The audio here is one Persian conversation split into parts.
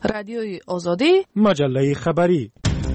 رادیوی آزادی، مجله خبری.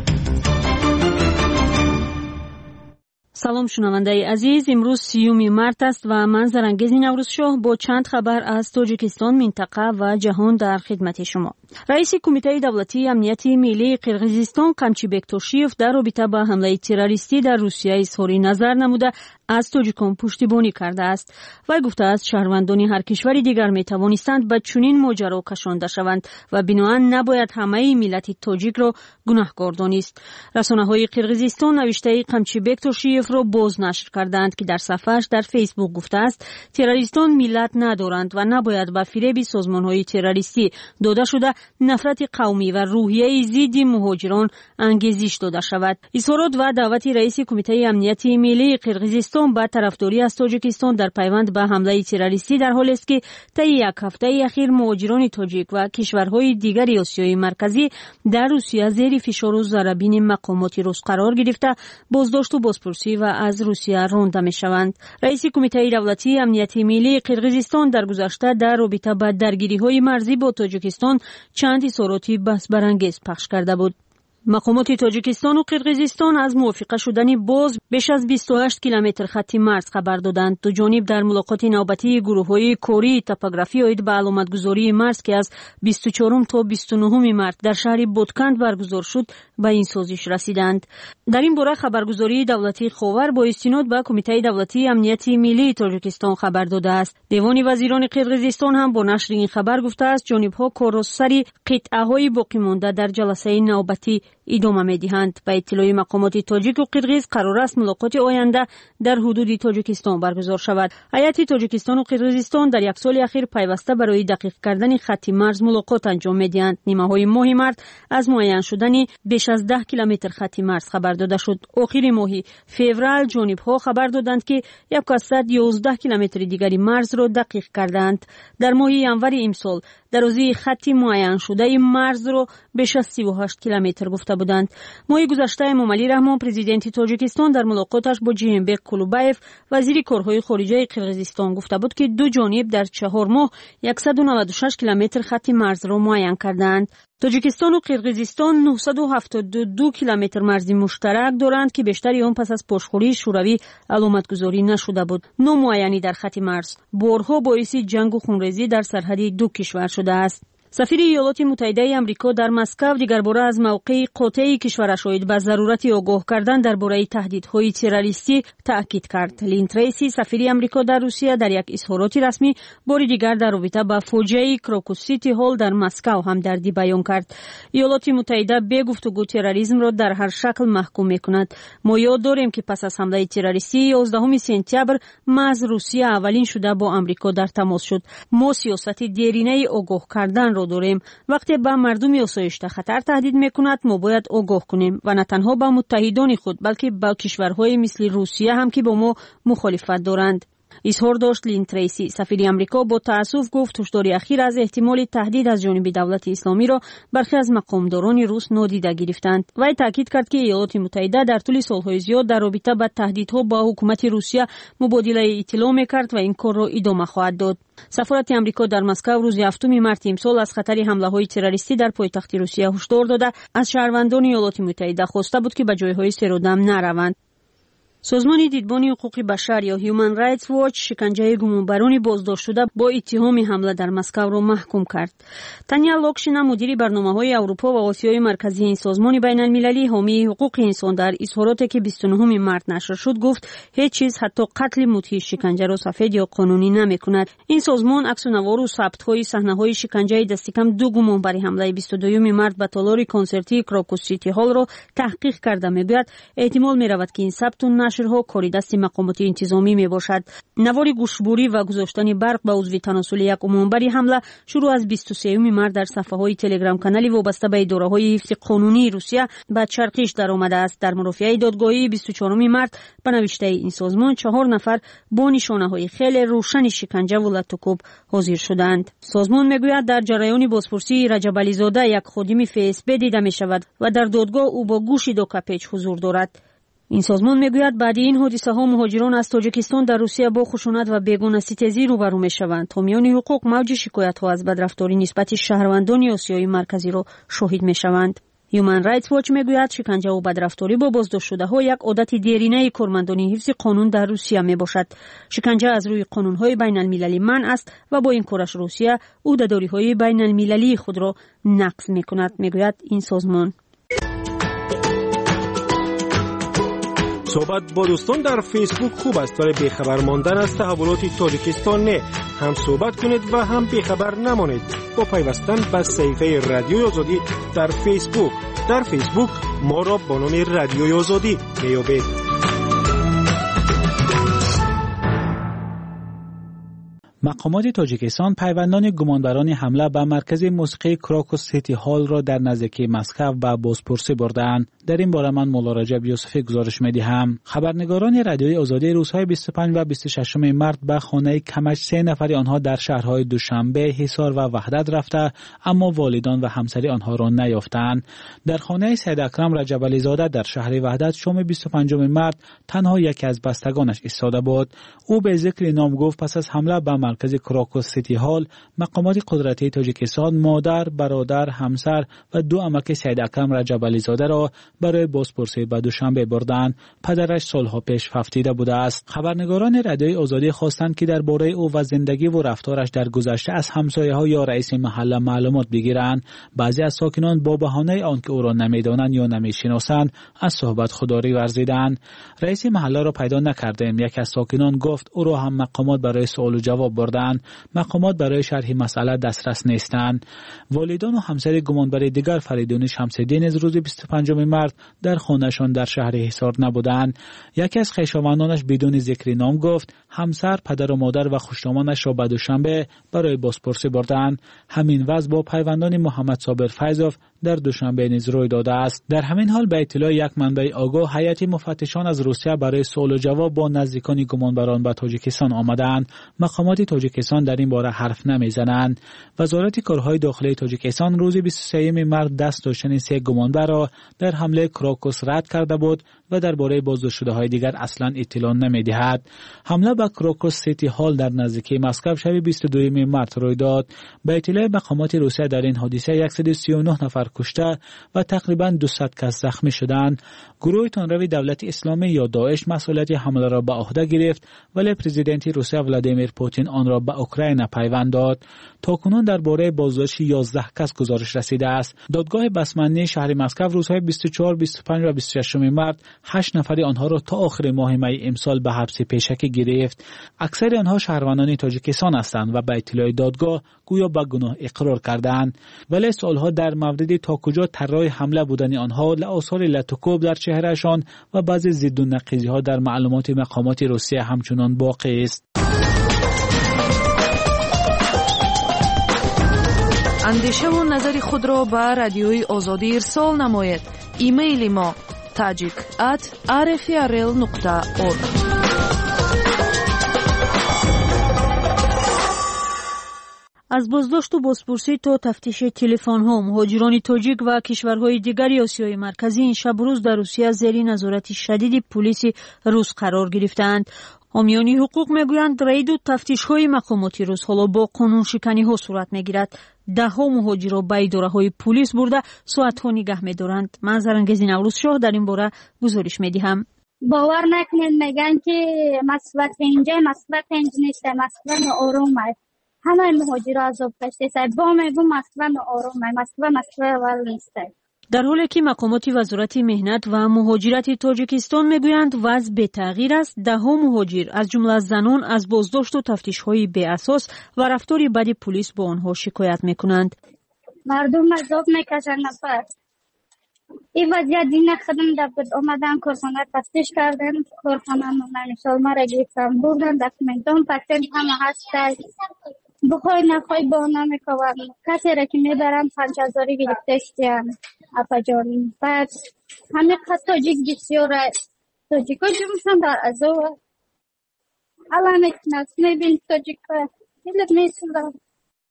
سلام شنوندگان عزیز، امروز 30 مارت است و من زرنگیز نوروزشاه با چند خبر از تاجیکستان، منطقه و جهان در خدمت شما. رئیس کمیته دولتی امنیت ملی قرقیزستان قمچیبک توشیف در رابطه با حمله تروریستی در روسیه اظهار نظر نموده از تاجیکان پشتیبانی کرده است. وی گفته است شهروندان هر کشور دیگر می توانستند به چنین ماجرا کشانده شوند و بنابراین نباید همه ملت تاجیک را گناهکار دانست. رسانه‌های قرقیزستان نوشته قمچیبک توشیف را باز نشر کردند که در صفحه‌اش در فیسبوک گفته است تروریستان ملت ندارند و نباید به فریب سازمان‌های تروریستی داده شده نفرت قومی و روحیه ضد مهاجران انگیزش داده شود. اظهارات و دعوت رئیس کمیته امنیت ملی قرقیزستان به طرفداری از تاجیکستان در پیوند به حمله تروریستی در حالی است که طی یک هفته اخیر مهاجران تاجیک و کشورهای دیگر آسیای مرکزی در روسیه زیر فشار و ضربین مقامات روس قرار گرفته بازداشت و بازپرسی و از روسیه رانده می شوند. رئیس کمیته دولتی امنیت ملی قرقیزستان در گذشته در رابطه با درگیری‌های مرزی با تاجیکستان چند اظهاراتی بحث برانگیز پخش کرده بود. مقامات تاجیکستان و قرقیزستان از موافقه شدن باز بیش از 28 کیلومتر خط مرز خبر دادند. دو جانب در ملاقات نوبتی گروه‌های کاری توپوگرافی اید به علامتگذاری مرز که از 24 تا 29 مارت در شهر بودکند برگزار شد به این سازش رسیدند. در این باره خبرگزاری دولتی خاور با استناد به کمیته دولتی امنیت ملی تاجیکستان خبر داده است. دیوان وزیران قرقیزستان هم با نشر این خبر گفته است جانب‌ها کار را سری قطعه‌های باقی مانده در جلسه نوبتی ادامه می‌دهند. به اطلاع مقامات تاجیک و قرقیز قرار است ملاقات آینده در حدود تاجیکستان برگزار شود. هیئت تاجیکستان و قرقیزستان در یک سال اخیر پیوسته برای دقیق کردن خط مرز ملاقات انجام می‌دهند. نیمه‌های ماه مارت از معین شدن بیش از 10 کیلومتر خط مرز خبر داده شد. آخر ماه فوریه جانب‌ها خبر دادند که 111 کیلومتر دیگری مرز را دقیق کردند. در ماه ینور امسال درازی خط معین شده مرز را بیش از 38 کیلومتر گفته بودند. ماه گذشته امامعلی رحمان پرزیدنت تاجیکستان در ملاقاتش با جیمبک کلوبایف وزیر کارهای خارجه قرقیزستان گفته بود که دو جانب در 4 ماه 196 کیلومتر خط مرز را معین کردند. تاجیکستان و قرقیزستان 972 کیلومتر مرز مشترک دارند که بیشتری آن پس از پاشخوری شوروی علامتگذاری نشده بود. نامعینی در خط مرز بارها باعث جنگ و خونریزی در سرحد دو کشور شده است. سفیر ایالات متحده آمریکا در مسکو دیگر باره از موقع قاطع کشورش به ضرورت آگاه کردن درباره تهدیدهای تروریستی تاکید کرد. لین تریسی سفیر آمریکا در روسیه در یک اظهارات رسمی بار دیگر در رابطه با فاجعه کراکوس سیتی هال در مسکو همدردی بیان کرد. ایالات متحده به گفتگو تروریسم را در هر شکل محکوم می‌کند. ما یاد داریم که پس از حمله تروریستی 11 سپتامبر محض روسیه اولین شده با آمریکا در تماس شد. ما سیاست دیرینه آگاه کردن داریم. وقتی به مردم آسایشته خطر تهدید میکند ما باید آگاه کنیم و نه تنها به متحدان خود بلکه به کشورهای مثل روسیه هم که با ما مخالفت دارند. اظهار داشت لین تریسی. سفیر آمریکا با تأسف گفت هشداری اخیر از احتمال تهدید از جانب دولت اسلامی را برخی از مقامداران روس نادیده گرفتند. وی تاکید کرد که ایالات متحده در طول سالهای زیاد در رابطه با تهدیدها با حکومت روسیه مبادله اطلاع میکرد و این کار را ادامه خواهد داد. سفارت آمریکا در مسکو روز 7 مارت امسال از خطر حمله‌های تروریستی در پایتخت روسیه هشدار داده از شهروندان ایالات متحده خواسته بود که به جایهای سرودم نروند. سازمان دیدبان حقوق بشر یا هیومن رایتس واچ شکنجه گمانبران بازداشت شده با اتهام حمله در مسکو را محکوم کرد. تانیا لوکشینا مدیر برنامه‌های اروپا و آسیای مرکزی این سازمان بین‌المللی حامی حقوق انسان در اظهاراتی که 29 مارت نشر شد گفت هیچ چیز حتی قتل مطیع شکنجه را سفید یا قانونی نمی‌کند. این سازمان عکس‌ونوار و ثبت‌های صحنه‌های شکنجه دست کم 2 گمانبر حمله 22 مارت به تالار کنسرتی کراکوس سیتی هال را تحقیق کرده می‌گوید احتمال می‌رود که این ثبت نشرها کاری دست مقامات انتظامی می باشد. نوار گوشبری و گذاشتن برق به عضو تناسل یک گمانبر حمله شروع از 23 مارت در صفحه‌های تلگرام کانالی وابسته به اداره‌های حفظ قانونی روسیه به چرخش درآمده است. در مرافعه دادگاهی 24 مارت به نوشته این سازمان 4 نفر با نشانه‌های خیلی روشن شکنجه و لطوکوب حاضر شدند. سازمان میگوید در جریان بازپرسی رجب علیزاده یک خادم فیسبی دیده می شود و در دادگاه او با گوشی دو کپیچ حضور دارد. این سازمان میگوید بعد این حادثه ها مهاجران از تاجیکستان در روسیه با خشونت و بی‌گناهی روبرو میشوند. حامیان حقوق موج شکایت ها از بدرفتاری نسبت شهروندان آسیای مرکزی را شاهد میشوند. هیومن رایتس واچ میگوید شکنجه و بدرفتاری با بازداشت شده ها یک عادت دیرینه کارمندان حفظ قانون در روسیه میباشد. شکنجه از روی قانون های بین المللی منع است و با این کارش روسیه عهده‌داری های بین المللی خود را نقض میکند، میگوید این سازمان. صحبت با دوستان در فیسبوک خوب است، ولی بیخبر ماندن از تحولات تاجیکستان نه. هم صحبت کنید و هم بیخبر نمانید با پیوستن به صفحه رادیوی آزادی در فیسبوک. در فیسبوک ما را با نام رادیوی آزادی میابید. مقامات تاجیکستان پیوندان گمانبران حمله به مرکز موسیقی کراکوس سیتی هال را در نزدیکی مسکو به بازپرسی بردند. در این باره من مولا رجب یوسفی گزارش می‌دهم. خبرنگاران رادیوی آزادی روزهای 25 و 26 مارس به خانه کمش 3 نفر آنها در شهرهای دوشنبه، حصار و وحدت رفته، اما والدان و همسری آنها را نیافتند. در خانه سید اکرم رجب علی زاده در شهر وحدت شام 25 مارس تنها یکی از بستگانش ایستاده بود. او به ذکر نام گفت پس از حمله به مرکز کراکوس سیتی هال مقامات قدرتی تاجیکستان مادر، برادر، همسر و 2 عمک سید اکرم رجب علی زاده را برای بازپرسی به دوشنبه بردند. پدرش سالها پیش فوتیده بوده است. خبرنگاران رادیوی آزادی خواستند که درباره او و زندگی و رفتارش در گذشته از همسایه‌ها یا رئیس محله معلومات بگیرند. بعضی از ساکنان با بهانه آنکه او را نمی‌دانند یا نمی‌شناسند از صحبت خودداری ورزیدند. رئیس محله را پیدا نکردیم. یکی از ساکنان گفت او را هم مقامات برای سوال و جواب بردند. مقامات برای شرح مسئله دسترس نیستند. والدان و همسر گمانبر دیگر فریدون شمس‌الدین از روز 25 مارس در خانه‌شان در شهر حصار نبودند. یکی از خویشاوندانش بدون ذکر نام گفت همسر، پدر و مادر و خوشنامانش را به دوشنبه برای بازپرسی بردند. همین وضع با پیوندان محمد صابر فیضوف در دوشنبه نیز روی داده است. در همین حال به اطلاع یک منبع آگاه هیئت مفتشان از روسیه برای سوال و جواب با نزدیکان گمانبران به تاجیکستان آمدند. مقامات تاجیکستان در این باره حرف نمیزنند. وزارت کارهای داخلی تاجیکستان روز 23 مارس دست داشتن 3 گمانبر را در حمله کراکوس رد کرده بود و درباره بازداشت شده های دیگر اصلا اطلاع نمیدهد. حمله به کراکوس سیتی هال در نزدیکی مسکو شب 22 مارس روی داد. به اطلاع مقامات روسیه در این حادثه 139 نفر کشته و تقریبا 200 کس زخمی شدند. گروه تندروی دولت اسلامی یا داعش مسئولیت حمله را به عهده گرفت، ولی پرزیدنت روسیه ولادیمیر پوتین آن را به اوکراین پیوند داد. تاکنون درباره بازداشت 11 کس گزارش رسیده است. دادگاه بسمنی شهر مسکو روزهای 24، 25 و 26 مارس 8 نفر آنها را تا آخر ماه می امسال به حبس پیشکی گرفت. اکثر آنها شهروندان تاجیکستان هستند و به اطلاع دادگاه گویا به گناه اقرار کردند، ولی سوالها در مورد تا کجا طراح حمله بودن آنها، آثار لطوکوب در چهرهشان و بعضی ضد و نقیضی ها در معلومات مقامات روسیه همچنان باقی است. اندیشه و نظر خود را به رادیوی آزادی ارسال نمایید. ایمیل ما tajik@rfrl.org. از بازداشت و بازپرسی تا تفتیش تلفن‌ها، مهاجران تاجیک و کشورهای دیگر آسیای مرکزی این شب روز در روسیه زیر نظارت شدید پلیس روس قرار گرفتند. حامیان حقوق میگویند رید و تفتیش‌های مقامات روس حالا با قانون شکنی‌ها صورت میگیرد. ده‌ها مهاجر را به اداره‌های پلیس برده ساعت‌ها نگه می‌دارند. من زرنگزی نوروز شاه در این باره گزارش می‌دهم. باور نکنید میگن که مسئله اینجا مسئله نیست، مسئله آرومه. همه مهاجرا عذاب کشته است. با میگم مسئله آرومه، مسئله ول نیست. در حالی که مقامات وزارت مهنت و مهاجرت تاجیکستان میگویند وضع به تغییر است، ده‌ها مهاجر از جمله زنان از بازداشت و تفتیش‌های بی اساس و رفتار بد پلیس با آنها شکایت میکنند. مردم عذاب میکشند. نفر این وضعیت دین خدم دبد آمدن کارخانه تفتیش کردن، کارخانه مثال ما را گرفتن بردن، دکمنتون پتن همه هست، بخوای نخوای با نمیکنن. کسی را که میبرن 5000 گرفته استیان اپا جانی. بعد همه خط تاجیک بسیار تاجیک ها جمعشان در ازو الان اکناس میبین تاجیک ها هیلت میسوزن.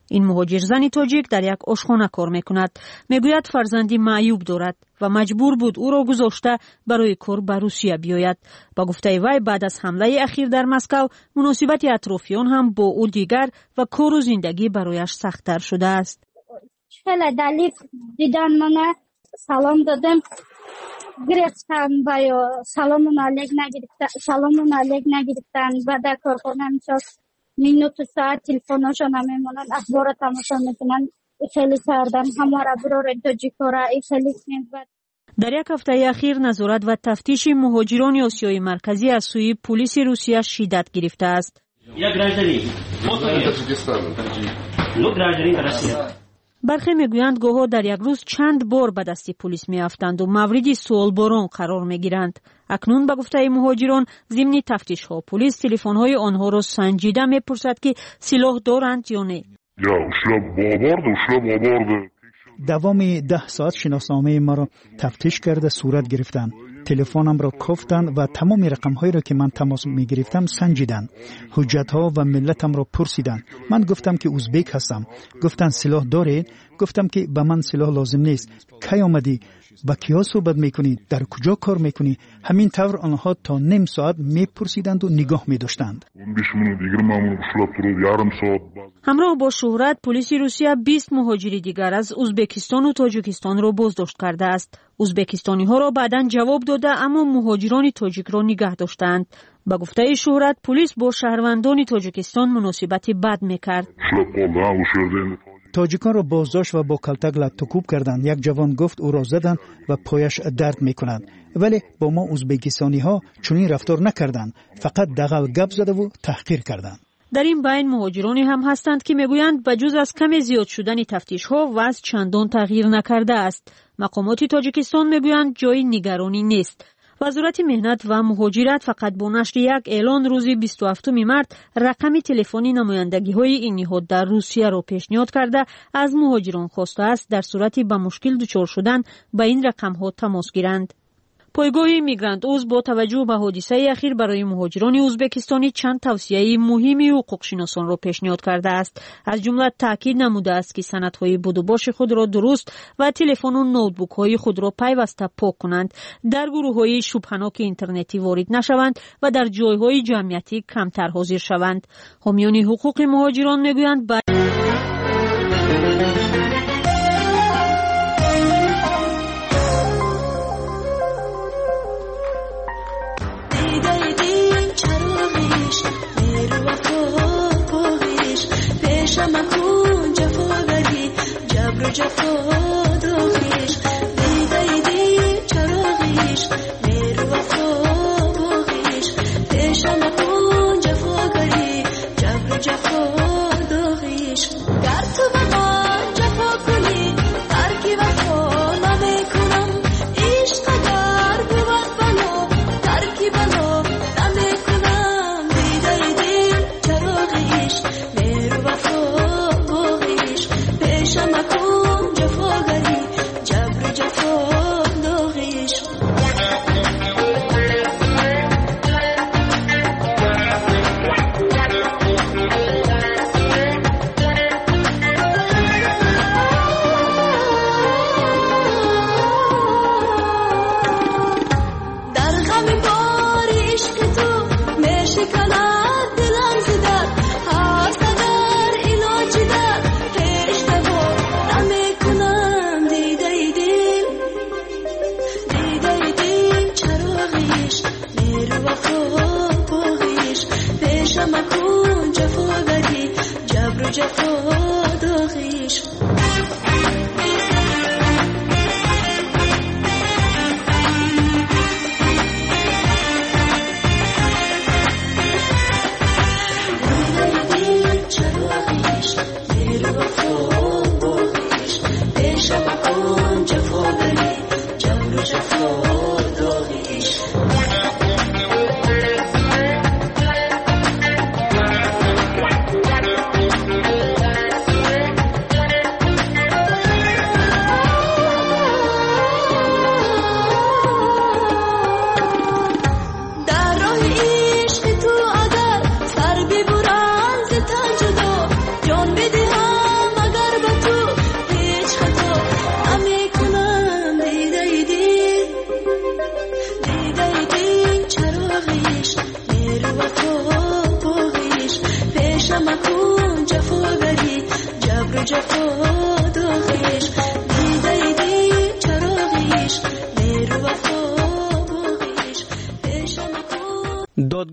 این مهاجر زن تاجیک در یک آشخانه کار میکند. میگوید فرزندی معیوب دارد و مجبور بود او را گذاشته برای کار به روسیه بیاید. با گفته وی بعد از حمله اخیر در مسکو مناسبت اطرافیان هم با او دیگر و کار و زندگی برایش سخت‌تر شده است. خیلی دلیل دیدن من سلام دادم گرفتن و یا سلامون علیک نگرفتن و در کارخانه میشد مینوت و ساعت تلفناشو نمیمونن اخبار تماشا میکنن. خیلی کردن همارا برای تاجیکورا خیلی میبود. در یک هفته اخیر نظارت و تفتیش مهاجران آسیای مرکزی از سوی پلیس روسیه شدت گرفته است. برخی میگویند گوها در یک روز چند بار به دست پلیس میافتند و مورد سوالباران قرار میگیرند. اکنون به گفته مهاجران ضمن تفتیش ها پلیس تلفن های آنها را سنجیده میپرسد که سلاح دارند یا نه. دوام 10 ساعت شناسنامه ما را تفتیش کرده صورت گرفتند. تلفنم را گفتند و تمام رقم‌هایی را که من تماس می‌گرفتم سنجیدند. حجت‌ها و ملتم را پرسیدند. من گفتم که ازبک هستم. گفتند سلاح دارید؟ گفتم که به من سلاح لازم نیست. کی آمدی؟ با کیا صحبت می‌کنی؟ در کجا کار می‌کنی؟ همین طور آنها تا نیم ساعت می‌پرسیدند و نگاه می‌داشتند. همراه با شهرت پلیس روسیه 20 مهاجر دیگر از ازبکستان و تاجیکستان را بازداشت کرده است. ازبکستانی ها را بعداً جواب داده اما مهاجران تاجیک را نگه داشتند. با گفته شهرت پلیس با شهروندان تاجیکستان مناسبت بد میکرد. تاجیکان را بازداشت و با کلتک لطوکوب کردند. یک جوان گفت او را زدند و پایش درد میکند. ولی با ما ازبکستانی ها چنین رفتار نکردند. فقط دغل گپ زده و تحقیر کردند. در این بین مهاجرانی هم هستند که میگویند بجز از کم زیاد شدن تفتیش ها وضع چندان تغییر نکرده است. مقامات تاجیکستان میگویند جای نگرانی نیست. وزارت مهنت و مهاجرت فقط با نشر یک اعلان روز 27 مارس رقم تلفنی نمایندگی های این نهاد در روسیه را پیشنهاد کرده از مهاجران خواسته است در صورتی به مشکل دچار شدن به این رقم ها تماس گیرند. پایگاه میگرانت اوز با توجه به حادثه اخیر برای مهاجران ازبکستانی چند توصیه مهم حقوق شناسان را پیشنهاد کرده است. از جمله تاکید نموده است که سندهای بود و باش خود را درست و تلفن و نوتبوک های خود را پیوسته پاک کنند، در گروه های شبهناک اینترنتی وارد نشوند و در جایهای جمعیتی کمتر حاضر شوند. حامیان حقوق مهاجران میگویند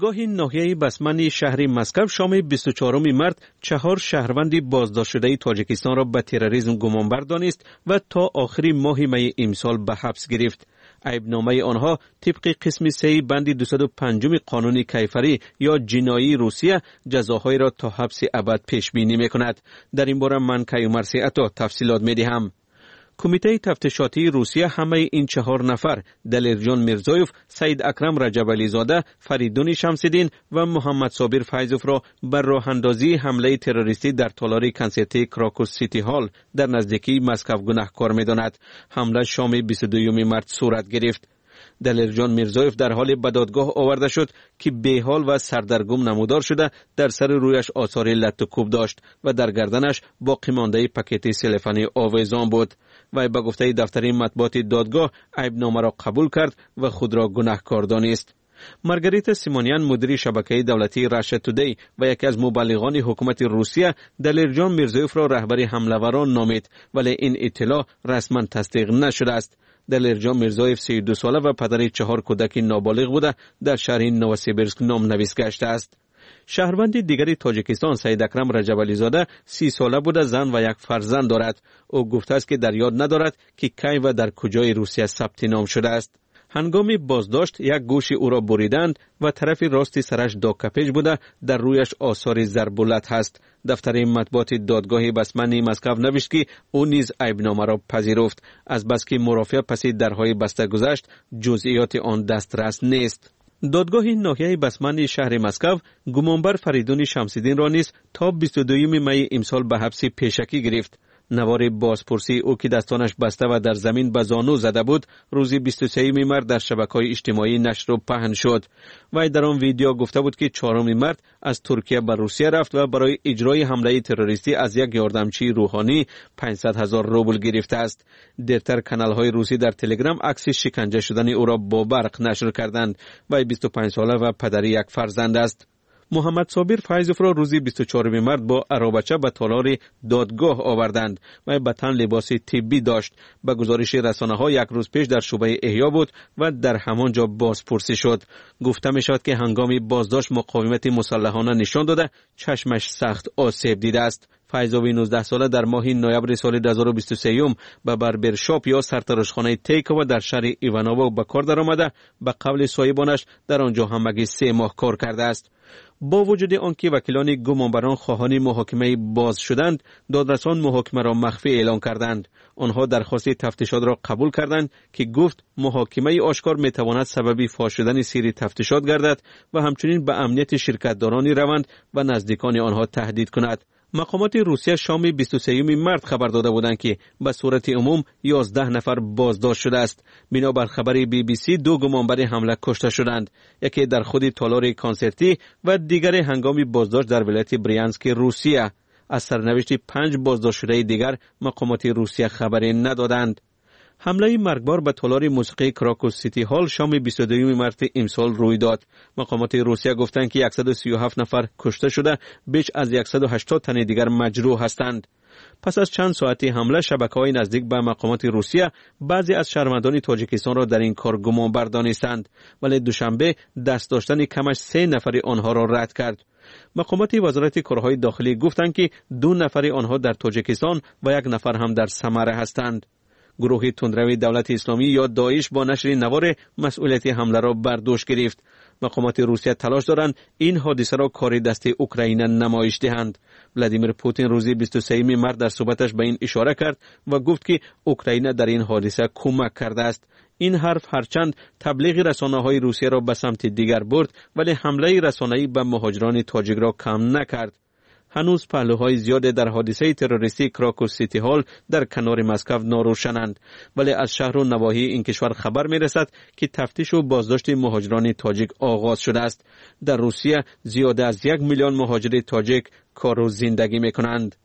دادگاه ناحیه بسمنی شهر مسکو شام 24 مارس 4 شهروند بازداشت شده تاجیکستان را به تروریسم گمانبر دانست و تا آخر ماه می امسال به حبس گرفت. عیبنامه آنها طبق قسم 3 بند 205 قانون کیفری یا جنایی روسیه جزاهای را تا حبس ابد پیش بینی می‌کند. در این باره من کیومرث عطا تفصیلات می‌دهم. کمیته تفتیشاتی روسیه همه این 4 نفر دلیرجان میرزایف، سید اکرم رجبالی زاده، فریدون شمس‌الدین و محمد صابر فیضوف را بر راه اندازی حمله تروریستی در تالار کنسرتی کراکوس سیتی هال در نزدیکی مسکو گناهکار می‌داند. حمله شام 22 مارس صورت گرفت. دلیرجان میرزایف در حال به دادگاه آورده شد که بیحال و سردرگم نمودار شده در سر رویش آثار لط و کوب داشت و در گردنش باقی مانده پاکت سلفانی آویزان بود. و به گفته دفتر مطبوعات دادگاه عیبنامه را قبول کرد و خود را گناهکار دانست. مارگاریتا سیمونیان مدیر شبکه دولتی راشا تودی و یکی از مبلغان حکومت روسیه دلیرجان میرزایف را رهبر حمله‌وران نامید، ولی این اطلاع رسما تصدیق نشده است. دلیرجان میرزایف 32 ساله و پدر 4 کودک نابالغ بوده در شهر نووسیبیرسک نام نویس گشته است. شهروند دیگری تاجیکستان سید اکرم رجبالی زاده 30 ساله بوده، زن و یک فرزند دارد. او گفته است که در یاد ندارد که کی و در کجای روسیه ثبت نام شده است. هنگام بازداشت یک گوش او را بریدند و طرف راست سرش داغ‌کپیج بوده، در رویش آثار ضرب و لط هست. دفتر مطبوعات دادگاه بسمنی مسکو نوشت که او نیز عیبنامه را پذیرفت، از بس که مرافع پس درهای بسته گذشت جزئیات آن دسترس نیست. دادگاه ناحیه بسمنی شهر مسکو گمانبر فریدون شمس‌الدین را نیز تا 22 می امسال به حبس پیشکی گرفت. نوار بازپرسی او که دستانش بسته و در زمین به زانو زده بود روز 23 مارس در شبکه‌های اجتماعی نشر و پهن شد. وی در آن ویدیو گفته بود که 4 مارس از ترکیه به روسیه رفت و برای اجرای حمله تروریستی از یک یاردمچی روحانی 500,000 روبل گرفته است. دیرتر کانال‌های روسی در تلگرام عکس شکنجه شدن او را با برق نشر کردند. وی 25 ساله و پدر یک فرزند است. محمد صابر فیضوف را روز 24 مارس با عرابچه به تالار دادگاه آوردند و به تن لباس طبی داشت. به گزارش رسانه‌ها یک روز پیش در شعبه احیا بود و در همانجا بازپرسی شد. گفته می شود که هنگام بازداشت مقاومت مسلحانه نشان داده چشمش سخت آسیب دیده است. فیضوف 19 ساله در ماه نوامبر سال 2023 به بربر شاپ یا سرتراشخانه تیکووا در شهر ایوانوو به کار درآمده. به قول صاحبانش در آنجا همگی 3 ماه کار کرده است. با وجود آنکه وکیلان گمانبران خواهان محاکمه باز شدند، دادرسان محاکمه را مخفی اعلان کردند. آنها درخواست تفتیشات را قبول کردند که گفت محاکمه آشکار میتواند سبب فاش شدن سیر تفتیشات گردد و همچنین به امنیت شرکتداران روند و نزدیکان آنها تهدید کند. مقامات روسیه شام 23 مارس خبر داده بودند که به صورت عموم 11 نفر بازداشت شده است. بنابر خبر BBC 2 گمانبر حمله کشته شدند، یکی در خود تالار کنسرتی و دیگری هنگام بازداشت در ولایت بریانسک روسیه. از سرنوشت 5 بازداشت شده دیگر مقامات روسیه خبری ندادند. حمله مرگبار به تالار موسیقی کراکوس سیتی هال شام 22 مارس امسال روی داد. مقامات روسیه گفتند که 137 نفر کشته شده، بیش از 180 تن دیگر مجروح هستند. پس از چند ساعتی حمله شبکه‌های نزدیک به مقامات روسیه بعضی از شهروندان تاجیکستان را در این کار گمانبر دانستند، ولی دوشنبه دست داشتن کمش 3 نفر آنها را رد کرد. مقامات وزارت کارهای داخلی گفتند که 2 نفر آنها در تاجیکستان و 1 نفر هم در سمره هستند. گروه تندروی دولت اسلامی یا داعش با نشر نوار مسئولیت حمله را بر دوش گرفت. مقامات روسیه تلاش دارند این حادثه را کار دست اوکراین نمایش دهند. ولادیمیر پوتین روز 23 مارس در صحبتش به این اشاره کرد و گفت که اوکراین در این حادثه کمک کرده است. این حرف هرچند تبلیغ رسانه‌های روسیه را به سمت دیگر برد، ولی حمله رسانه‌ای به مهاجران تاجیک را کم نکرد. هنوز پهلوهای زیاد در حادثه تروریستی کراکوس سیتی هال در کنار مسکو ناروشنند، ولی از شهر و نواحی این کشور خبر می رسد که تفتیش و بازداشت مهاجران تاجیک آغاز شده است. در روسیه زیاد از 1 میلیون مهاجر تاجیک کار و زندگی می کنند.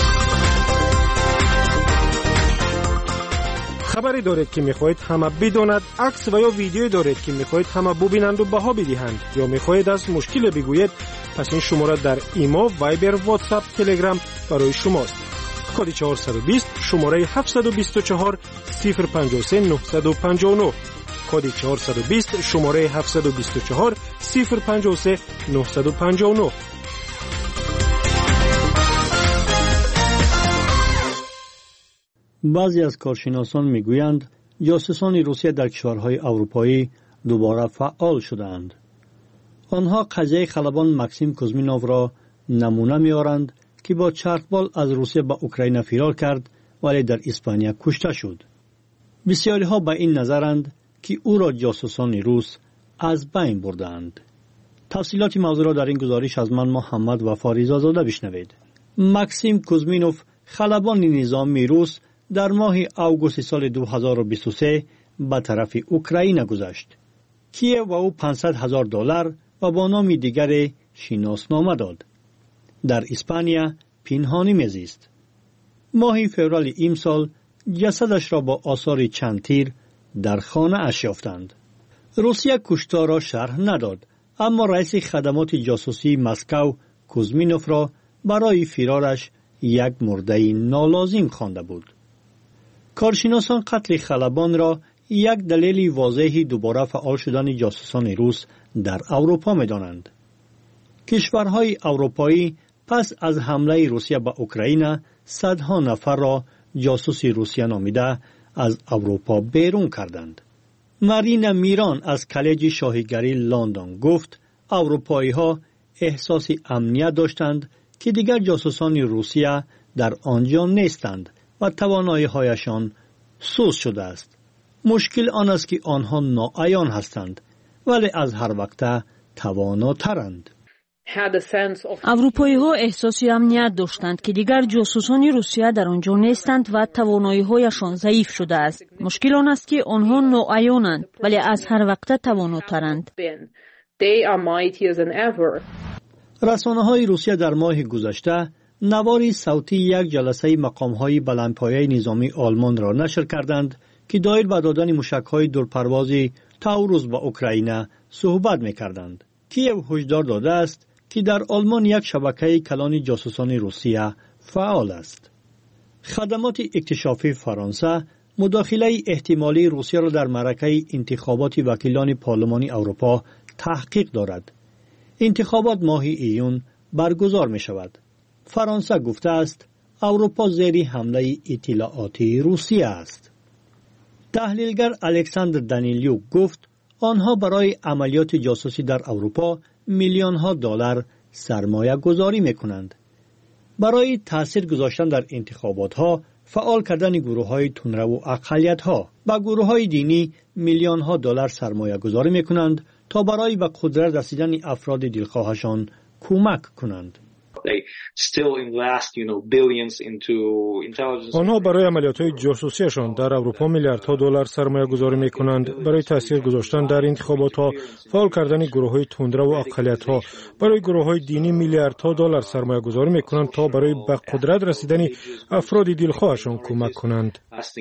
خبری دارید که میخواهید همه بداند، عکس و یا ویدیویی دارید که میخواهید همه ببینند و بها بدهند، یا میخواهید از مشکل بگویید، پس این شماره در ایما، وایبر، واتساپ، تلگرام برای شماست. کد 420 شماره 724 053 959 کد 420 شماره 724 053 959. بعضی از کارشناسان میگویند جاسوسان روسیه در کشورهای اروپایی دوباره فعال شدند. آنها قضیه خلبان مکسیم کوزمینوف را نمونه می‌آورند که با چرخبال از روسیه به اوکراین فرار کرد ولی در اسپانیا کشته شد. بسیاری ها به این نظرند که او را جاسوسان روس از بین بردند. تفصیلات موضوع را در این گزارش از من محمد وفا رضازاده بشنوید. مکسیم کوزمینوف خلبان نظامی روس در ماه آگوست سال 2023 به طرف اوکراین گذشت. کیف و او $500,000 و با نام دیگر شناسنامه داد. در اسپانیا پنهانی میزیست. ماه فوریه امسال جسدش را با آثار چند تیر در خانه اش یافتند. روسیه کشتار را شرح نداد، اما رئیس خدمات جاسوسی مسکو کوزمینوف را برای فرارش یک مرده نالازم خوانده بود. کارشناسان قتل خلبان را یک دلیل واضح دوباره فعال شدن جاسوسان روس در اروپا می‌دانند. کشورهای اروپایی پس از حمله روسیه به اوکراین صدها نفر را جاسوس روسیه نامیده از اروپا بیرون کردند. مارینا میران از کالج شاهیگری لندن گفت اروپایی ها احساس امنیت داشتند که دیگر جاسوسان روسیه در آنجا نیستند و توانایی هایشان سوس شده است. مشکل آن است که آنها ناعیان هستند ولی از هر وقت تواناترند. اروپایی ها احساس امنیت داشتند که دیگر جاسوسان روسیه در آنجا نیستند و توانایی هایشان ضعیف شده است. مشکل آن است که آنها ناعیانند ولی از هر وقت تواناترند. رسانه های روسیه در ماه گذشته نواری صوتی یک جلسه مقام های بلندپایه نظامی آلمان را نشر کردند که دایر به دادن موشک‌های دورپروازی تاوروس به اوکراین صحبت می‌کردند. کیف هشدار داده است که در آلمان یک شبکه کلان جاسوسان روسیه فعال است. خدمات اکتشافی فرانسه مداخله احتمالی روسیه را در معرکه انتخابات وکیلان پارلمانی اروپا تحقیق دارد. انتخابات ماه ایون برگزار می شود. فرانسه گفته است اروپا زیر حمله اطلاعاتی روسیه است. تحلیلگر الکساندر دانیلیوک گفت آنها برای عملیات جاسوسی در اروپا میلیون‌ها دلار سرمایه گذاری می‌کنند. برای تأثیر گذاشتن در انتخابات‌ها، فعال کردن گروه‌های تندرو و اقلیت‌ها و گروه‌های دینی میلیون‌ها دلار سرمایه گذاری می‌کنند تا برای به قدرت رسیدن افراد دلخواهشان کمک کنند. آنها برای عملیات‌های جاسوسیشان در اروپا میلیاردها دلار سرمایه گذاری می‌کنند. برای تاثیر گذاشتن در انتخابات‌ها، فعال کردن گروه‌های تندرو و اقلیت‌ها، برای گروه‌های دینی میلیاردها دلار سرمایه گذاری می‌کنند تا برای به قدرت رسیدن افراد دلخواهشان کمک کنند.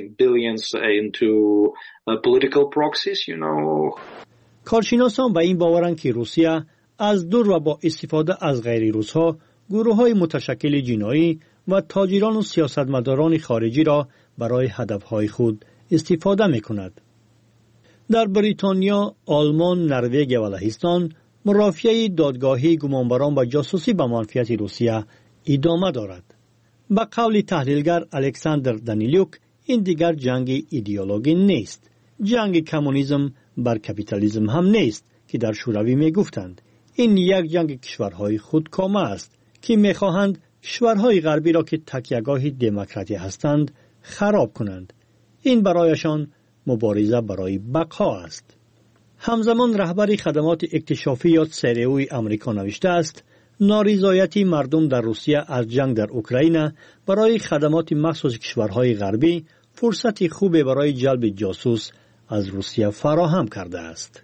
کارشناسان به این باورند که روسیه از دور و با استفاده از غیر روس‌ها گروه‌های متشکل جنایی و تاجران و سیاستمداران خارجی را برای هدف‌های خود استفاده می‌کند. در بریتانیا، آلمان، نروژ و لهستان مرافعه دادگاهی گمانبران و جاسوسی به منفعت روسیه ادامه دارد. به قول تحلیلگر الکساندر دانیلیوک، این دیگر جنگ ایدئولوژی نیست. جنگ کمونیسم بر کپیتالیسم هم نیست که در شوروی می‌گفتند. این یک جنگ کشورهای خودکامه است که می‌خواهند کشورهای غربی را که تکیهگاه دموکراسی هستند خراب کنند. این برایشان مبارزه برای بقا است. همزمان رهبر خدمات اکتشافی یا سریوی آمریکا نوشته است نارضایت مردم در روسیه از جنگ در اوکراین برای خدمات مخصوص کشورهای غربی فرصتی خوبی برای جلب جاسوس از روسیه فراهم کرده است.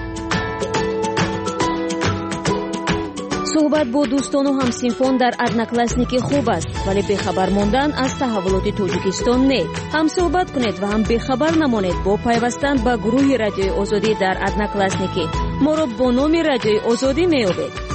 صحبت با دوستان و همسنفان در ادناکلاسنیک خوب است، ولی بخبر ماندن از تحولات تاجیکستان نه. هم صحبت کنید و هم بخبر نمانید با پیوستن به گروه رادیوی آزادی در ادناکلاسنیک. ما را با نام رادیوی آزادی می‌یابید.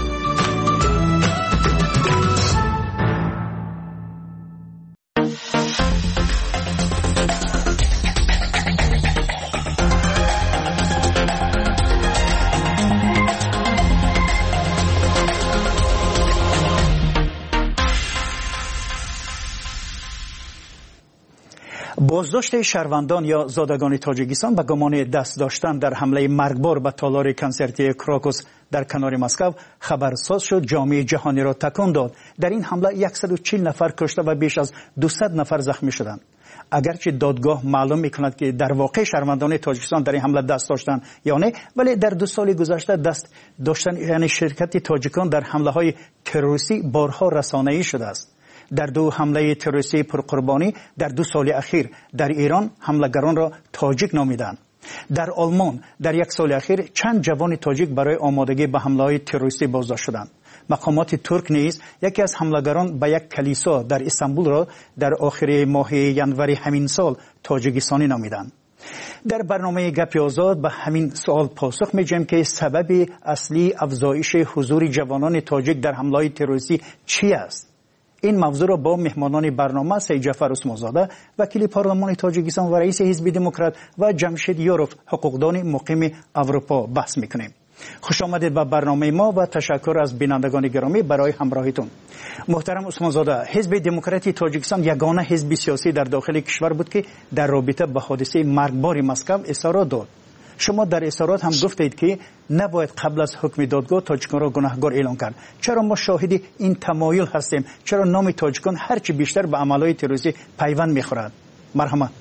بازداشت شهروندان یا زادگان تاجیکستان به گمان دست داشتن در حمله مرگبار به تالار کنسرتی کراکوس در کنار مسکو خبرساز شد، جامعه جهانی را تکان داد. در این حمله 140 نفر کشته و بیش از 200 نفر زخمی شدند. اگرچه دادگاه معلوم میکند که در واقع شهروندان تاجیکستان در این حمله دست داشتند یا نه، ولی در 2 سال گذشته دست داشتن یعنی شرکت تاجیکان در حمله های تروریستی بارها رسانه‌ای شده است. در 2 حمله تروریستی پرقربانی در 2 سال اخیر در ایران حملگران را تاجیک نامیدند. در آلمان در 1 سال اخیر چند جوان تاجیک برای آمادگی به حمله‌های تروریستی بازداشت شدند. مقامات ترک نیز یکی از حملگران به یک کلیسا در استانبول را در آخر ماه ینوری همین سال تاجیکستانی نامیدند. در برنامه گپ آزاد به همین سوال پاسخ می‌دهیم که سبب اصلی افزایش حضور جوانان تاجیک در حمله‌های تروریستی چی است؟ این موضوع را با مهمانان برنامه سید جعفر عثمانزاده وکیل پارلمان تاجیکستان و رئیس حزب دموکرات و جمشید یاروف حقوقدان مقیم اروپا بحث می‌کنیم. خوش آمدید به برنامه ما و تشکر از بینندگان گرامی برای همراهیتون. محترم عثمانزاده، حزب دموکراتی تاجیکستان یگانه حزب سیاسی در داخل کشور بود که در رابطه با حادثه مرگبار مسکو اظهارات داد. شما در اظهارات هم گفتید که نباید قبل از حکم دادگاه تاجیکان را گناهکار اعلام کرد. چرا ما شاهد این تمایل هستیم؟ چرا نام تاجیکان هرچی بیشتر به عملهای تروریستی پیوند می‌خورد؟ مرحمت.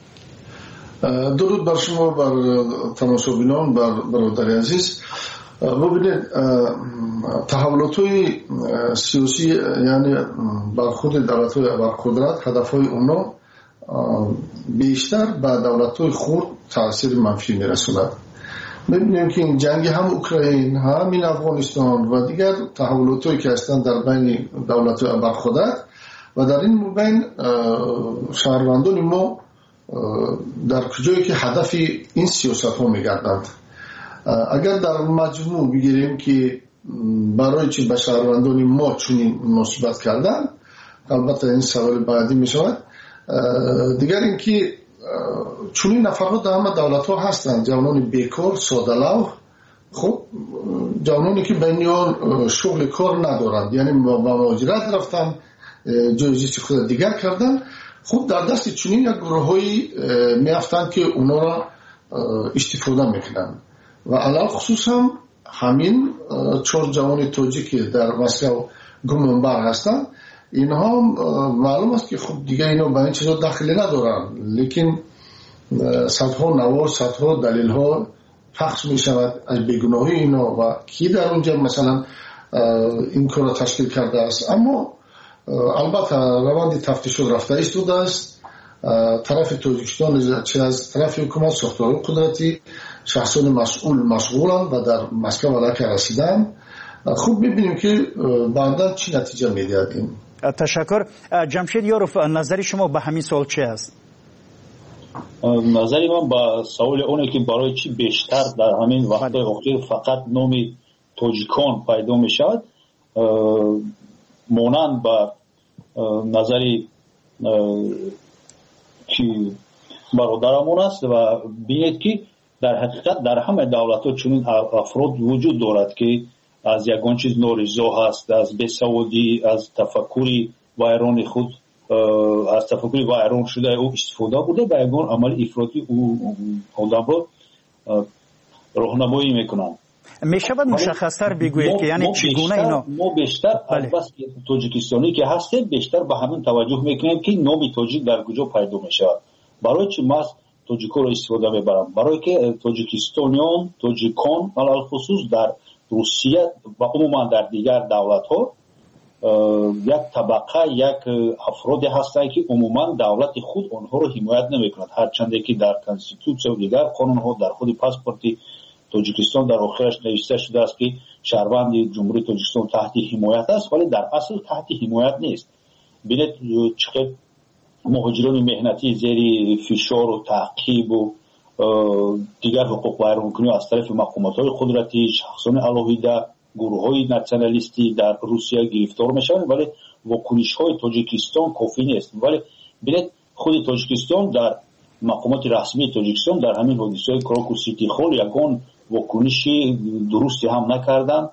درود بر شما، بر تماشاگران، بر برادر عزیز. ببینید، تحولات‌های سیاسی یعنی برخورد دولت‌های ابرقدرت، هدف‌های اونا بیشتر به دولت‌های خرد تاثیر منفی می‌رساند. می‌بینیم که این جنگ هم اوکراین، هم این افغانستان و دیگر تحولات‌هایی که هستند در بین دولت‌های ابرقدرت و در این بین شهروندان ما در کجایی که هدف این سیاست ها میگردند. اگر در مجموع بگیریم که برای چی به شهروندان ما چنین مناسبت کردن، البته این سوال بعدی می شود. دیگر اینکه چنین نفرات در همه دولت ها هستند، جوانان بیکار، ساده‌لو، خب جوانانی که بینیان شغل کار ندارند، یعنی با مهاجرت رفتن، جایزی خود دیگر کردن. خب در دست چنین یک گروه‌هایی میافتند که اونا را استفاده میکنن و علل خصوص هم همین 4 جوان تاجیک در مسکو گمانبر هستند. اینها معلوم است که خب دیگه اینا به این چیزا دخلی ندارن، لیکن صدها نوار، صدها دلیل ها پخش می شود از بیگناهی اینا و کی در اونجا مثلا این کار را تشکیل کرده است. اما البته روند تفتیش رفته ایستاده است. طرف تاجیکستان چه از طرف حکومت، ساختار قدرتی، شخصان مسئول مشغولند و در مسکو علاقه رسیدن. خوب ببینیم که بعدا چی نتیجه میدهد این. تشکر. جمشید یاروف، نظر شما به همین سوال چه است؟ نظری من با سوال اونه که برای چی بیشتر در همین وقت اخیر فقط نام تاجیکان پیدا می شود، مانند با نظری که برادرمون است و بینید که در حقیقت در همه دولت ها چنین افراد وجود دارد که از یگان چیز نارضا هست، از بیسوادی، از تفکری ویران خود، از تفکری ویران شده او استفاده بوده به یگان عمل افراطی او آدم را راهنمایی میکنند. میشود مشخص‌تر بگویید که یعنی چگونه اینا؟ ما بیشتر بس تاجیکستانی که هستیم بیشتر به همین توجه میکنیم که نام تاجیک در کجا پیدا میشود. برای چی ما تاجیک‌ها را استفاده میبرم؟ برای که تاجیکستانیان، تاجیکان علل خصوص در روسیه و عموما در دیگر دولت‌ها یک طبقه، یک افرادی هستند که عموما دولت خود آنها را حمایت نمیکند، هرچند که در کانستیتوسیون و دیگر قانون‌ها در خود پاسپورت تاجیکستان در آخرش نوشته شده است که شهروند جمهوری تاجیکستان تحت حمایت است، ولی در اصل تحت حمایت نیست. ببینید چقدر مهاجران مهنتی زیر فشار و تعقیب و دیگر حقوق ویرانکنی از طرف مقامات‌های قدرتی، شخصان علاهیده، گروه‌های ناسیونالیستی در روسیه گرفتار میشوند، ولی واکنش‌های تاجیکستان کافی نیست. ولی ببینید خود تاجیکستان در مقامات رسمی تاجیکستان در همین حادثه کراکوس سیتی هال یگان واکنشی درستی هم نکردند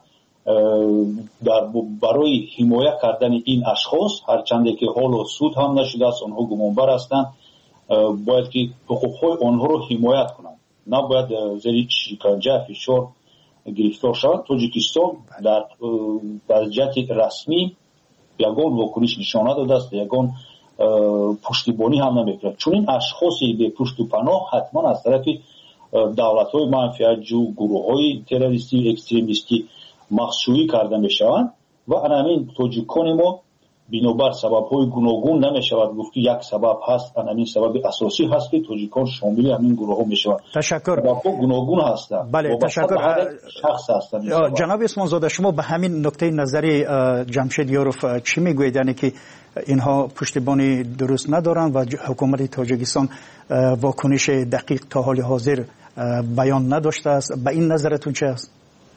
برای حمایت کردن این اشخاص، هرچند که حال و سود هم نشده است، آنها گمانبر هستند. باید که حقوقهای آنها رو حمایت کنند، نباید زیر شکنجه فشار گرفتار شود. تاجیکستان در وضعیت رسمی یگان واکنش نشان داده است، یگان پشتیبانی هم نمی‌کند. چون این اشخاصی به پشت و پناه حتما از طرف دولت‌های منفعت‌جو، گروه‌های تروریستی اکستریمیستی مخشویی کرده می‌شوند و همین تاجیکان ما بنابر سبب‌های گوناگون نمی‌شود گفت که یک سبب هست، همین سبب اساسی هست که تاجیکان شامل همین گروه‌ها می‌شوند. تشکر. سبب‌ها گوناگون هستند. بله تشکر. شخص هستند. جناب اسمان زاده، شما به همین نکته نظری جمشید یاروف چی میگویید؟ یعنی که اینها پشتیبانی درست ندارند و حکومت تاجیکستان واکنش دقیق تا حال حاضر بیان نداشته است. به این نظرتون چه است؟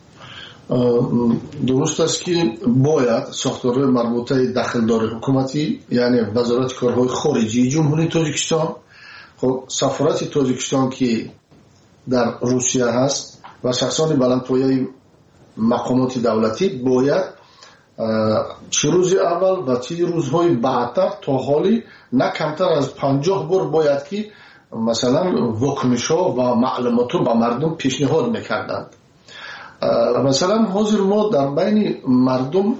درست است که باید ساختارهای مربوطه داخلدار حکومتی، یعنی وزارت کارهای خارجی جمهوری تاجیکستان، خب سفارت تاجیکستان که در روسیه هست و شخصان بلندپایه مقامات دولتی باید چه روز اول و چه روزهای بعدتر تا حالی نه کمتر از 50 بار باید که مثلا واکنش‌ها و معلومات رو به مردم پیشنهاد میکردند. مثلا حاضر ما در بین مردم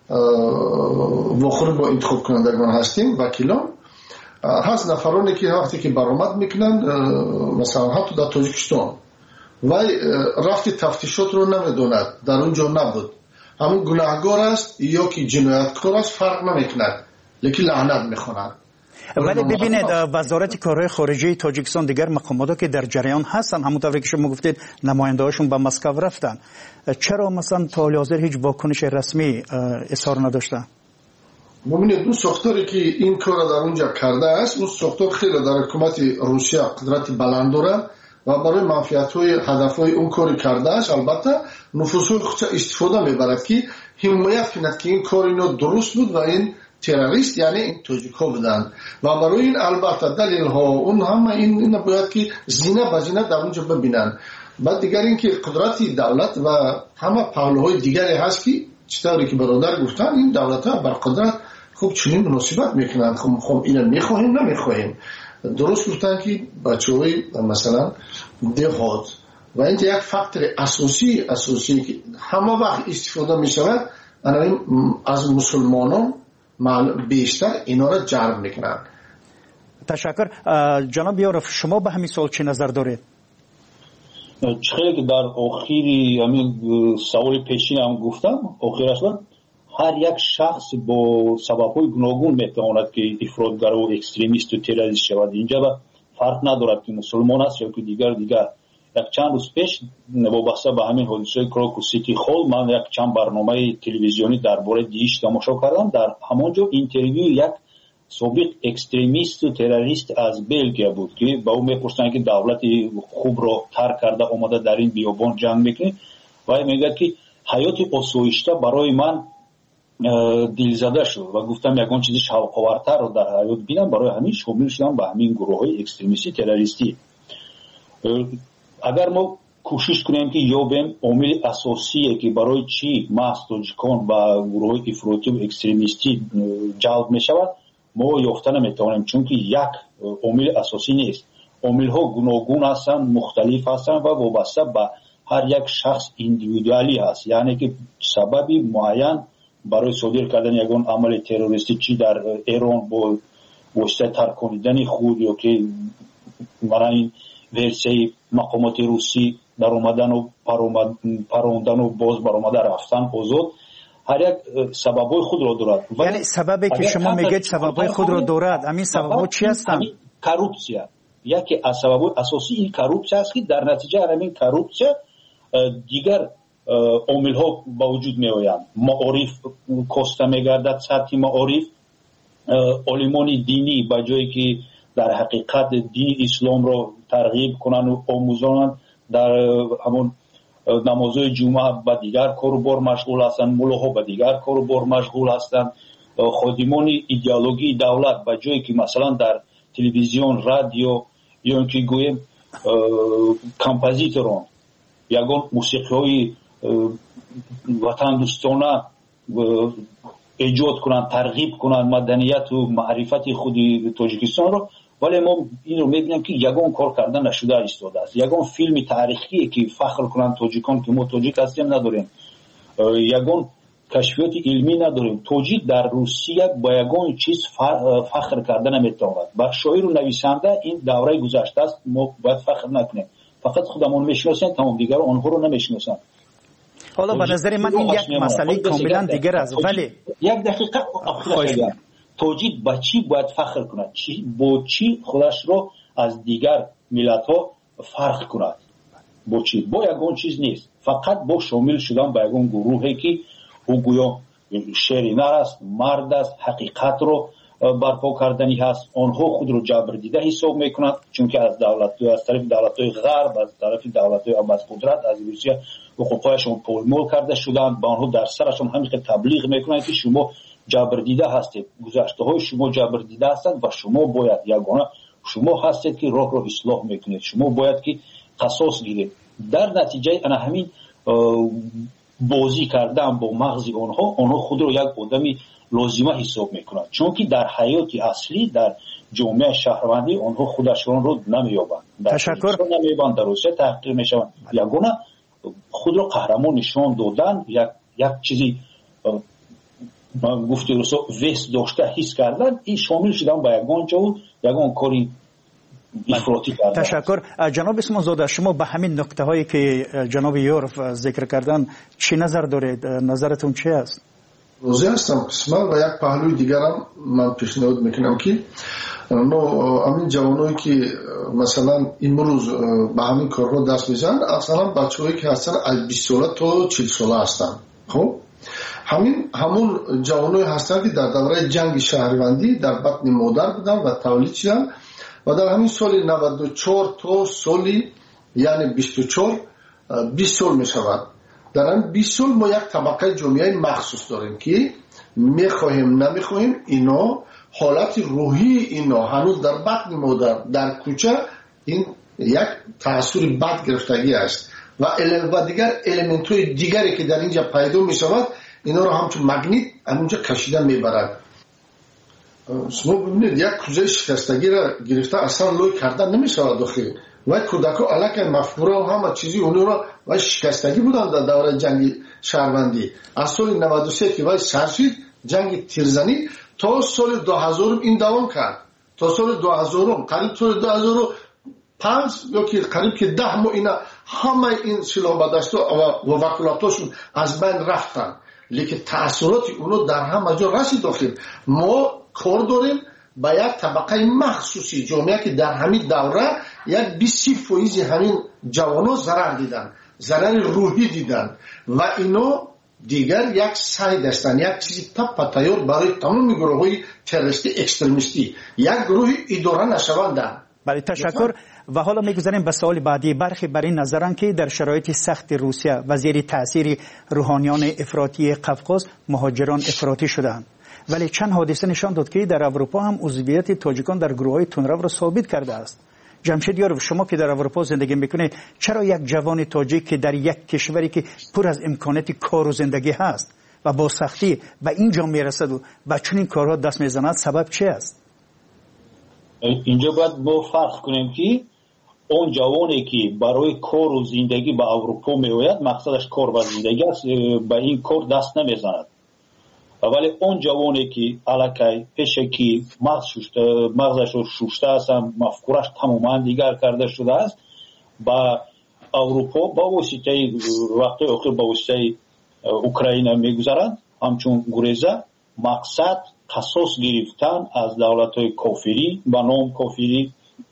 واخور با انتخاب کنندگان هستیم، وکیلان هست، نفرانی که وقتی که برآمد میکنند مثلا حتی در تاجیکستان و رفت تفتیشات رو نمیدوند، در اونجا نبود، همون گناهگار است یا که جنایتکار است فرق نمیکند، لیکن لعنت میخونند. ولی ببینید وزارت کارهای خارجه تاجیکستان دیگر مقاماتی که در جریان هستن، همونطوری که شما گفتید نماینده‌هاشون به مسکو رفتن، چرا مثلا تا حال حاضر هیچ واکنش رسمی اظهار نداشتن؟ ببینید اون ساختاری که این کار در اونجا کرده است، اون ساختار خیلی در حکومت روسیه قدرت بلند داره و برای منفعت‌های هدف‌های اون کاری کرده است. البته نفوذهای خودش استفاده میبرد که حمایت کند که این کار اینو درست بود و این تروریست یعنی این تاجیک‌ها بودن و برای این البته دلیل‌ها اون همه این باید که زینه به زینه در اونجا ببینن. بعد دیگر این که قدرت دولت و همه پهلوهای دیگری هست که چطوری که برادر گفتن این دولت‌ها بر قدرت خوب چنین مناسبت میکنن، خب اینو میخواهیم نمیخواهیم. درست گفتن که بچه‌های مثلا دهات و این یک فاکتور اساسی که همه وقت استفاده میشود از مسلمانان بیشتر اینا را جلب میکنن. تشکر. جناب یاروف شما به همین سوال چه نظر دارید؟ خیلی که در آخری همین سوال پیشین هم گفتم، آخرش هر یک شخص با سبب‌های گوناگون میتواند که افراطگر و اکستریمیست و تروریست شود. اینجا فرق ندارد که مسلمان است یا که دیگر. یک چند روز پیش وابسته به همین حادثه کراکوس سیتی هال من یک چند برنامه تلویزیونی درباره دیش تماشا کردم. در همونجا اینترویو یک سابق اکستریمیست و تروریست از بلژیک بود که با او میپرسن که دولت خوب را ترک کرده اومده در این بیابان جنگ میکنه و میگه که حیات آسایشته برای من دلزده شد و گفتم یگان چیز شوق‌آورتر رو در حیات بینم، برای همین شامل شدم به همین گروه‌های اکستریمیستی تروریستی. اگر ما کوشش کنیم که یابیم عامل اساسیه که برای چی محض تاجیکان و گروه‌های افراطی و اکستریمیستی جلب می‌شود ما یافته نمی‌توانیم، چون که یک عامل اساسی نیست. عامل‌ها گوناگون هستند، مختلف هستند و وابسته به هر یک شخص ایندیویدوالی هست، یعنی که سببی معین برای صادر کردن یگان عمل تروریستی چی در ایران با واسطه ترکاندن خود یا که برای این ورسیه مقامات روسی در اومدن و پروندن و باز برآمده رفتن آزاد، هر یک سببای خود را دارد. یعنی سببی که شما میگید سببای خود را دارد، همین سبب‌ها چی هستند؟ کروپسیا یکی از سببای اساسی این کروپسیا است که در نتیجه همین کروپسیا دیگر عامل ها با وجود می آیند. معارف کاسته می گردد، سطح معارف عالمان دینی با جایی که در حقیقت دین اسلام را ترغیب کنند و آموزانند در همون نمازهای جمعه با دیگر کار و بار مشغول هستند، ملاها با دیگر کار و بار مشغول هستند. خادمان ایدئولوژی دولت با جایی که مثلا در تلویزیون، رادیو یا اینکه گویم کمپوزیتوران یگان موسیقی‌های وطن دوستانه ایجاد کنند، ترغیب کنند مدنیت و معرفت خود تاجیکستان را ولی ما این رو میبینیم که یگان کار کردن نشده ایستاده است. یگان فیلم تاریخی که فخر کنند تاجیکان که ما تاجیک هستیم نداریم، یگان کشفیات علمی نداریم. تاجیک در روسیه با یگان چیز فخر کردن نمیتواند. با شاعر و نویسنده این دوره گذشته است، ما باید فخر نکنیم. فقط خودمون میشناسیم، تمام دیگر آنها رو نمیشناسن. حالا به نظر من این یک مسئله کاملا دیگر است. ولی یک دقیقه تاجیک با چی باید فخر کند؟ با چی خودش رو از دیگر ملت ها فرق کند؟ با چی؟ با یگان چیز نیست، فقط با شامل شدن با یگان گروهی که او گویا شعر نر است، مرد است، حقیقت رو برپا کردنی هست. آنها خود رو جبر دیده حساب میکنند، چون که از طرف دولت‌های غرب، از طرف دولت‌های از قدرت، از روسیه حقوقایشون پایمال کرده شدند. با آنها در سرشون همین تبلیغ میکنند که شما جبر دیده هستید، گذشته های شما جبر دیده هستند و شما باید یگانه شما هستید که راه رو اصلاح میکنید، شما باید که قصاص گیرید. در نتیجه انا همین بازی کردن با مغز آنها خود رو یک آدمی لازمه حساب میکنند، چون که در حیات اصلی در جامعه شهروندی آنها خودشون رو نمییابند. تشکر. نمییابند، در روسیه تحقیر میشوند. یگانه خود رو قهرمان نشان دادن، یک چیزی گفته روسا وست داشته حس کردن، این شامل شدن با یگان جا یگان کاری افراطی کردن. تشکر. جناب اسمان زاده، شما به همین نکته هایی که جناب یورف ذکر کردن چی نظر دارید؟ نظرتون چی است؟ روزی هستم قسمت و یک پهلوی دیگرم من پیشنهاد میکنم که همین جوانایی که مثلا امروز به همین کار رو دست میزنن، اصلا بچه‌هایی که هستن از 20 ساله تا 40 ساله هستن. خب همون جوانایی هستن که در دوره جنگ شهروندی در بطن مادر بودن و تولید شدن و در همین سال 94 تا سالی یعنی 24 20 سال می شود. در این 20 سال ما یک طبقه جامعه مخصوص داریم که میخواهیم نمیخواهیم اینا حالت روحی اینا هنوز در بطن مادر در کوچه این یک تأثیر بد گرفتگی است و دیگر الیمنت های دیگری که در اینجا پیدا می شود اینا رو همچون مگنیت همونجا کشیده میبرد. شما ببینید یک کوزه شکستگی را گرفته اصلا لوی کردن نمی شود داخل و کودکا علاقه مفکوره و همه چیزی اونو را و شکستگی بودن در دوره جنگ شهروندی. از سال 93 که وای سرشید جنگ تیرزنی تا سال 2000 این دوام کرد، تا سال 2000 قریب سال 2005 یا که قریب که 10 ماه اینا همه این سلاح بدست و وکالتاشون از بین رفتن، لیکن تأثیرات اونو در همه جا رسید داخل. ما کار داریم با یک طبقه مخصوصی جامعه که در همین دوره یک 20% همین جوانا ضرر دیدن، ضرر روحی دیدن و اینا دیگر یک سعی داشتن یک چیزی تیار برای تمام گروه‌های تروریستی اکستریمیستی یک گروه اداره نشوندن. بله تشکر. و حالا میگذاریم به سوال بعدی. برخی بر این نظرن که در شرایط سخت روسیه وزیر تأثیر روحانیان افراطی قفقاز مهاجران افراطی شدند، ولی چند حادثه نشان داد که در اروپا هم عضویت تاجیکان در گروه‌های تندرو را ثابت کرده است. جمشید یاروف، شما که در اروپا زندگی میکنید، چرا یک جوان تاجیک که در یک کشوری که پر از امکانات کار و زندگی هست و با سختی به اینجا میرسد و به چنین کارها دست میزند، سبب چی است؟ اینجا باید ما فرق کنیم که اون جوانی که برای کار و زندگی به اروپا میآید مقصدش کار و زندگی است، به این کار دست نمیزند. ولی اون جوانی که علاقه پیشه که مغزش رو شوشته است، مفکورش تماما دیگر کرده شده است، با اروپا با واسطه وقتی آخر با واسطه اوکراین میگذارند، همچون گریزه مقصد قصاص گرفتن از دولت‌های کافری با نام کافری،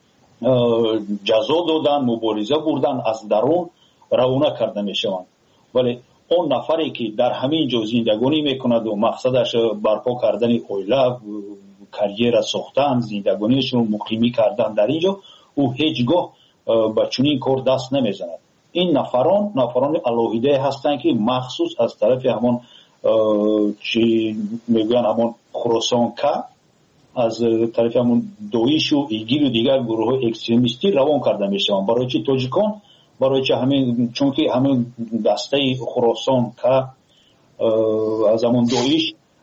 جزا دادن، مبارزه بردن، از درون روانه کرده میشوند. ولی اون نفری که در همین جا زندگانی میکند و مقصدش برپا کردن اویله، کریر ساختن، زندگانیش رو مقیمی کردن در اینجا، او هیچگاه به چنین کار دست نمیزند. این نفران الوهیده هستند که مخصوص از طرف همون چی میگن همون خراسان که از طرف همون دویش و ایگیل و دیگر گروه اکستریمیستی روان کرده میشوند. برای چی تاجیکان؟ برای چه همین، چون که همین دسته خراسان که از همون دویش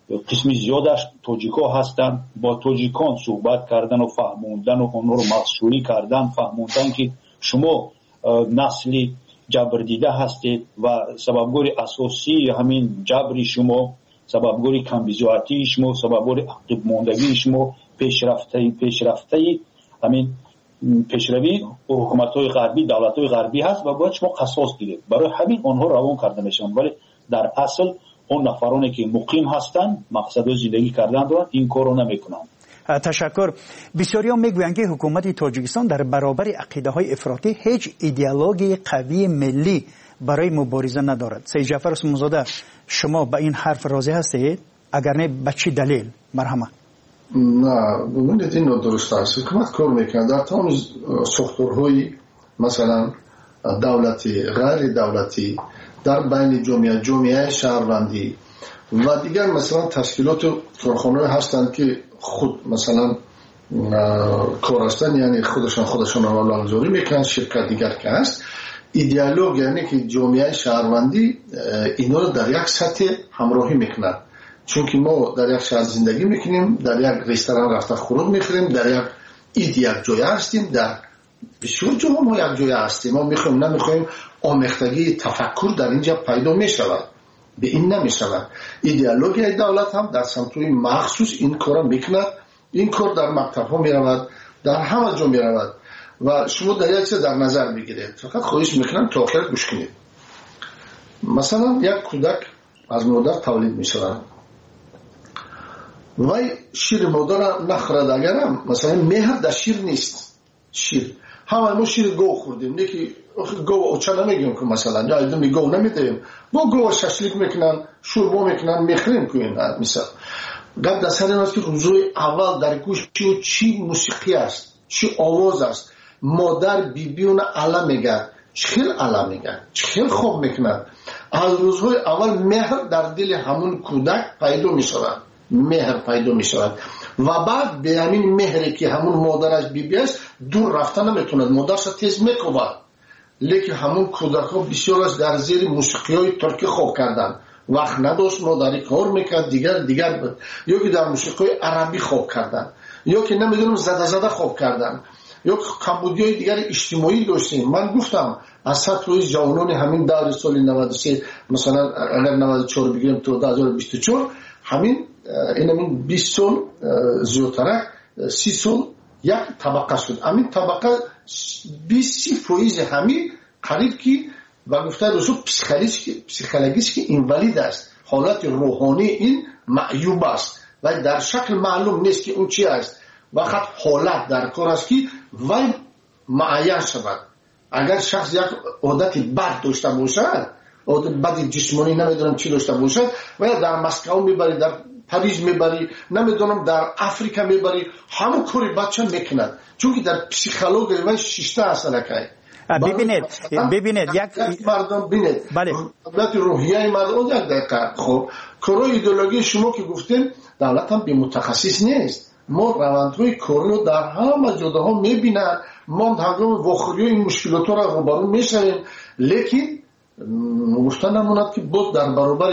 قسمی زیادش توجیکا هستند. با توجیکان صحبت کردن و فهموندن و اونها رو مخصوصی کردن، فهموندن که شما نسلی جبر دیده هستید و سببگوری اساسی همین جبری شما، سببگوری کمبیزاتی شما، سببگوری عقب ماندگی شما، پیشرفته همین پیشروی حکومت‌های غربی، دولت‌های غربی هست و باید شما قصاص گیرید. برای همین آنها روان کرده میشن، ولی در اصل اون نفرانی که مقیم هستند، مقصد زندگی کردن دارند، این کارو نمیکنند. تشکر. بسیاری هم میگویند که حکومت تاجیکستان در برابر عقیده های افراطی هیچ ایدئولوژی قوی ملی برای مبارزه ندارد. سید جعفر اسمانزاده، شما به این حرف راضی هستید؟ اگر نه به چه دلیل؟ مرحمت. نه، ببینید این درست است. حکومت کار میکنه در تمام ساختارهای مثلا دولتی، غیر دولتی، در بین جامعه شهروندی و دیگر مثلا تشکیلات و کارخانه‌ای هستند که خود مثلا کار هستند، یعنی خودشان لازوری میکنن. شرکت دیگر که هست ایدئولوژی، یعنی که جامعه شهروندی اینا رو در یک سطح همراهی میکنن. چون که ما در یک شهر زندگی میکنیم، در یک رستوران رفته خورد میخوریم، در یک جای هستیم، در بسیار جاها ما یک جای هستیم. ما میخوایم نمیخوایم آمیختگی تفکر در اینجا پیدا میشود، به این نمیشود. ایدئولوژی دولت هم در سمتوی مخصوص این کار میکند. این کار در مکتب ها میرود، در همه جا میرود و شما در یک چیز در نظر بگیرید. فقط خواهش میکنم تا آخر گوش کنید. مثلا یک کودک از مادر تولید میشود، وای شیر مادر نخورد، اگرم مثلا مهر در شیر نیست. شیر همه ما شیر گو خوردیم، نه که گو اوچه نمیگیم که مثلا یا ایدمی گو نمیدیم، گو ششلیک میکنن، شوربا میکنن، میخریم که این مثلا قد در سر این است که روزوی اول در گوش چی موسیقی است، چی آواز است. مادر بیبیون علا میگه، چخیل علا میگه، چخیل خوب میکنن. از روزهای اول مهر در دل همون کودک پیدا میشود، مهر پیدا میشود و بعد به همین مهری که همون مادرش بیبی است دور رفتن نمیتوند، مادرش تیز میکوبد. لیکن همون کودک ها بسیارش در زیر موسیقی های ترکی خوب کردن، وقت نداشت مادری کار میکرد، دیگر بود. یا که در موسیقی های عربی خوب کردن، یا که نمیدونم زده خوب کردن، یا کمبودی های دیگر اجتماعی داشتیم. من گفتم از سطح جوانان همین دور سال 93 مثلا اگر 94 بگیریم تو 2024 همین 20 سال زیادتر 30 سال یک طبقه شد. همین طبقه 20% همین قریب که و گفته رسول پسیکولوژیش که اینوالید است، حالت روحانی این معیوب است و در شکل معلوم نیست که اون چی است. وقت حالت در کار است که وای معین شود. اگر شخص یک عادت بد داشته باشد، عادت بد جسمانی نمیدونم چی داشته باشد، و در مسکو میبری، در پاریس میبری، نمیدونم در افریقا میبری، همون کاری بچه میکند. چون که در پسیکولوژی و شیشته اصلا که ببینید یک مردم ببینید بله دولت روحیه مردم یک دقیقه. خب کارای ایدئولوژی شما که گفتیم دولت هم بی متخصص نیست. ما روندهای کارو در همه جاها میبینن، ما هنگام واخوری این مشکلات را روبرو میشویم. لیکن گفتن نموند که باز در برابر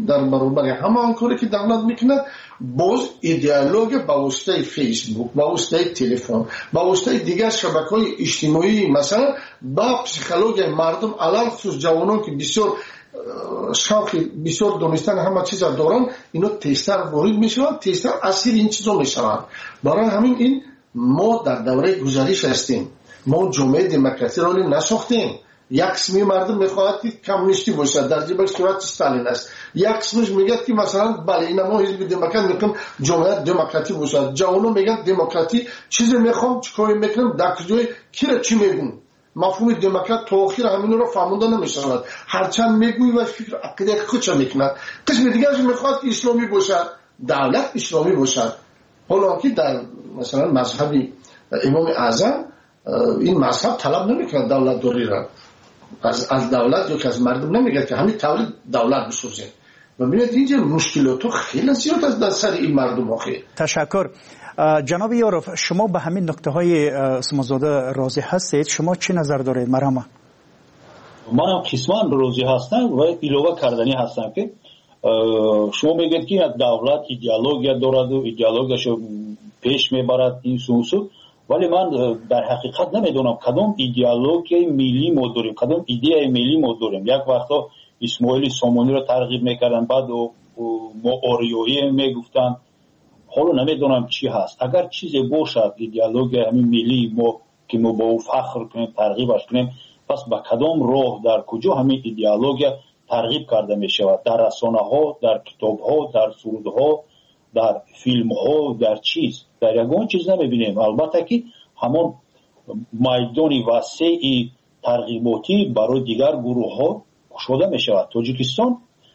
همه کاری که دولت میکند باز ایدئولوژی با واسطه فیسبوک، با واسطه تلفن، با واسطه دیگر شبکه‌های اجتماعی مثلا با پسیکولوژی مردم علل خصوص جوانان که بسیار شوقی بسیار دونستن همه چیز دارن، اینا تیستر وارد میشوند، تیستر اسیر این چیزا میشوند. برای همین این ما در دوره گذشته هستیم. ما جامعه دموکراسی را نساختیم. یک قسمی مردم میخواهد که کمونیستی باشد، در جبهه صورت استالین است. یک قسمش میگه که مثلا بله این ما حزب دموکرات میگیم جامعه دموکراتی باشد. جوانان میگن دموکراتی چیزی میخوام چیکار میکنم، در کجای کی را چی میگم. مفهوم دموکرات تا آخر همین رو فهمونده نمیشود. هرچند میگویی و فکر عقیده خودش میکند. قسم دیگرش میخواد که اسلامی باشد، دولت اسلامی باشد. حالا که در مثلا مذهب امام اعظم این مذهب طلب نمیکنه دولت دوری را از دولت یا که از مردم نمیگه که همین تولید دولت بسازه. و ببینید اینجا مشکلات خیلی زیاد از در سر این مردم آخه. تشکر. جناب یاروف، شما به همین نکته های اسمانزاده راضی هستید؟ شما چی نظر دارید؟ مرحبا. من هم قسمان راضی هستم و ایلوه کردنی هستم که شما میگید که دولت ایدئولوژی دارد و ایدئولوژیشو پیش میبرد این سو، ولی من در حقیقت نمیدونم کدام ایدئولوژی ملی ما داریم، کدام ایده ملی ما داریم. یک وقتا اسماعیل سامانی رو ترغیب میکردن، بعد ما آریایی میگفتن، حالا نمیدونم چی هست. اگر چیزی باشد ایدئولوژی همین ملی ما که ما با او فخر کنیم، ترغیبش کنیم، پس به کدام راه، در کجا همین ایدئولوژی ترغیب کرده می شود؟ در رسانه ها، در کتاب ها، در سرود ها، در فیلم ها، در چیز، در یگان چیز نمیبینیم. البته که همون میدان وسیع ترغیباتی برای دیگر گروه ها گشوده می شود. تاجیکستان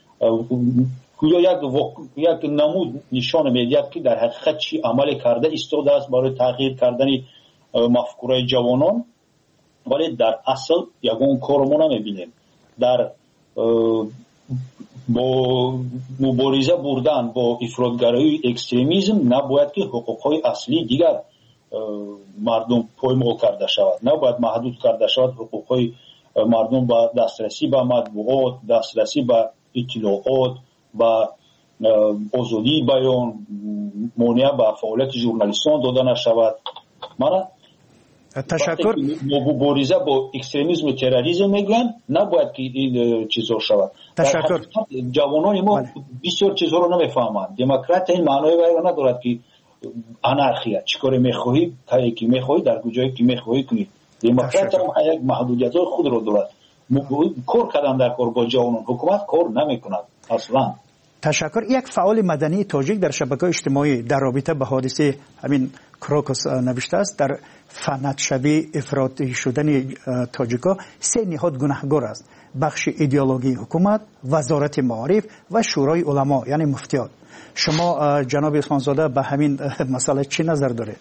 یک نمود نشان میدهد که در حقیقت چی عمل کرده ایستاده است برای تغییر کردن مفکوره جوانان، ولی در اصل یگان کار ما نمیبینیم. در با مبارزه بردن با افراطگرایی اکستریمیسم نباید که حقوقهای اصلی دیگر مردم پایمال کرده شود، نباید محدود کرده شود حقوقهای مردم به دسترسی به مطبوعات، دسترسی به اطلاعات، به آزادی بیان، مانع به فعالیت ژورنالیستان داده نشود. من تشکر. مبارزه با اکستریمیسم و تروریسم میگن نباید که این چیزا شود. تشکر. جوانان ما بسیار چیزها رو نمیفهمند. دموکرات این معنای وای ندارد که انارخیا چیکار میخواهی تا کی میخواهی در کجایی که میخواهی کنی. دموکرات هم یک محدودیت‌های خود رو دارد. کار کردن در کار با جوانان، حکومت کار نمیکند اصلا. تشکر. یک فعال مدنی تاجیک در شبکه‌های اجتماعی در رابطه به حادثه همین کراکوس نوشته است در فنت شبیه افراطی شدن تاجیکا 3 نهاد گناهکار است: بخش ایدئولوژی حکومت، وزارت معارف و شورای علما یعنی مفتیان. شما جناب عثمانزاده به همین مسئله چی نظر دارید؟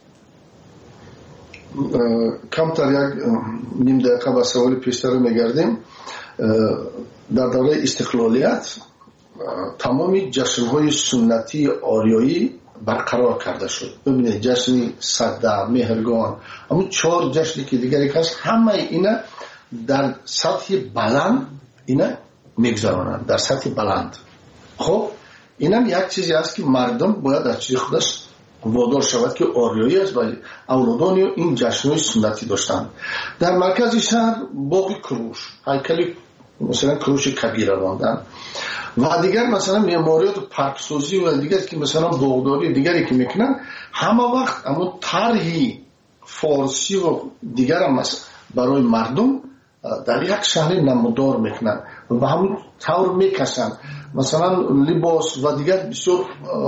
کمتر یک نیم دقیقه به سوال پیشتر میگردیم. در دوره استقلالیت تمامی جشن‌های سنتی آریایی برقرار کرده شد. ببینید جشن صده، مهرگان، همون 4 جشنی که دیگری هست، همه اینا در سطح بلند اینا میگذرانند، در سطح بلند. خب اینم یک چیزی است که مردم باید از چیز خودش وادار شود که آریایی است و اولادان این جشن‌های سنتی داشتند. در مرکز شهر باغ کروش، هیکل مثلا کروش کبیر راندن و دیگر مثلا معماریات و پارکسازی و دیگر که مثلا باغداری دیگری که میکنن، همه وقت اما طرحی فارسی و دیگر هم برای مردم در یک شهر نمودار میکنن و همون طور میکشن. مثلا لباس و دیگر بسیار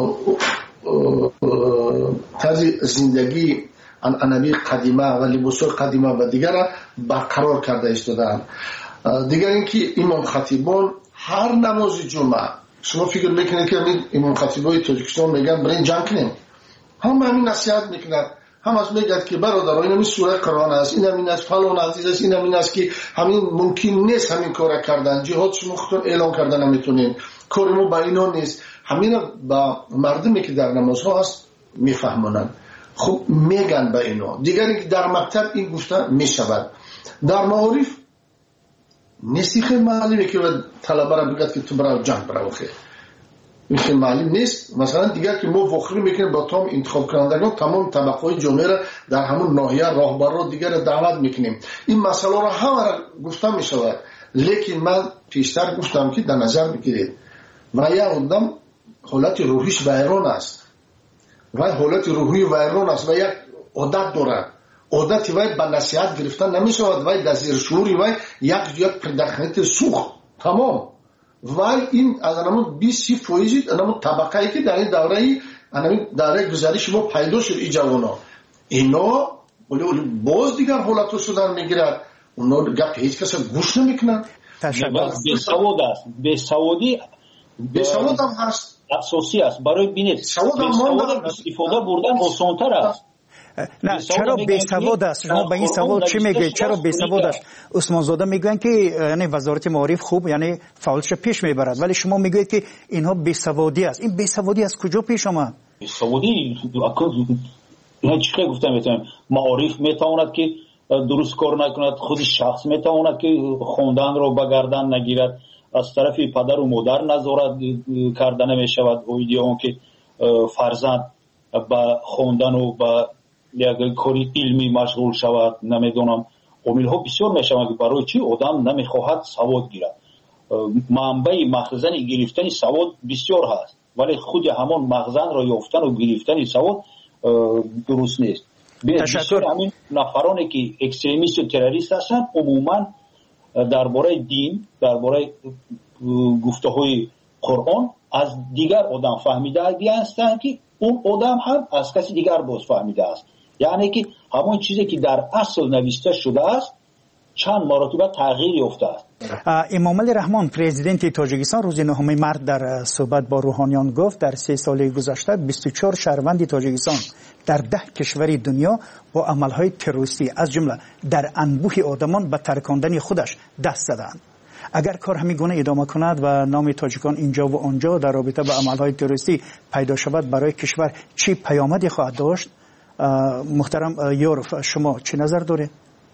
طرز زندگی عنعنوی قدیمه و لباس‌های قدیمه و دیگر برقرار کرده ایستادن. دیگر اینکه امام خطیبان هر نماز جمعه، شما فکر میکنید که امام خطیبای تاجیکستان میگن برین جنگ کنیم، هم همین نصیحت میکنند، هم از میگد که برادر این همین سوره قرآن است، این همین از فلان عزیز است، این همین است که همین ممکن نیست همین کار کردن، جهاد شما خودتون اعلان کردن نمیتونین، کار ما با اینا نیست. همین با مردمی که در نمازها هست میفهمونن. خب میگن به اینا. دیگری که در مکتب این گفته میشود. در معارف نیستی خیلی معلومه که طلبه را بگد که تو برای جنگ برای خیلی این خیلی معلوم نیست. مثلا دیگر که ما فخری میکنیم با تمام انتخاب کنندگان، تمام طبقه جامعه را در همون ناحیه راهبر دیگر را دعوت میکنیم. این مسئله را همه را گفته میشود، لیکن من پیشتر گفتم که در نظر بگیرید و یک آدم حالت روحیش ویران است و حالت روحی ویران است و یک عادت دارد. عادت وای به نصیحت گرفتن نمیشود، وای در زیر شعوری وای یک پرداخت سوخت تمام. وای این از نمود 20% نمود طبقه‌ای که در این دوره گذشته ما پیدا شد، این جوانا اینا باز دیگر حالت شدن میگیرد، اونا گپ هیچ کس گوش نمیکنن. بیسواد است، بیسواد هم هست، اساسی است. برای بینید بیسواد استفاده بردن آسان‌تر است. نه چرا بیسواد است؟ شما به این سوال چی میگید؟ چرا بیسواد است؟ عثمانزاده میگن که یعنی وزارت معارف خوب یعنی فعالش پیش میبرد، ولی شما میگید که اینها بیسوادی است. این بیسوادی از کجا پیش آمد؟ بیسوادی یعنی چی گفتم؟ معارف میتواند که درست کار نکند، خود شخص میتواند که خوندن رو بگردن نگیرد، از طرف پدر و مادر نظارت کرده نمی شود. اویدی اون که فرزند با خوندن و با یک کاری علمی مشغول شود، نمیدونم عامل ها بسیار می شود که برای چی آدم نمیخواهد سواد گیرد. منبع مخزن گرفتن سواد بسیار هست، ولی خود همان مخزن را یافتن و گرفتن سواد درست نیست. بسیار همین نفرانی که اکستریمیست و تروریست هستند عموما درباره دین، درباره گفته های قرآن از دیگر آدم فهمیده هستند که اون آدم هم از کسی دیگر باز فهمیده است. یعنی که همون چیزی که در اصل نوشته شده است چند مرتبه تغییر یافته است. امام علی رحمان پرزیدنت تاجیکستان روز 9 مارس در صحبت با روحانیان گفت در 3 سال گذشته 24 شهروند تاجیکستان در 10 کشور دنیا با عملهای تروریستی از جمله در انبوه آدمان به ترکاندن خودش دست زدند. اگر کار همین گونه ادامه کند و نام تاجیکان اینجا و آنجا در رابطه با عملهای تروریستی پیدا شود، برای کشور چه پیامدی خواهد داشت؟ محترم یورف، شما چه نظر دارید؟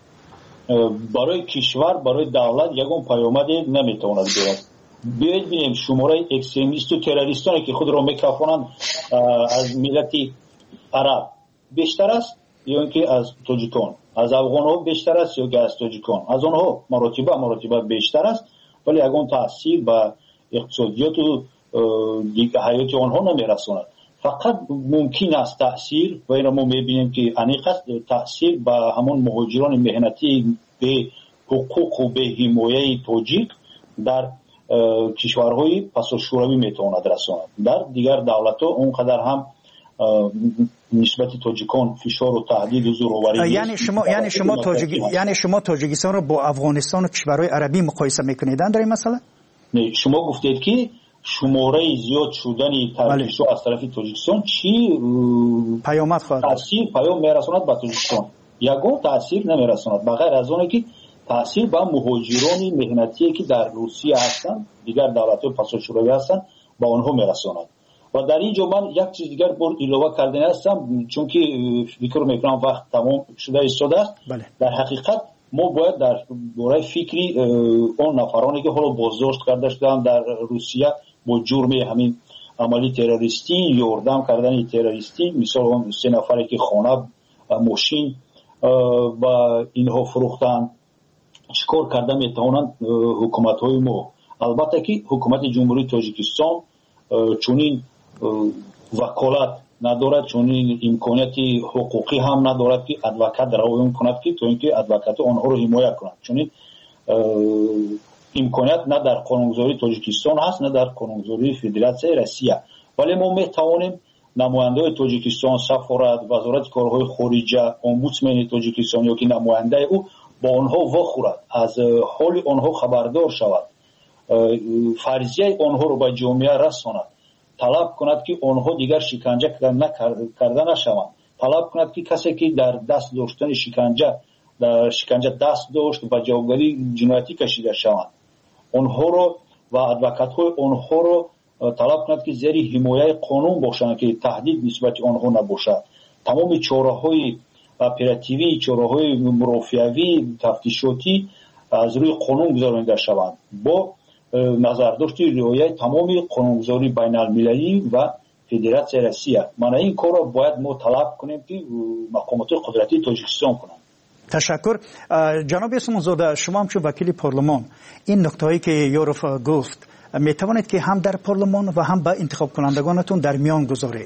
برای کشور، برای دولت یگان پیامدی نمیتواند بیاید. بیایید ببینیم شماره اکستریمیست و تروریستانی که خود را میکافانند از ملت عرب بیشتر است یا اینکه از تاجیکان، از افغان ها بیشتر است یا که از تاجیکان، از آنها مراتبه بیشتر است، ولی یگان تاثیر به اقتصادیات و حیات آنها نمیرساند. فقط ممکن است تأثیر و این ما میبینیم که انیق است تأثیر به همون مهاجران مهنتی به حقوق و به حمایه تاجیک در کشورهای پساشوروی میتواند رساند. در دیگر دولت‌ها اونقدر هم نسبت تاجیکان فشار و تهدید و زورآوری. یعنی شما تاجیکستان رو با افغانستان و کشورهای عربی مقایسه میکنید در این مسئله؟ نه، شما گفتید که شماره زیاد شدن ترکیش از طرف تاجیکستان چی پیامد خواهد تاثیر پیام میرساند به تاجیکستان؟ یگان تاثیر نمیرساند بغیر از اون که تاثیر به مهاجران مهنتی که در روسیه هستند، دیگر دولت‌های پساشوروی هستند، با آنها میرساند. و در اینجا من یک چیز دیگر بر علاوه کردن هستم، چون که فکر میکنم وقت تمام شده است. در حقیقت ما باید در دوره فکری اون نفرانی که حالا بازداشت کرده شدن در روسیه با جرم همین عملی تروریستی، یاردم کردن تروریستی، مثال اون 3 نفری که خانه ماشین و اینها فروختن، چیکار کرده میتوانند حکومت‌های ما. البته که حکومت جمهوری تاجیکستان چونین وکالت ندارد، چونین امکانیتی حقوقی هم ندارد که ادوکات روایت کند که تو اینکه ادوکات آنها رو حمایت کند. چونین امکانیت نه در قانونگذاری تاجیکستان هست نه در قانونگذاری فدراسیون روسیه. ولی ما میتوانیم نماینده تاجیکستان، سفارت، وزارت کارهای خارجه، امبودسمن تاجیکستان یا که نماینده او با آنها واخورد، از حال آنها خبردار شود، فرضیه آنها رو به جامعه رساند، طلب کند که آنها دیگر شکنجه کرده نشوند، طلب کند که کسی که در دست داشتن شکنجه دست داشت و جوابگری جنایتی کشیده شوند، آنها رو و ادوکات‌های آنها رو طلب کند که زیر حمایه قانون باشند که تهدید نسبت آنها نباشد. تمام چاره‌های اپراتیوی، چاره‌های مرافعوی، تفتیشاتی از روی قانون گذرانده شوند با نظرداشت رعایت تمام قانونگذاری بین المللی و فدراسیون روسیه. من این کار را باید ما طلب کنیم که مقامات قدرتی تاجیکستان کنند. تشکر. جناب اسمانزاده، شما هم چون وکیل پارلمان این نکته‌ای که یوروف گفت می توانید که هم در پارلمان و هم با انتخاب کنندگانتون در میان گذارید؟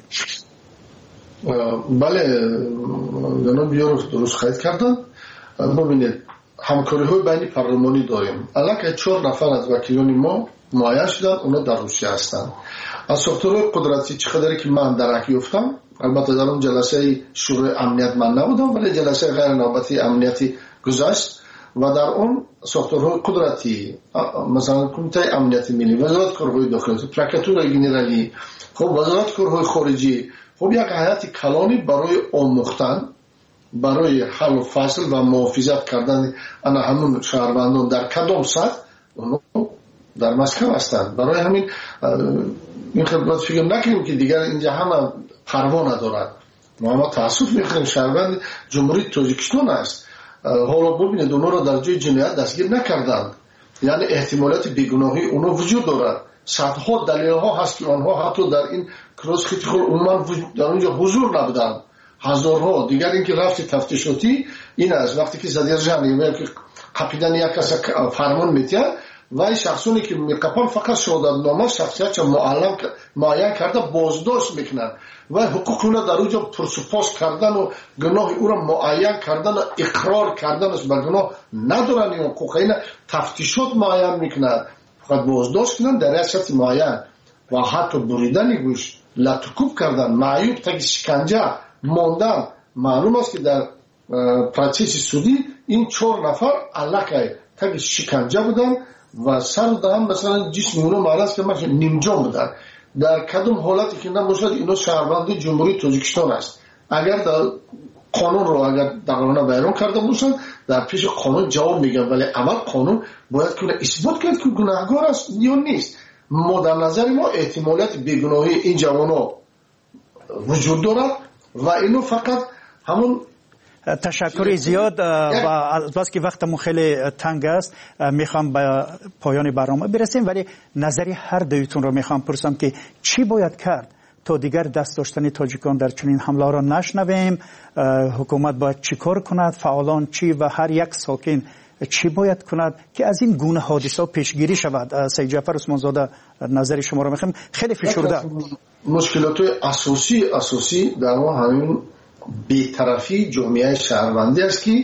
بله جناب یوروف درست خواهید کردن. ببینید همکاری های بین پارلمانی داریم. الان 4 نفر از وکیلان ما معین شدن، اونا در روسیه هستند. از ساختارهای قدرتی چقدری که من درک یافتم، البته در اون جلسه شورای امنیت من نبودم ولی جلسه غیر نوبتی امنیتی گذشت و در اون ساختارهای قدرتی مثلا کمیته امنیت ملی، وزارت کارهای داخلی، پرکاتور ژنرالی، خب وزارت کارهای خارجی، خب یک هیئت کلانی برای آموختن، برای حل و فصل و محافظت کردن انا همون شهروندان در کدام سطح در مسکو هستند. برای همین این خدمت فکر نکنیم که دیگر اینجا همه پروا ندارد. ما تاسف می‌خوریم شهروند جمهوری تاجیکستان است. حالا ببینید اونا را در جای جنایت دستگیر نکردند یعنی احتمالات بیگناهی اونا وجود دارد. صدها دلیل ها هست که آنها حتی در این کراس خیلی خود عموما در اونجا حضور نبودند. هزارها. دیگر اینکه رفت تفتیشاتی این است وقتی که زدیرجانی یا که قپیدن یک کس فرمان میتید و این شخصونی که میقپن فقط شهادتنامه شخصیت معین کرده بازداشت میکنن و حقوق اونا در اونجا پرسپاس کردن و گناه او را معین کردن و اقرار کردن است به گناه ندارن. این حقوق اینا تفتیشات معین میکنن فقط بازداشت کنن در شرط معین و حتی بریدن گوش لطکوب کردن معیوب تا شکنجه ماندن. معلوم است که در پروسس سودی این 4 نفر علاقه تا شکنجه بودن و سر دادن مثلا جسم اونا معرض که مثلا نیمجان بودن. در کدوم حالتی که نباشد اینا شهروندی جمهوری تاجیکستان است. اگر در قانون رو اگر دقیقاً بیان کرده باشن در پیش قانون جواب میگن ولی اول قانون باید که اثبات کرد که گناهکار است یا نیست. ما در نظر ما احتمالات بیگناهی این جوانا وجود دارد و اینو فقط همون تشکر زیاد و البته که وقتمون خیلی تنگ است میخوام به پایان برنامه برسیم ولی نظری هر دویتون رو میخوام پرسم که چی باید کرد تا دیگر دست داشتن تاجیکان در چنین حمله را نشنویم. حکومت باید چی کار کند، فعالان چی و هر یک ساکن چی باید کند که از این گونه حادثه پیشگیری شود. سید جعفر عثمان زاده نظر شما رو میخوام. خیلی فشرده مشکلات اساسی در ما همین بی‌طرفی جامعه شهروندی است که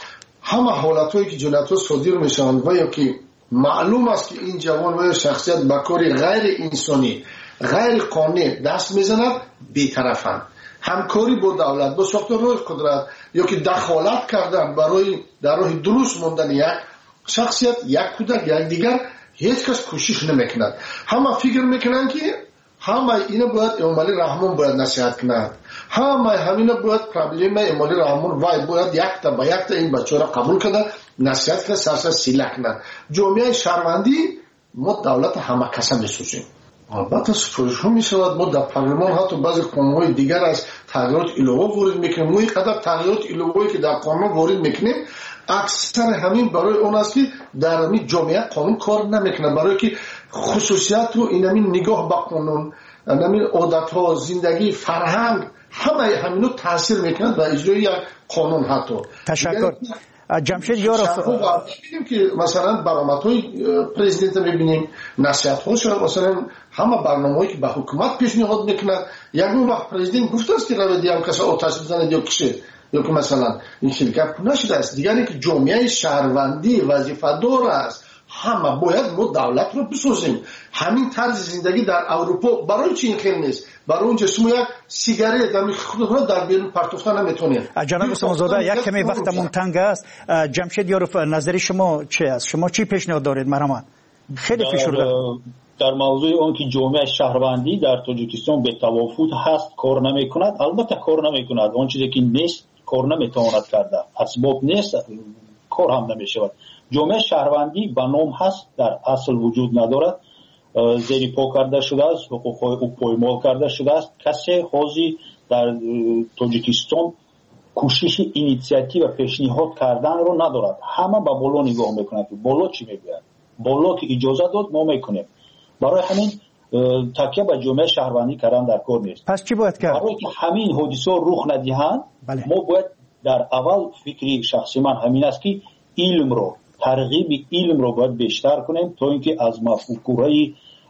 همه حالت‌هایی که جنایت‌ها صادر میشن و یا که معلوم است که این جوان و شخصیت به کار غیر انسانی غیر قانونی دست میزند بی‌طرفند. همکاری با دولت با ساختارهای قدرت یا که دخالت کردن برای در راه درست ماندن یک شخصیت یک کودک یک دیگر هیچ کس کوشش نمیکند. همه فکر میکنن که همه اینا باید امالی رحمان باید نصیحت کنند. همه باید پرابلم امالی رحمان وای باید یک تا این بچه را قبول کنند نصیحت کنند سرسر سیله کنند. جامعه شهروندی ما دولت همه کسا میسوزیم. البته سفارش ها می شود. ما در پارلمان حتی بعضی قانون‌های دیگر از تغییرات الهه وارد میکنیم. ما اینقدر تغییرات الهه‌ای که در قانون وارد میکنیم اکثر همین برای اون است که در همین جامعه قانون کار نمیکنه برای که خصوصیت و این همین نگاه به قانون همین عادت ها زندگی فرهنگ همه همینو تاثیر میکنه و اجرای یک قانون. حتی تشکر. جمشید یارف میبینیم که مثلا برآمدهای پرزیدنت میبینیم نصیحت‌هاش مثلا همه برنامه‌هایی که به حکومت پیشنهاد میکنند یک وقت پرزیدنت گفته است که روی هم کسی آتش بزنه یا کشه یا که مثلا این شرکت نشده است. دیگه اینکه جامعه شهروندی وظیفه دار است. همه باید ما دولت رو بسازیم. همین طرز زندگی در اروپا برای چی این خیلی نیست؟ برای اونجا شما یک سیگارت در خودتون در بیرون پرتوفتن نمیتونید. جناب عثمانزاده یک کمی وقتمون تنگ است. جمشید یارف نظر شما چی است؟ شما چی پیشنهاد دارید مرحمت؟ خیلی فشرده در موضوع اون که جامعه شهروندی در تاجیکستان به توافق هست کار نمیکند. البته کار نمیکند. اون چیزی که نیست کار نمیتواند کرده. اسباب نیست کار هم نمیشود. جامعه شهروندی به نام هست در اصل وجود ندارد. زیر پا کرده شده است، حقوق‌های او پایمال کرده شده است. کسی حاضی در تاجیکستان کوشش اینیشیاتیو و پیشنهاد کردن رو ندارد. همه به بالا نگاه میکنند. بالا چی میگوید؟ بالا که اجازه داد ما میکنیم. برای همین تکیه به جامعه شهروندی کردن در کار نیست. پس چی باید کرد؟ برای که همین حادثه رخ ندهند ما باید در اول فکری شخصی من همین است که علم رو ترغیب علم رو باید بیشتر کنیم تا اینکه از مفکوره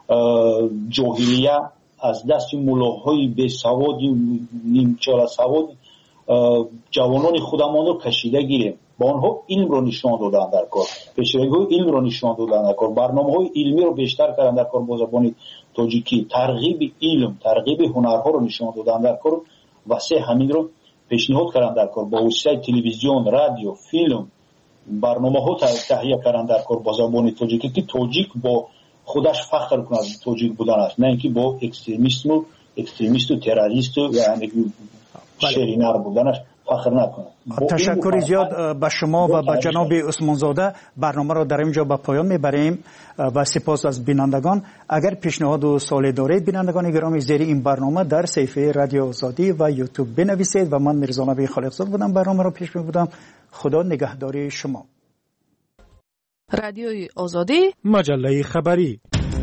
جاهلیه از دست ملاهای بی سواد نیمچاره سواد جوانان خودمان رو کشیده گیریم. با آنها علم رو نشان دادن در کار، پیشروی علم رو نشان دادن در کار، برنامه‌های علمی رو بیشتر کردن در کار با زبان تاجیکی، ترغیب علم، ترغیب هنرها رو نشان دادن در کار و سه همین رو پیشنهاد کردن در کار با وسیله تلویزیون، رادیو، فیلم برنامه‌ها تهیه کردن در کار با زبان تاجیکی که تاجیک با خودش فخر کند تاجیک بودن است، نه اینکه با اکستریمیست و تروریست و یعنی شرینر بودنش فخر نکنه. تشکر زیاد به شما و به جناب عثمانزاده. برنامه را در اینجا به پایان میبریم و سپاس از بینندگان. اگر پیشنهاد و سوالی دارید بینندگان گرامی زیر این برنامه در صفحه رادیو آزادی و یوتیوب بنویسید و من میرزا نبی خالقزاد بودم برنامه را پیش میبردم. خدا نگهداری شما. رادیوی آزادی، مجله خبری.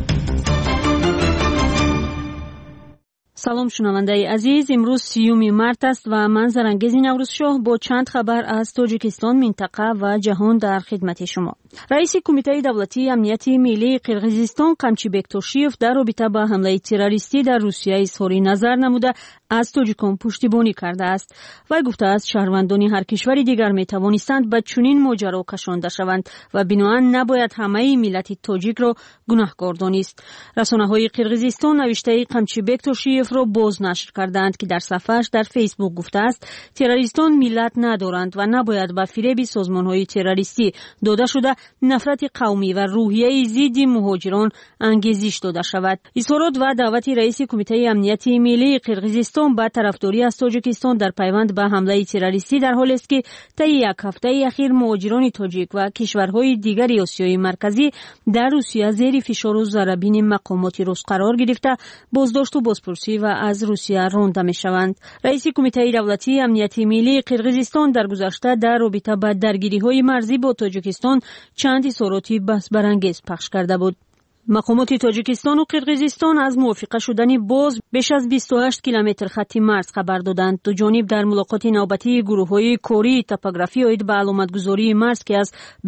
سلام شنونده عزیز، امروز 30 مارت است و من زرنگیز نوروزشاه با چند خبر از تاجیکستان، منطقه و جهان در خدمت شما. رئیس کمیته دولتی امنیتی ملی قرقیزستان قمچیبک توشیف در رابطه با حمله تروریستی در روسیه اظهار نظر نموده از تاجیکان پشتیبانی کرده است. وی گفته است شهروندان هر کشور دیگر می توانستند به چنین ماجرا کشانده شوند و بنابراین نباید همه ملت تاجیک را گناهکار دانست. رسانه‌های قرقیزستان نوشته قمچیبک توشیف را باز نشر کردند که در صفحه‌اش در فیسبوک گفته است تروریستان ملت ندارند و نباید به فریب سازمان‌های تروریستی داده شده نفرت قومی و روحیه ضد مهاجران انگیزش داده شود. اظهارات و دعوت رئیس کمیته امنیتی ملی قرقیزستان به طرفداری از تاجیکستان در پیوند به حمله تروریستی در حالی است که طی یک هفته اخیر مهاجران تاجیک و کشورهای دیگر آسیای مرکزی در روسیه زیر فشار و ضربین مقامات روس قرار گرفته بازداشت و بازپرسی و از روسیه رانده می‌شوند. رئیس کمیته دولتی امنیتی ملی قرقیزستان در گذشته در رابطه با درگیری‌های مرزی با تاجیکستان چند اظهاراتی بحث برانگیز پخش کرده بود. مقامات تاجیکستان و قرقیزستان از موافقه شدن باز بیش از 28 کیلومتر خط مرز خبر دادند. دو جانب در ملاقات نوبتی گروه‌های کاری توپوگرافی اید به علامتگذاری مرز که از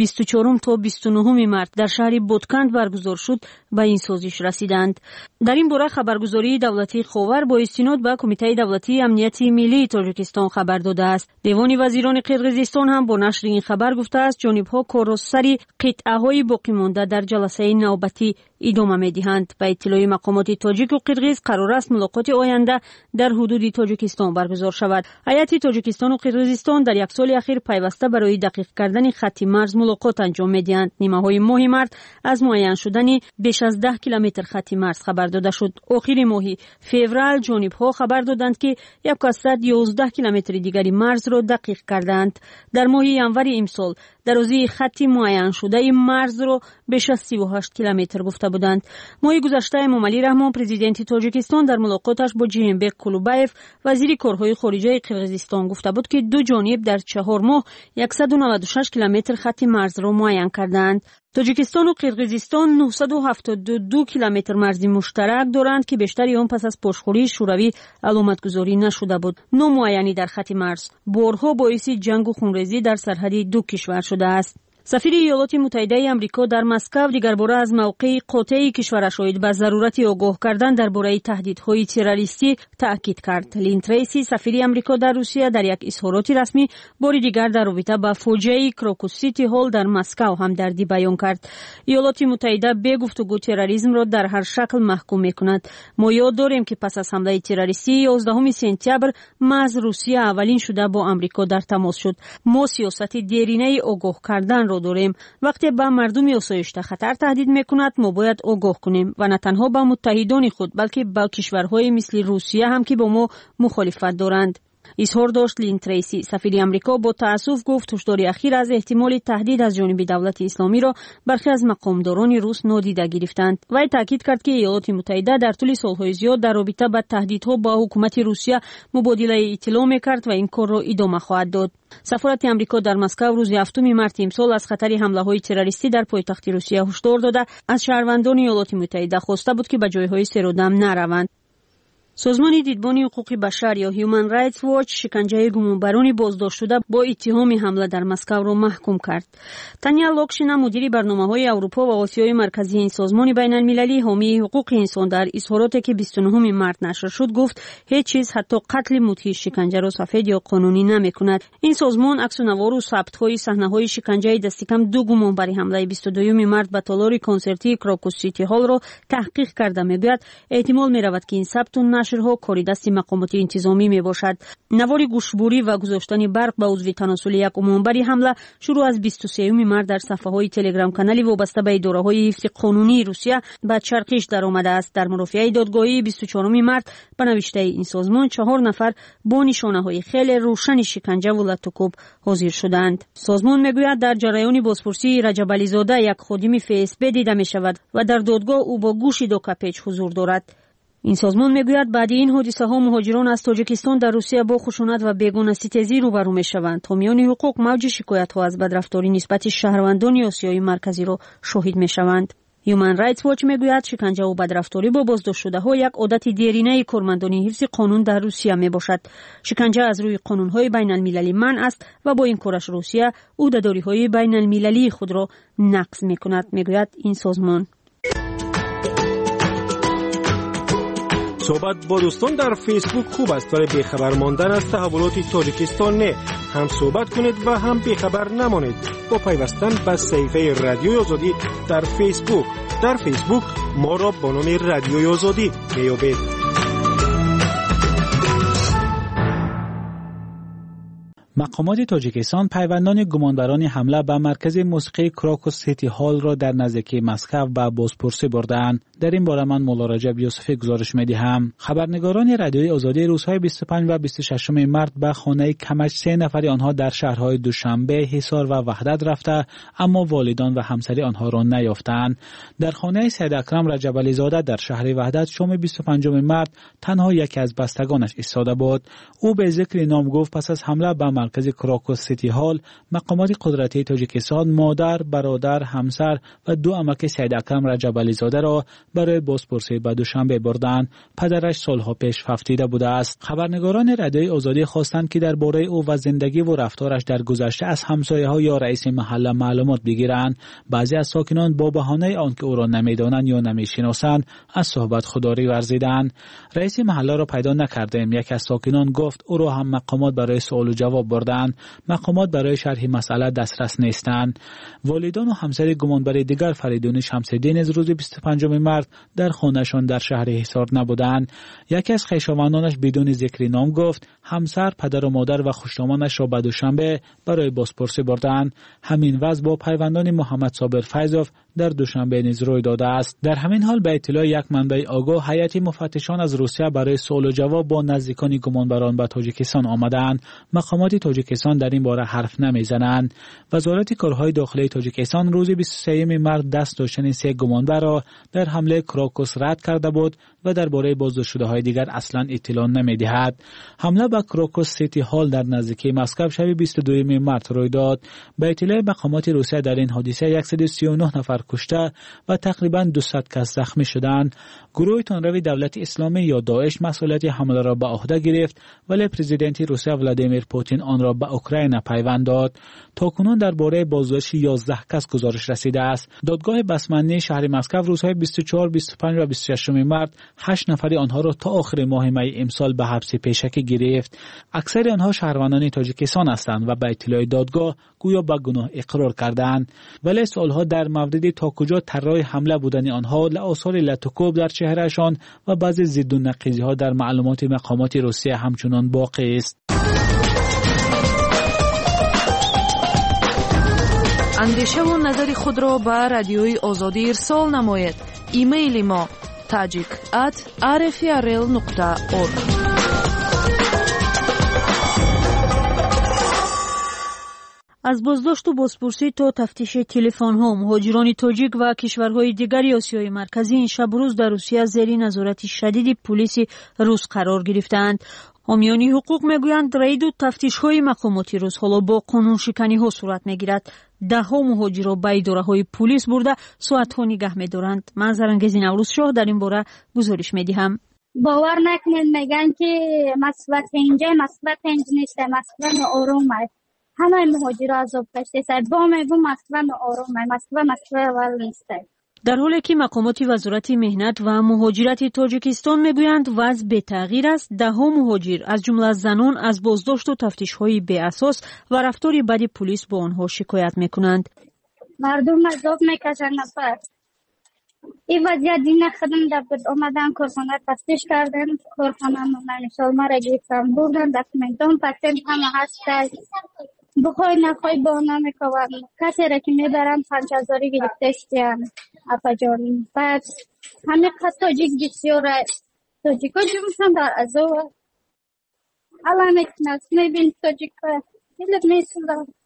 24 تا 29 مارس در شهر بودکند برگزار شد به این سازش رسیدند. در این باره خبرگزاری دولتی خاور با استناد به کمیته دولتی امنیتی ملی تاجیکستان خبر داده است. دیوان وزیران قرقیزستان هم با نشر این خبر گفته است جانب‌ها کار را سری قطعه‌های باقی مانده در جلسه نوبتی ادامه می‌دهند. به اطلاع مقامات تاجیک و قرقیز قرار است ملاقات آینده در حدود تاجیکستان برگزار شود. هیئت تاجیکستان و قرقیزستان در یک سال اخیر پیوسته برای دقیق کردن خط مرز ملاقات انجام می‌دهند. نیمه‌های ماه مارس از معین شدن بیش از 10 کیلومتر خط مرز خبر داده شد. آخر ماه فوریه جانب‌ها خبر دادند که 111 کیلومتر دیگری مرز را دقیق کردند. در ماه ژانویه امسال درازی خط معین شده مرز را بیش از 38 کیلومتر گفته بودند. ماه گذشته امامعلی رحمان پرزیدنت تاجیکستان در ملاقاتش با جیمبک کلوبایف وزیر کارهای خارجه قرقیزستان گفته بود که دو جانب در 4 ماه 196 کیلومتر خط مرز را معین کردند. تاجیکستان و قرقیزستان 972 کیلومتر مرزی مشترک دارند که بیشتری آن پس از پشتخوری شوروی علامتگذاری نشده بود. نامعینی در خط مرز بارها باعث جنگ و خونریزی در سرحد دو کشور شده است. سفیر ایالات متحده آمریکا در مسکو دیگرباره از موقع قاطع کشورش به ضرورت آگاه کردن درباره تهدیدهای تروریستی تاکید کرد. لین تریسی سفیر آمریکا در روسیه در یک اظهارات رسمی بار دیگر در رابطه با فاجعه کراکوس سیتی هال در مسکو همدردی بیان کرد. ایالات متحده به گفتگو تروریسم را در هر شکل محکوم می‌کند. ما یاد داریم که پس از حمله تروریستی 11 سپتامبر محض روسیه اولین شده با آمریکا در تماس شد. ما سیاست دیرینه آگاه کردن را داریم. وقتی به مردم آسایشته خطر تهدید میکند ما باید آگاه کنیم و نه تنها به متحدان خود بلکه به کشورهای مثل روسیه هم که با ما مخالفت دارند. اظهار داشت لین تریسی. سفیر آمریکا با تأسف گفت هشدار اخیر از احتمال تهدید از جانب دولت اسلامی را برخی از مقامداران روس نادیده گرفتند. وی تاکید کرد که ایالات متحده در طول سالهای زیاد در رابطه با تهدیدها با حکومت روسیه مبادله اطلاع میکرد و این کار را ادامه خواهد داد. سفارت آمریکا در مسکو روز 7 مارس امسال از خطر حمله‌های تروریستی در پایتخت روسیه هشدار داده از شهروندان ایالات متحده خواسته بود که به جایهای سر و دم نروند. سازمان دیدبان حقوق بشر یا هیومن رایتس واچ شکنجه گمانبران بازداشت شده با اتهام حمله در مسکو را محکوم کرد. تانیا لوکشینا مدیر برنامه‌های اروپا و آسیای مرکزی این سازمان بین‌المللی حامی حقوق انسان در اظهاراتی که 29 مارس نشر شد گفت هیچ چیز حتی قتل مدهش شکنجه را سفید یا قانونی نمی‌کند. این سازمان عکس‌ونوار و ثبت‌های صحنه‌های شکنجه دست کم دو گمانبر حمله 22 مارس به تالار کنسرتی کراکوس سیتی هال را تحقیق کرده می‌گوید احتمال می‌رود که این ثبت نشرها کاری دست مقامات انتظامی می باشد. نوار گوشبری و گذاشتن برق به عضو تناسل یک گمانبر حمله شروع از 23 مارس در صفحه های تلگرام کانالی وابسته به اداره های حفظ قانونی روسیه به چرخش در آمده است. در مرافعه دادگاهی 24 مارس به نوشته این سازمان 4 نفر با نشانه های خیلی روشن شکنجه و لطوکوب حاضر شدند. سازمان میگوید در جریان بازپرسی رجب علیزاده یک خادم فیسبی دیده می شود و در دادگاه او با گوشی دو کپیچ حضور دارد. این سازمان میگوید بعد این حادثه ها مهاجران از تاجیکستان در روسیه با خشونت و بیگانه ستیزی روبرو میشوند. حامیان حقوق موج شکایت ها از بدرفتاری نسبت شهروندان آسیای مرکزی را شاهد میشوند. هیومن رایتس واچ میگوید شکنجه و بدرفتاری با بازداشت شده ها یک عادت دیرینه کارمندان حفظ قانون در روسیه میباشد. شکنجه از روی قانون های بین المللی منع است و با این کارش روسیه عهده‌داری های بین المللی خود را نقض میکند، میگوید این سازمان. صحبت با دوستان در فیسبوک خوب است، ولی بیخبر ماندن از تحولات تاجیکستان نه. هم صحبت کنید و هم بیخبر نمانید با پیوستن به صفحه رادیوی آزادی در فیسبوک. در فیسبوک ما را با نام رادیوی آزادی میابید. مقامات تاجیکستان پیوندان گمانبران حمله به مرکز موسیقی کراکوس سیتی هال را در نزدیکی مسکو به بازپرسی بردند. در این باره من مولا رجب یوسفی گزارش می‌دهم. خبرنگاران رادیوی آزادی روزهای 25 و 26 مارس به خانه کمش 3 نفر آنها در شهرهای دوشنبه، حصار و وحدت رفته، اما والدان و همسری آنها را نیافتند. در خانه سید اکرم رجب علی زاده در شهر وحدت شام 25 مارس تنها یکی از بستگانش ایستاده بود. او به ذکر نام گفت پس از حمله به مرکز کراکوس سیتی هال مقامات قدرتی تاجیکستان مادر، برادر، همسر و 2 عمک سید اکرم رجب علی زاده را برای بازپرسی به دوشنبه بردند. پدرش سالها پیش فوتیده بوده است. خبرنگاران رادیوی آزادی خواستند که درباره او و زندگی و رفتارش در گذشته از همسایه‌ها یا رئیس محله معلومات بگیرند. بعضی از ساکنان با بهانه آنکه او را نمی‌دانند یا نمی‌شناسند از صحبت خودداری ورزیدند. رئیس محله را پیدا نکردیم. یک از ساکنان گفت او را هم مقامات برای سوال و جواب بردند. مقامات برای شرح مسئله دسترس نیستند. والدان و همسر گمانبر دیگر فریدون شمس‌الدین از روز 25 مارس در خانه‌شان در شهر حصار نبودند. یکی از خویشاوندانش بدون ذکر نام گفت همسر، پدر و مادر و خوشنامانش را به دوشنبه برای بازپرسی بردند. همین وضع با پیوندان محمد صابر فیضوف در دوشنبه نیز روی داده است. در همین حال به اطلاع یک منبع آگاه هیئت مفتشان از روسیه برای سوال و جواب با نزدیکان گمانبران به تاجیکستان آمدند. مقامات تاجیکستان در این باره حرف نمیزنند. وزارت کارهای داخلی تاجیکستان روز 23 مارس دست داشتن 3 گمانبر را در حمله کراکوس رد کرده بود و درباره بازداشت شده های دیگر اصلا اطلاع نمیدهد. حمله به کراکوس سیتی هال در نزدیکی مسکو شب 22 مارس روی داد. به اطلاع مقامات روسیه در این حادثه 139 نفر کشته و تقریبا 200 کس زخمی شدند. گروه تندروی دولت اسلامی یا داعش مسئولیت حمله را به عهده گرفت، ولی پرزیدنت روسیه ولادیمیر پوتین آن را به اوکراین پیوند داد. تاکنون درباره بازداشت 11 کس گزارش رسیده است. دادگاه بسمنی شهر مسکو روزهای 24، 25 و 26 مارس 8 نفر آنها را تا آخر ماه می امسال به حبس پیشکی گرفت. اکثر آنها شهروندان تاجیکستان هستند و به اطلاع دادگاه گویا به گناه اقرار کردند، ولی سوالها در مورد تا کجا طراح حمله بودن آنها، آثار لطوکوب در چهرهشان و بعضی ضد و نقیضی ها در معلومات مقامات روسیه همچنان باقی است. اندیشه و نظر خود را به رادیوی آزادی ارسال نمایید. ایمیل ما tajik@rfrl.org. از بازداشت و بازپرسی تا تفتیش تلفن‌ها، مهاجران تاجیک و کشورهای دیگری آسیای مرکزی این شب روز در روسیه زیر نظارت شدید پلیس روس قرار گرفتند. حامیان حقوق میگویند رید و تفتیش‌های مقامات روس حالا با قانون شکنی‌ها صورت میگیرد. 10 مهاجر را به اداره‌های پلیس برده ساعت‌ها نگه می‌دارند. من زرنگیز نوروز شاه در این باره گزارش می‌دهم. باور نکنید میگن که مسئله اینجا نیست، مسئله آروم است. همه مهاجر عذاب کشته سر با میگم مسئله آروم است، مسئله اول نیست. در حالی که مقامات وزارت مهنت و مهاجرت تاجیکستان میگویند وضع به تغییر است، 10 مهاجر از جمله زنان از بازداشت و تفتیش‌های بی اساس و رفتار بد پلیس با آنها شکایت میکنند. مردم عذاب میکشند نفر. این وضعیت دیگه خودم دبت آمدن کارخانه تفتیش کردن، کارخانه مثال ما را گرفتن بردن، دکومنتون پتنت همه هست. بخوای نخوای با نمیکوان کسی را که میبرن 5000 گرفته اشتیان اپا جانی. بعد همه قد تاجیک بسیار تاجیک ها جمعشان در ازو الان اکناس میبین تاجیک ها میسودن.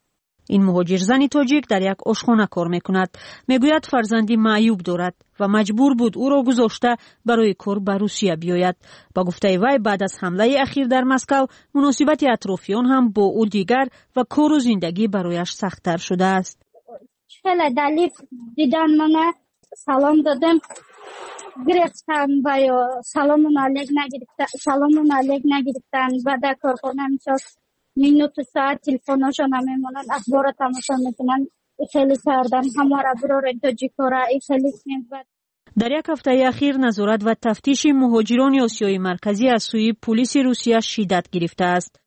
این مهاجر زنی تاجیک در یک آشخانه کار میکند. میگوید فرزندی معیوب دارد و مجبور بود او را گذاشته برای کار به روسیه بیاید. با گفته وی بعد از حمله اخیر در مسکو مناسبت اطرافیان هم با او دیگر و کار و زندگی برایش سخت‌تر شده است. خیلی دلیل دیدن من سلام دادم گرفتن و یا سلام علیک نگرفتن و در کارخانه میشد مینوت و ساعت تلفناشو نمیمونن اخبار تماشا میکنن. خیلی کردن همه را برای تاجیکورا خیلی میبود. در یک هفته اخیر نظارت و تفتیش مهاجران آسیای مرکزی از سوی پلیس روسیه شدت گرفته است.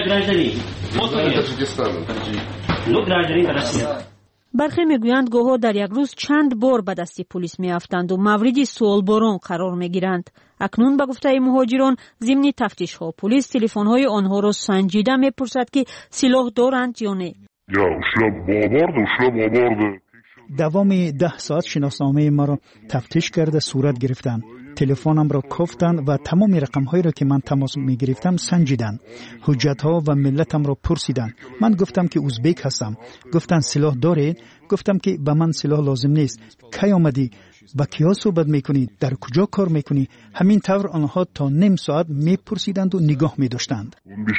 برخی میگویند گوها در یک روز چند بار به دست پلیس میافتند و مورد سوالباران قرار میگیرند. اکنون به گفته مهاجران ضمن تفتیش ها پلیس تلفن های آنها را سنجیده میپرسد که سلاح دارند یا نه. دوام 10 ساعت شناسنامه ما را تفتیش کرده صورت گرفتند. تلفنم را گفتند و تمام رقم هایی را که من تماس می گرفتم سنجیدند. حجت ها و ملتم را پرسیدند. من گفتم که ازبک هستم. گفتند سلاح دارید؟ گفتم که به من سلاح لازم نیست. کی آمدی؟ با کیا صحبت میکنی؟ در کجا کار میکنی؟ همین طور آنها تا نیم ساعت میپرسیدند و نگاه میداشتند.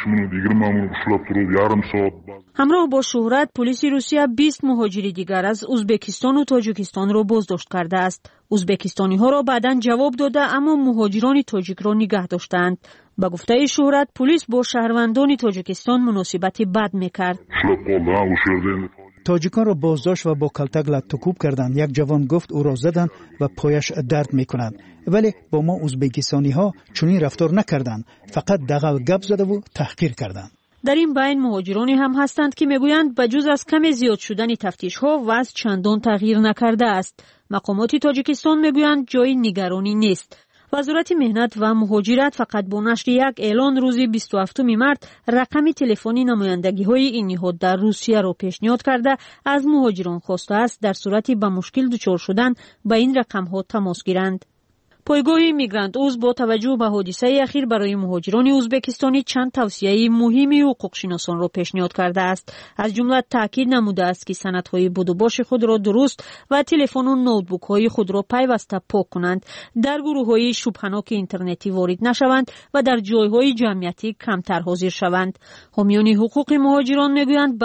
همراه با شهرت پلیس روسیه 20 مهاجر دیگر از ازبکستان و تاجیکستان را بازداشت کرده است. ازبکستانی ها را بعداً جواب داده اما مهاجران تاجیک را نگه داشتند. با گفته شهرت پلیس با شهروندان تاجیکستان مناسبت بد میکرد. تاجیکان را بازداشت و با کلتک لطوکوب کردند. یک جوان گفت او را زدند و پایش درد میکند. ولی با ما ازبکستانی ها چنین رفتار نکردند. فقط دغل گپ زده و تحقیر کردند. در این بین مهاجرانی هم هستند که میگویند بجز از کم زیاد شدن تفتیش ها وضع چندان تغییر نکرده است. مقامات تاجیکستان میگویند جای نگرانی نیست. وزارت مهنت و مهاجرت فقط با نشر یک اعلان روز 27 مارس رقم تلفنی نمایندگی های این نهاد در روسیه را پیشنهاد کرده از مهاجران خواسته است در صورتی به مشکل دچار شدن به این رقم ها تماس گیرند. پایگاه میگرانت اوز با توجه به حادثه اخیر برای مهاجران ازبکستانی چند توصیه مهمی حقوق شناسان را پیشنهاد کرده است. از جمله تاکید نموده است که سندهای بود و باش خود را درست و تلفن و نوتبوک های خود را پیوسته پاک کنند، در گروه های شبهناک اینترنتی وارد نشوند و در جایهای جمعیتی کمتر حاضر شوند. حامیان حقوق مهاجران میگویند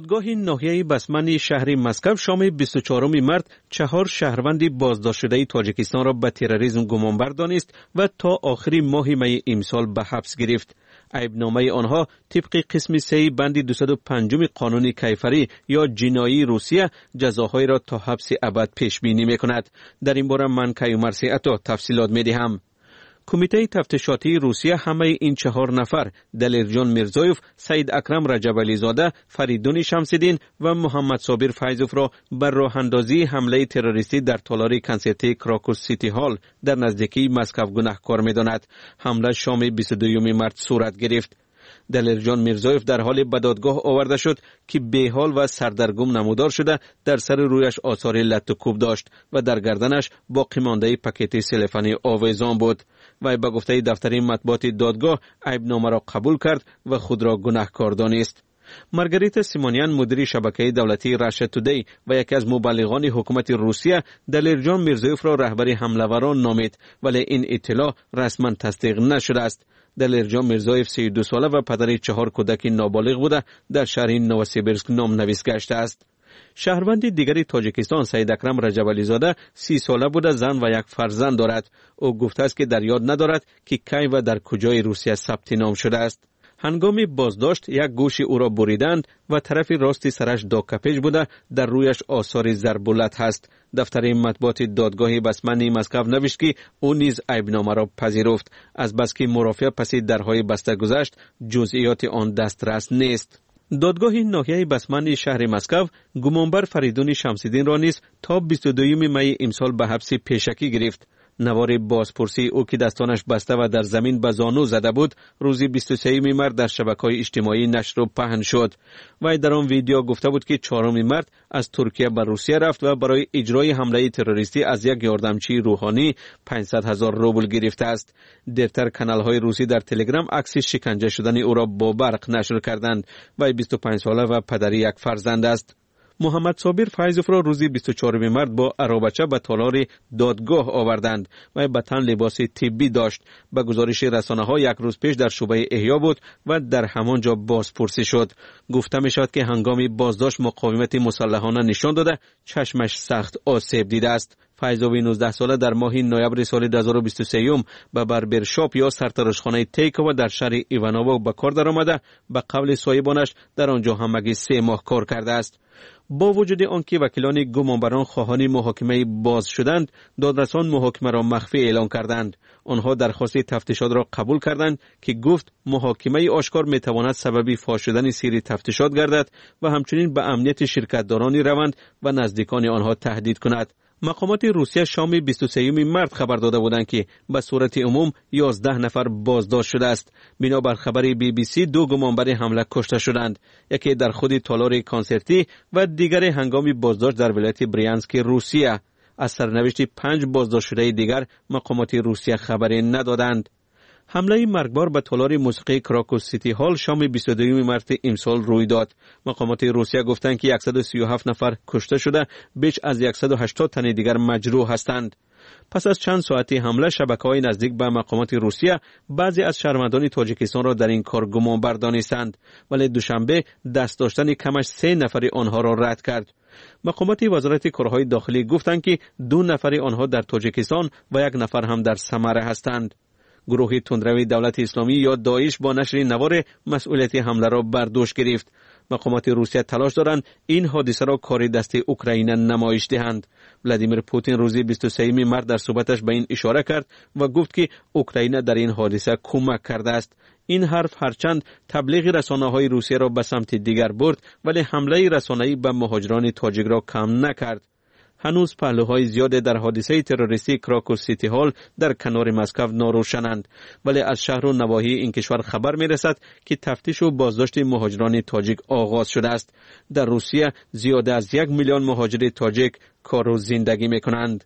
دادگاه ناحیه بسمن شهر مسکو شام 24 مارت 4 شهروند بازداشت شده تاجیکستان را به تروریسم گمانبر دانست و تا آخر ماه می امسال به حبس گرفت. عیبنامه آنها طبق قسم 3 بند 205 قانون کیفری یا جنایی روسیه جزاهای را تا حبس ابد پیش بینی می‌کند. در این باره من کیومرث عطا تفصیلات می‌دهم. کمیته تفتیشاتی روسیه همه این 4 نفر دلیرجان میرزایف، سید اکرم رجبالی زاده، فریدون شمس‌الدین و محمد صابر فیضوف را بر راه اندازی حمله تروریستی در تالار کنسرتی کراکوس سیتی هال در نزدیکی مسکو گناهکار می‌داند. حمله شام 22 مارت صورت گرفت. دلیرجان میرزایف در حال به دادگاه آورده شد که بی‌حال و سردرگم نمودار شده در سر رویش آثار لط و کوب داشت و در گردنش باقی مانده پاکت سلفانی آویزان بود. و به گفته دفتر مطبوعات دادگاه عیبنامه را قبول کرد و خود را گناهکار دانست. مارگریتا سیمونیان مدیر شبکه دولتی راشا تودی و یکی از مبلغان حکومت روسیه دلیرجان میرزایف را رهبر حمله‌وران نامید، ولی این اطلاع رسما تصدیق نشده است. دلیرجان میرزایف 32 ساله و پدر 4 کودک نابالغ بوده در شهر نووسیبیرسک نام‌نویس گشته است. شهروند دیگری تاجیکستان سید اکرم رجبالی زاده 30 ساله بوده، زن و یک فرزند دارد. او گفته است که در یاد ندارد که کی و در کجای روسیه ثبت نام شده است. هنگام بازداشت یک گوش او را بریدند و طرف راست سرش داغ‌کپیج بوده، در رویش آثار ضرب و لط هست. دفتر مطبوعات دادگاه بسمن مسکو نوشت که او نیز عیبنامه را پذیرفت، از بس که مرافع پس درهای بسته گذشت جزئیات آن دسترس نیست. دادگاه ناحیه بسمن شهر مسکو گمانبر فریدون شمس‌الدین را نیز تا 22 می امسال به حبس پیشکی گرفت. نوار بازپرسی او که دستانش بسته و در زمین به زانو زده بود روز 23 مارت در شبکه‌های اجتماعی نشر و پهن شد. و در آن ویدیو گفته بود که 4 مارت از ترکیه به روسیه رفت و برای اجرای حمله تروریستی از یک یاردمچی روحانی 500,000 روبل گرفته است. دیرتر کانال‌های روسی در تلگرام عکس شکنجه شدن او را با برق نشر کردند. و 25 ساله و پدر یک فرزند است. محمد صابر فیضوف را روز 24 مارت با عربچه به تالار دادگاه آوردند و به تن لباس طبی داشت. به گزارش رسانه‌ها یک روز پیش در شعبه احیا بود و در همانجا بازپرسی شد. گفته می شود که هنگام بازداشت مقاومت مسلحانه نشان داده چشمش سخت آسیب دیده است. فیضوف 19 ساله در ماه نوامبر سال 2023 به بربر شاپ یا سرتراشخانه تیکووا در شهر ایوانوو به کار درآمده. به قول صاحبانش در آنجا همگی 3 ماه کار کرده است. با وجود آنکه وکیلان گمانبران خواهان محاکمه باز شدند، دادرسان محاکمه را مخفی اعلان کردند. آنها درخواست تفتیشات را قبول کردند که گفت محاکمه آشکار میتواند سبب فاش شدن سیر تفتیشات گردد و همچنین به امنیت شرکتداران روند و نزدیکان آنها تهدید کند. مقامات روسیه شام 23 مارت خبر داده بودند که به صورت عموم 11 نفر بازداشت شده است. بنابر خبر BBC 2 گمانبر حمله کشته شدند، یکی در خود تالار کنسرتی و دیگری هنگام بازداشت در ولایت بریانسک روسیه. از سرنوشت 5 بازداشت شده دیگر مقامات روسیه خبری ندادند. حمله مرگبار به تالار موسیقی کراکوس سیتی هال شام 22 مارت امسال روی داد. مقامات روسیه گفتند که 137 نفر کشته شده، بیش از 180 تن دیگر مجروح هستند. پس از چند ساعتی حمله شبکه‌های نزدیک به مقامات روسیه بعضی از شهروندان تاجیکستان را در این کار گمانبر دانستند، ولی دوشنبه دست داشتن کمش 3 نفر آنها را رد کرد. مقامات وزارت کارهای داخلی گفتند که 2 نفر آنها در تاجیکستان و 1 نفر هم در سمره هستند. گروه تندروی دولت اسلامی یا داعش با نشر نوار مسئولیت حمله را بر دوش گرفت. مقامات روسیه تلاش دارند این حادثه را کار دست اوکراین نمایش دهند. ولادیمیر پوتین روز 23 مارت در صحبتش به این اشاره کرد و گفت که اوکراین در این حادثه کمک کرده است. این حرف هرچند تبلیغ رسانه‌های روسیه را به سمت دیگر برد، ولی حمله رسانه‌ای به مهاجران تاجیک را کم نکرد. هنوز پهلوهای زیاد در حادثه تروریستی کراکوس سیتی هال در کنار مسکو ناروشنند، ولی از شهر و نواحی این کشور خبر می‌رسد که تفتیش و بازداشت مهاجران تاجیک آغاز شده است. در روسیه زیاد از 1 میلیون مهاجر تاجیک کار و زندگی می‌کنند.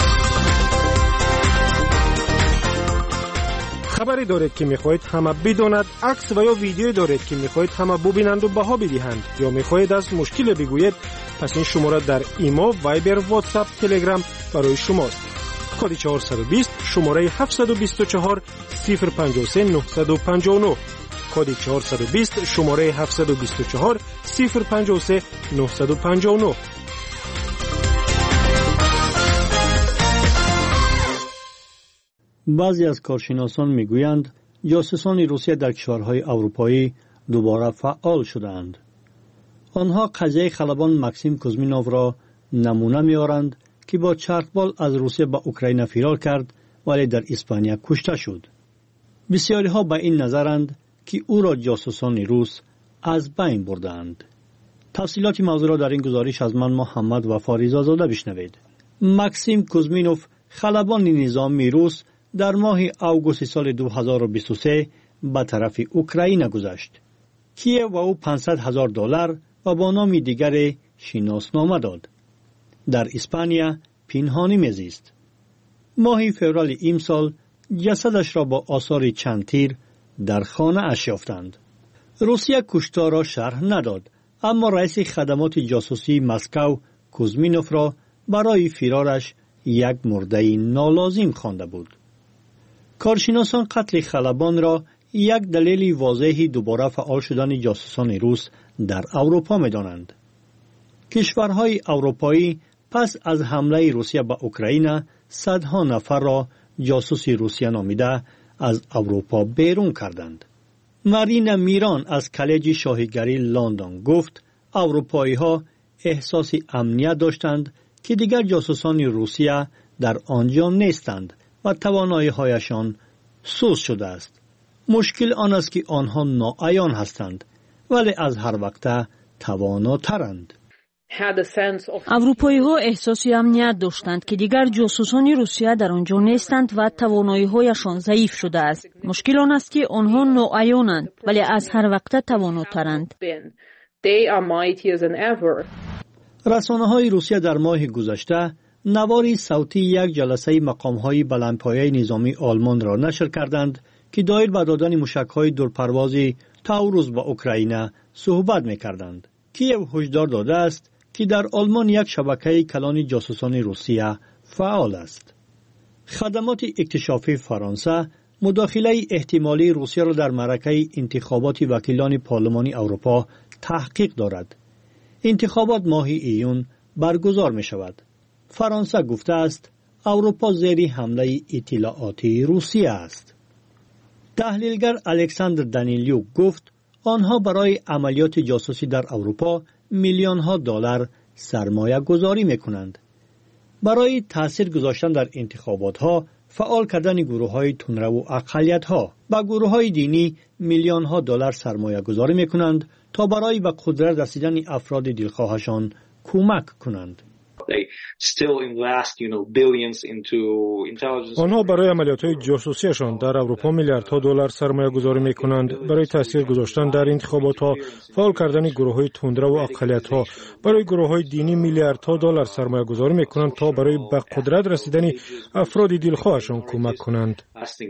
خبری دارید که میخواهید همه بداند، عکس و یا ویدیو دارید که میخواهید همه ببینند و بها بدهند، یا میخواهید از مشکل بگویید، پس این شماره در ایمو، وایبر، واتساپ، تلگرام برای شماست. کد 420 شماره 724 053 959 کد 420 شماره 724 053 959. بعضی از کارشناسان میگویند جاسوسان روسیه در کشورهای اروپایی دوباره فعال شدند. آنها قضیه خلبان ماکسیم کوزمینوف را نمونه می‌آورند که با چرخبال از روسیه به اوکراین فرار کرد ولی در اسپانیا کشته شد. بسیاری ها به این نظرند که او را جاسوسان روس از بین بردند. تفصیلات موضوع را در این گزارش از من محمد وفا رضازاده بشنوید. ماکسیم کوزمینوف خلبان نظامی روس در ماه آگوست سال 2023 به طرف اوکراین گذشت. کیف و او $500,000 و با نام دیگر شناسنامه داد. در اسپانیا پنهانی میزیست. ماه فوریه امسال جسدش را با آثار چند تیر در خانه اش یافتند. روسیه کشتار را شرح نداد، اما رئیس خدمات جاسوسی مسکو کوزمینوف را برای فرارش یک مرده نالازم خوانده بود. کارشناسان قتل خلبان را یک دلیل واضح دوباره فعال شدن جاسوسان روس در اروپا می‌دانند. کشورهای اروپایی پس از حمله روسیه به اوکراین صدها نفر را جاسوس روسیه نامیده از اروپا بیرون کردند. مارینا میران از کالج شاهیگری لندن گفت اروپایی ها احساس امنیت داشتند که دیگر جاسوسان روسیه در آنجا نیستند و توانایی هایشان سوز شده است. مشکل آن است که آنها ناعیان هستند ولی از هر وقت تواناترند. اروپایی ها احساس امنیت داشتند که دیگر جاسوسان روسیه در آنجا نیستند و توانایی هایشان ضعیف شده است. مشکل آن است که آنها ناعیانند ولی از هر وقت تواناترند. رسانه های روسیه در ماه گذشته نواری صوتی یک جلسه مقام های بلندپایه نظامی آلمان را نشر کردند که دایر به دادن موشک های دورپروازی تاوروس به اوکراین صحبت می‌کردند. کیف هشدار داده است که در آلمان یک شبکه کلان جاسوسان روسیه فعال است. خدمات اکتشافی فرانسه مداخله احتمالی روسیه را در معرکه انتخابات وکیلان پارلمانی اروپا تحقیق دارد. انتخابات ماه ایون برگزار می شود. فرانسه گفته است اروپا زیر حمله اطلاعاتی روسیه است. تحلیلگر الکساندر دانیلیوک گفت آنها برای عملیات جاسوسی در اروپا میلیون ها دلار سرمایه گذاری می کنند. برای تأثیر گذاشتن در انتخابات ها فعال کردن گروه های تندرو و اقلیت ها با گروه های دینی میلیون ها دلار سرمایه گذاری می کنند تا برای به قدرت رسیدن افراد دلخواهشان کمک کنند. آنها برای عملیات‌های جاسوسیشان در اروپا میلیاردها دلار سرمایه گذاری می‌کنند. برای تاثیر گذاشتن در انتخابات‌ها، فعال کردن گروه‌های تندرو و اقلیت‌ها، برای گروه‌های دینی میلیاردها دلار سرمایه گذاری می‌کنند تا برای به قدرت رسیدن افراد دلخواهشان کمک کنند.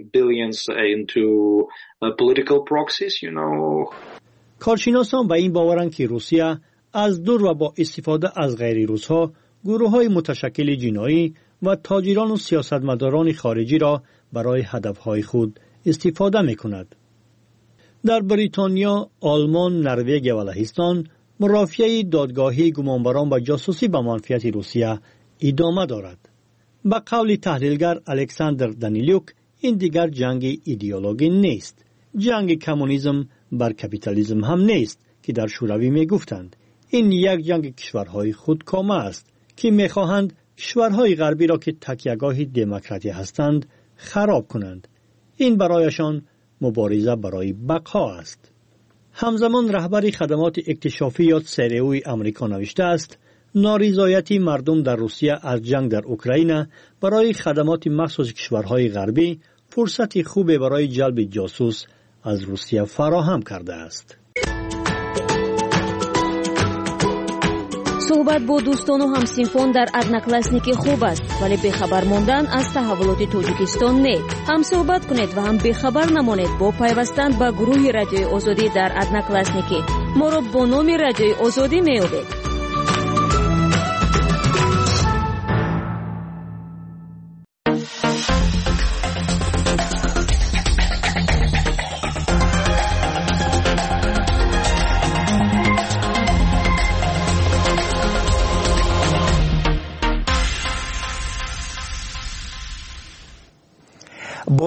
کارشناسان به این باورند که روسیه از دور و با استفاده از غیر روس‌ها گروه‌های متشکل جنایی و تاجران و سیاستمداران خارجی را برای هدف‌های خود استفاده می‌کند. در بریتانیا، آلمان، نروژ و لهستان مرافعه دادگاهی گمانبران به جاسوسی به منفعت روسیه ادامه دارد. به قول تحلیلگر الکساندر دانیلیوک این دیگر جنگ ایدئولوژی نیست. جنگ کمونیسم بر کپیتالیسم هم نیست که در شوروی می‌گفتند. این یک جنگ کشورهای خودکامه است که می‌خواهند کشورهای غربی را که تکیهگاه دموکراسی هستند خراب کنند. این برایشان مبارزه برای بقا است. همزمان رهبر خدمات اکتشافی یا سریوی آمریکا نوشته است نارضایتی مردم در روسیه از جنگ در اوکراین برای خدمات مخصوص کشورهای غربی فرصتی خوب برای جلب جاسوس از روسیه فراهم کرده است. صحبت با دوستان و همسنفان در ادناکلاسنیک خوب است ولی بخبر ماندن از تحولات تاجیکستان نه. هم صحبت کنید و هم بخبر نمانید با پیوستن به گروه رادیوی آزادی در ادناکلاسنیک. ما را با نام رادیوی آزادی میابید.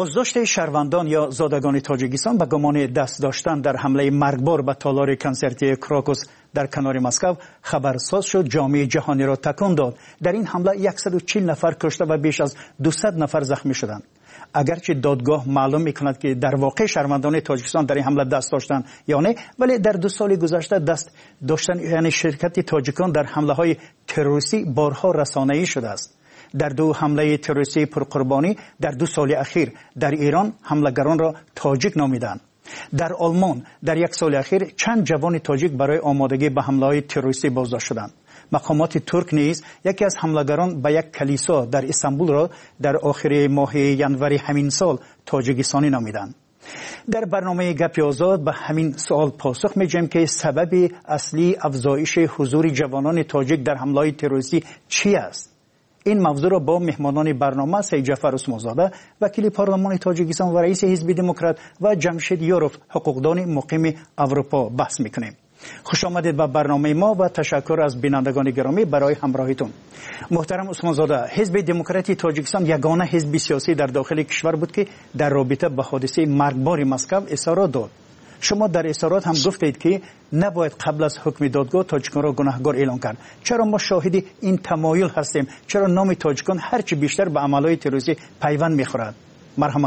بازداشت شهروندان یا زادگان تاجیکستان به گمان دست داشتن در حمله مرگبار به تالار کنسرتی کراکوس در کنار مسکو خبرساز شد، جامعه جهانی را تکان داد. در این حمله 140 نفر کشته و بیش از 200 نفر زخمی شدند. اگرچه دادگاه معلوم میکند که در واقع شهروندان تاجیکستان در این حمله دست داشتند یا نه، ولی در 2 سال گذشته دست داشتن یعنی شرکت تاجیکان در حمله های تروریستی بارها رسانه‌ای شده است. در 2 حمله تروریستی پرقربانی در 2 سال اخیر در ایران حملگران را تاجیک نامیدند. در آلمان در 1 سال اخیر چند جوان تاجیک برای آمادگی به حمله‌های تروریستی بازداشت شدند. مقامات ترک نیز یکی از حملگران به یک کلیسا در استانبول را در آخر ماه ینوری همین سال تاجیکستانی نامیدند. در برنامه گپ آزاد به همین سوال پاسخ می‌دهیم که سبب اصلی افزایش حضور جوانان تاجیک در حمله‌های تروریستی چی است؟ این موضوع را با مهمانان برنامه سید جعفر عثمانزاده وکیل پارلمان تاجیکستان و رئیس حزب دموکرات و جمشید یوروف حقوقدان مقیم اروپا بحث می‌کنیم. خوش آمدید به برنامه ما و تشکر از بینندگان گرامی برای همراهیتون. محترم عثمانزاده، حزب دموکراتی تاجیکستان یگانه حزب سیاسی در داخل کشور بود که در رابطه با حادثه مرگبار مسکو اظهارات داد. شما در اظهارات هم گفتید که نباید قبل از حکم دادگاه تاجیکان را گناهکار اعلام کرد. چرا ما شاهد این تمایل هستیم؟ چرا نام تاجیکان هرچی بیشتر به عملهای تروریستی پیوند می‌خورد؟ مرحمت.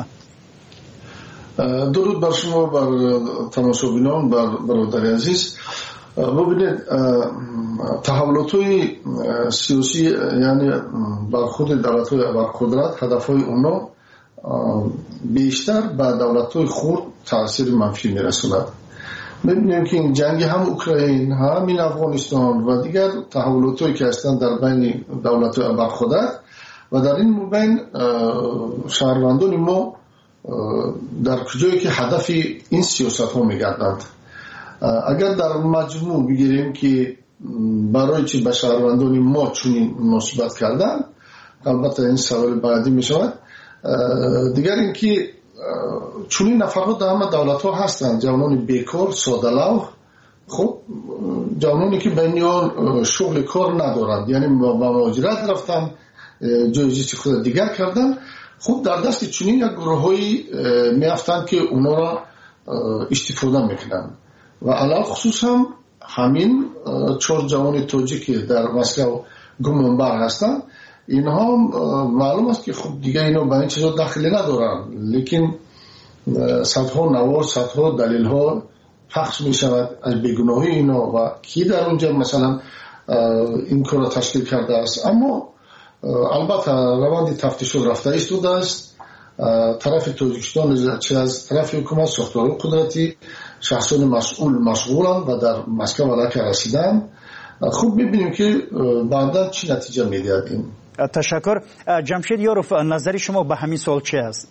درود بر شما، بر تماشابینان، بر برادر عزیز. ببینید، تحولات‌های سیاسی یعنی بر خود دولت‌های ابرقدرت هدف‌های اونا بیشتر به دولت‌های خرد تاثیر منفی می‌رساند. می‌بینیم که این جنگ هم اوکراین، همین افغانستان و دیگر تحولات‌هایی که هستند در بین دولت‌های ابرقدرت و در این مبین شهروندان ما در کجایی که هدف این سیاست ها میگردند. اگر در مجموع بگیریم که برای چی به شهروندان ما چنین مناسبت کردن، البته این سوال بعدی می شود. دیگر اینکه چنین نفرها در همه دولت ها هستند، جوانان بیکار، ساده‌لو، خب جوانانی که بینیان شغل کار ندارند، یعنی با مهاجرت رفتن، جای چیز خود دیگر کردن. خب در دست چنین یک گروه‌هایی میافتند که اونا را استفاده میکنن و علاوه خصوص هم همین 4 جوان تاجیک در مسکو گمانبر هستند. اینها معلوم است که خب دیگه اینا به این چیزا دخلی ندارن، لیکن صدها نوار، صدها دلیل ها پخش می شود از بیگناهی اینا و کی در اونجا مثلا این کار را تشکیل کرده است. اما البته روند تفتیش رفته ایستاده است. طرف تاجیکستان چه از طرف حکومت، ساختار قدرتی، شخصان مسئول مشغولند و در مسکو علاقه رسیدن. خوب ببینیم که بعدا چی نتیجه میدهد این. تشکر. جمشید یوروف، نظر شما به همین سوال چی است؟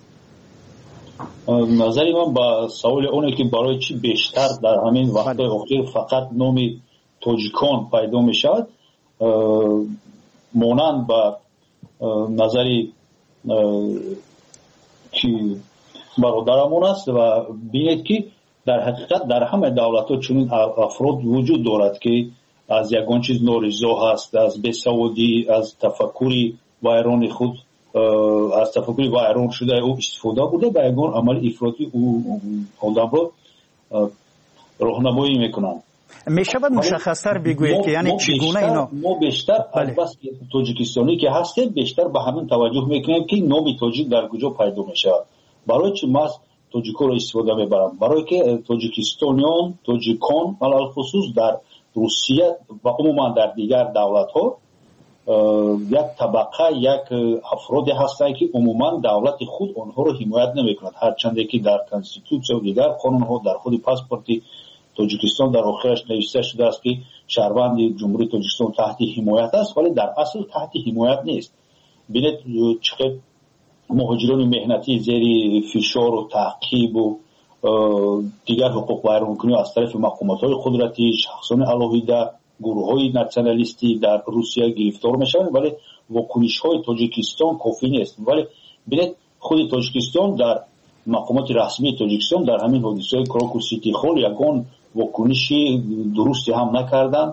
نظری من با سوال اونه که برای چی بیشتر در همین وقت اخیر فقط نامی تاجیکان پیدا میشد، مانند با نظری که برادرمون است و بینید که در حقیقت در همه دولت ها چنین افراد وجود دارد که از یگان چیز نارضا هست، از بیسوادی، از تفکری ویران خود، از تفکری ویران شده او استفاده بوده به یگان عمل افراطی او آدم را راهنمایی میکنند. میشود مشخص‌تر بگویید که یعنی چگونه اینا؟ ما بیشتر بس تاجیکستانی که هستیم بیشتر به همین توجه میکنیم که نام تاجیک در کجا پیدا میشه. برای چی ما تاجیک‌ها را استفاده میبرم؟ برای که تاجیکستانیان، تاجیکان علل خصوص در روسیه و عموما در دیگر دولت‌ها یک طبقه، یک افرادی هستند که عموما دولت خود آنها را حمایت نمیکند، هرچند که در کانستیتوسیون و دیگر قانون‌ها در خود پاسپورت تاجیکستان در آخرش نوشته شده است که شهروند جمهوری تاجیکستان تحت حمایت است، ولی در اصل تحت حمایت نیست. ببینید چقدر مهاجران مهنتی زیر فشار و تعقیب و دیگر حقوق ویرانکنی از طرف مقامات‌های قدرتی، شخصان علاهیده، گروه‌های ناسیونالیستی در روسیه گرفتار میشوند، ولی واکنش‌های تاجیکستان کافی نیست. ولی ببینید خود تاجیکستان در مقامات رسمی تاجیکستان در همین حادثه کراکوس سیتی هال یگان واکنشی درستی هم نکردند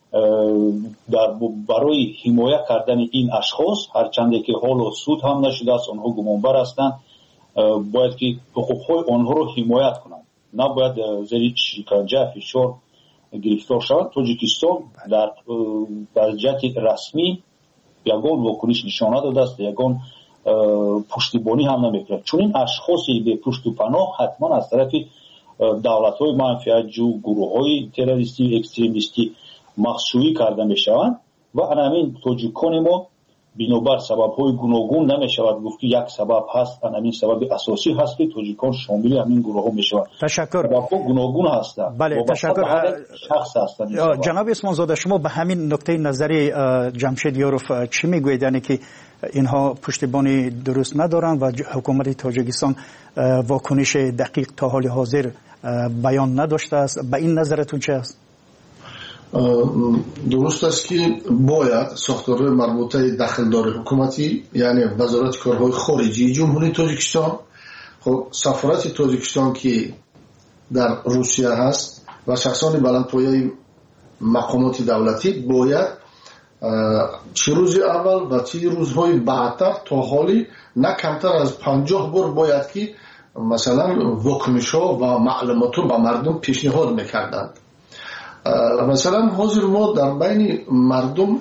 برای حمایت کردن این اشخاص، هرچند که حال و سود هم نشده است، آنها گمانبر هستند. باید که حقوقهای آنها رو حمایت کنند، نباید زیر شکنجه فشار گرفتار شود. تاجیکستان در جهت رسمی یگان واکنش نشان نداده است، یگان پشتیبانی هم نمیکنه. چون این اشخاصی به پشت و پناه حتما از طرف دولت‌های منفعت‌جو، گروه‌های تروریستی اکستریمیستی مخشویی کرده میشوند و همین تاجیکان ما بنابر سبب‌های گوناگون نمیشود گفت که یک سبب هست، همین سبب اساسی هست که تاجیکان شامل همین گروه‌ها میشوند. تشکر. سبب‌ها گوناگون هستند. بله تشکر. شخص هستند. جناب عثمان زاده، شما به همین نکته نظری جمشید یاروف چی میگویید؟ یعنی که اینها پشتیبانی درست ندارند و حکومت تاجیکستان واکنش دقیق تا حال حاضر بیان نداشته است. به این نظرتون چه است؟ درست است که باید ساختارهای مربوطه دخلدار حکومتی، یعنی وزارت کارهای خارجی جمهوری تاجیکستان، خب سفارت تاجیکستان که در روسیه هست و شخصان بلندپایه مقامات دولتی باید چه روز اول و چه روزهای بعدتر تا حالی نه کمتر از 50 بار باید که مثلا واکنش‌ها و معلومات رو به مردم پیشنهاد میکردند. مثلا حاضر ما در بین مردم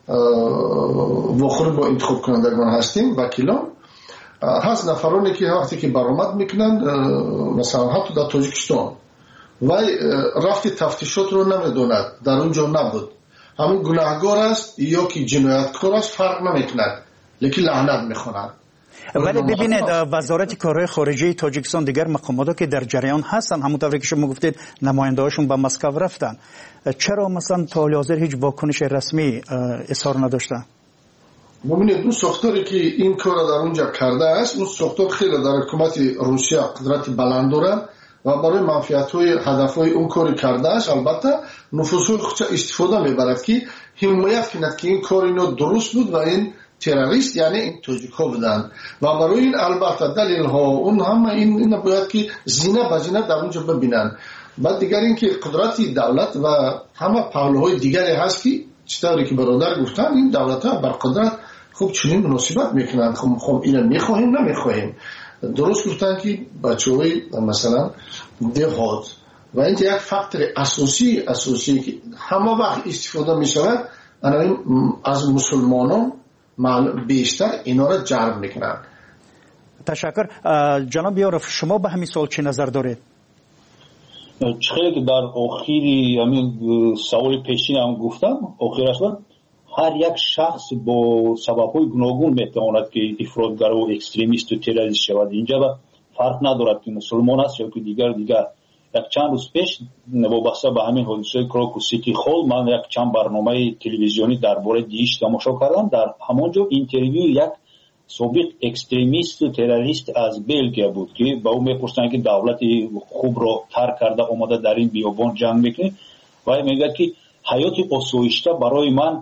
واخور با انتخاب کنندگان هستیم، وکیلان هست نفرانی که وقتی که برآمد میکنند مثلا حتی در تاجیکستان و رفت تفتیشات رو نمیدوند، در اونجا نبود، همین گناهگار است یا که جنایتکار است فرق نمیکند، لیکن لعنت میخواند. ولی ببینید وزارت کارهای خارجه تاجیکستان دیگر مقاماتی که در جریان هستن، همونطوری که شما گفتید نماینده‌هاشون به مسکو رفتن، چرا مثلا تا حال حاضر هیچ واکنش رسمی اظهار نداشتن؟ ببینید اون ساختاری که این کار در اونجا کرده است، اون ساختار خیلی در حکومت روسیه قدرت بلند داره و برای منفعت‌های هدف‌های اون کاری کرده است. البته نفوذهای خودش استفاده میبرد که حمایت کند که این کار اینو درست بود و این تروریست یعنی این تاجیک‌ها بودن و برای این البته دلیل‌ها اون همه این باید که زینه به زینه در اونجا ببینن. بعد دیگر این که قدرت دولت و همه پهلوهای دیگری هست که چطوری که برادر گفتن این دولت‌ها بر قدرت خوب چنین مناسبت میکنن، خب اینو میخواهیم نمیخواهیم. درست گفتن که بچه‌های مثلا دهات و این یک فاکتور اساسی که همه وقت استفاده میشود از مسلمانان بیشتر اینا را جلب میکنن. تشکر. جناب یاروف، شما به همین سوال چه نظر دارید؟ خیلی که در آخری همین سوال پیشین هم گفتم، آخرش هر یک شخص با سبب‌های گوناگون میتواند که افراطگر و اکستریمیست و تروریست شود. اینجا فرق ندارد که مسلمان است یا که دیگر. یک چند روز پیش وابسته به همین حادثه کراکو سیتی هال من یک چند برنامه تلویزیونی درباره دیش تماشا کردم. در همونجا اینترویو یک سابق اکستریمیست و تروریست از بلژیک بود که با او میپرسن که دولت خوب را ترک کرده اومده در این بیابان جنگ میکنه و میگه که حیات آسایشته برای من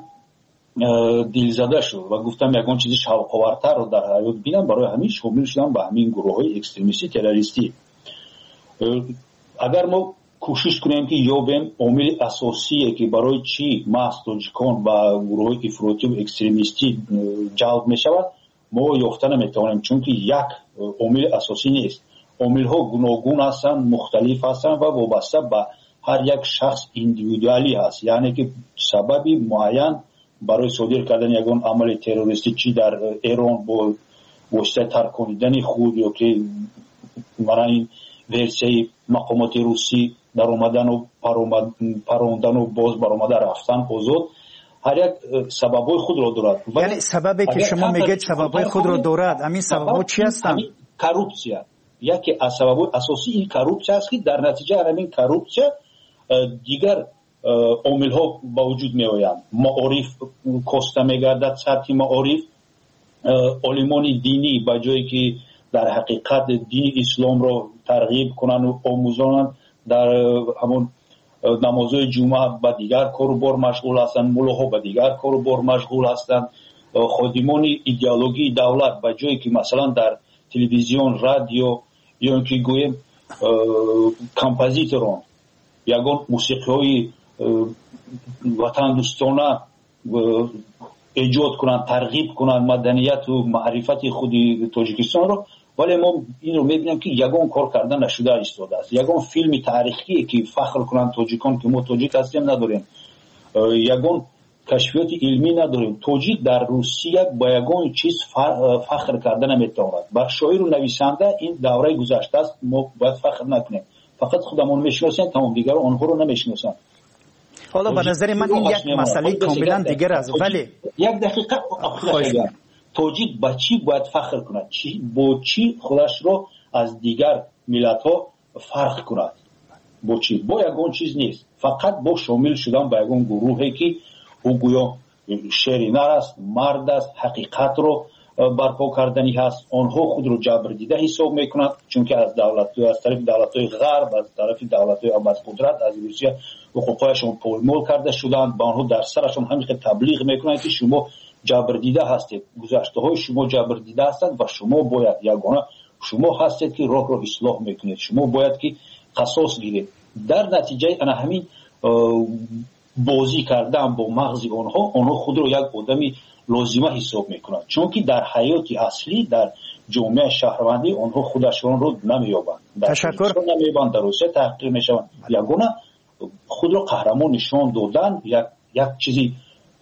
دلزده شد و گفتم یگان چیزی شوق‌آورتر رو در حیات بینم، برای همین شامل شدم به همین گروه‌های اکستریمیستی تروریستی. اگر ما کوشش کنیم که یابیم عامل اساسی که برای چی محض تاجیکان و گروه‌های افراطی و اکستریمیستی جلب می‌شود ما یافته نمی‌توانیم، چون که یک عامل اساسی نیست. عامل‌ها گوناگون هستند، مختلف هستند و وابسته به هر یک شخص ایندیویدوالی هست، یعنی که سببی معین برای صادر کردن یگان عمل تروریستی چی در ایران با واسطه ترکاندن خود یا که برای این ورسیه مقامات روسی در اومدن و پروندن و باز برآمده رفتن آزاد، هر یک سببای خود را دارد. یعنی سببی که شما میگید سببای خود را دارد، همین سبب‌ها چی هستند؟ کروپسیا. یکی از سببای اساسی این کروپسیا است که در نتیجه همین کروپسیا دیگر عامل ها با وجود می آیند. معارف کاسته می گردد، سطح معارف عالمان دینی با جایی که در حقیقت دین اسلام را ترغیب کنند و آموزانند در همون نمازهای جمعه با دیگر کار و بار مشغول هستند، ملاها با دیگر کار و بار مشغول هستند، خادمان ایدئولوژی دولت با جایی که مثلا در تلویزیون، رادیو یا اینکه گویم کمپوزیتوران یگان موسیقی‌های وطن دوستانه ایجاد کنند، ترغیب کنند مدنیت و معرفت خود تاجیکستان رو، ولی ما این رو میبینیم که یگان کار کردن نشده ایستاده است. یگان فیلم تاریخی که فخر کنند تاجیکان که ما تاجیک هستیم نداریم، یگان کشفیات علمی نداریم. تاجیک در روسیه با یگان چیز فخر کردن نمیتواند. بر شاعر و نویسنده این دوره گذشته است، ما باید فخر نکنیم. فقط خودمون میشناسیم، تمام دیگر آنها رو نمیشناسند. حالا به نظر من این یک مسئله کاملا دیگر است. ولی یک دقیقه تاجیک با چی باید فخر کند؟ با چی خودش رو از دیگر ملت ها فرق کند؟ با چی؟ با یگان چیز نیست، فقط با شامل شدن به یگان گروهی که او گویا شرینر است، مرد است، حقیقت رو برپا کردنی هست. آنها خود رو جبر دیده حساب میکنند، چون که از طرف دولت‌های غرب، از طرف دولت‌های قدرت از روسیه حقوقشون پایمال کرده شدند. با آنها در سرشون همیشه تبلیغ میکنند که شما جبر دیده هستید، گذشته‌های شما جبر دیده هستند و شما باید یگانه شما هستید که راه رو اصلاح میکنید، شما باید که قصاص گیرید. در نتیجه انا همین بازی کردن با مغز آنها خود رو یک آدمی لازمه حساب میکنند، چون که در حیات اصلی در جامعه شهروندی آنها خودشون رو نمیابند. تشکر. نمیابند، در روسیه تحقیر میشوند. یگانه خود رو قهرمان نشان دادن، یک چیزی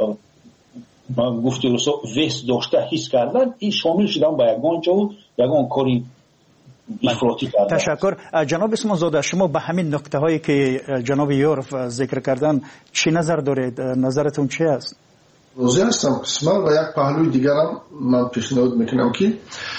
گفته روسا وست داشته حس کردن، این شامل شدن با یگان جو یگان کاری افراطی کردن. تشکر. جناب اسمانزاده، شما به همین نکته هایی که جناب یورف ذکر کردن چی نظر دارید؟ نظرتون چی است؟ روزی هستم قسمت و یک پهلوی دیگرم من پیشنهاد میکنم که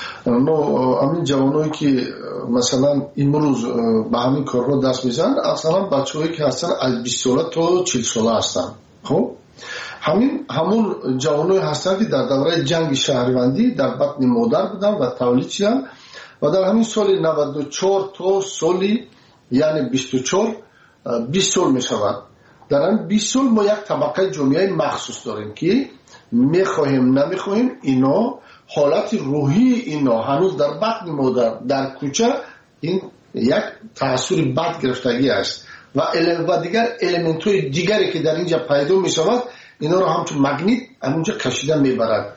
همین جوانایی که مثلا امروز به همین کارها دست میزنن، اصلا بچه‌هایی که هستن از 20 ساله تا 40 ساله هستن. خب همون جوانایی هستن که در دوره جنگ شهروندی در بطن مادر بودن و تولید شدن و در همین سال 94 تا سالی یعنی 24 20 سال میشود. در این 20 سال ما یک طبقه جامعه مخصوص داریم که میخواهیم نمیخواهیم اینا حالت روحی اینا هنوز در بطن مادر در کوچه این یک تأثیر بد گرفتگی است و دیگر الیمنت های دیگری که در اینجا پیدا میشود اینا رو همچون مگنیت همونجا کشیده میبرد.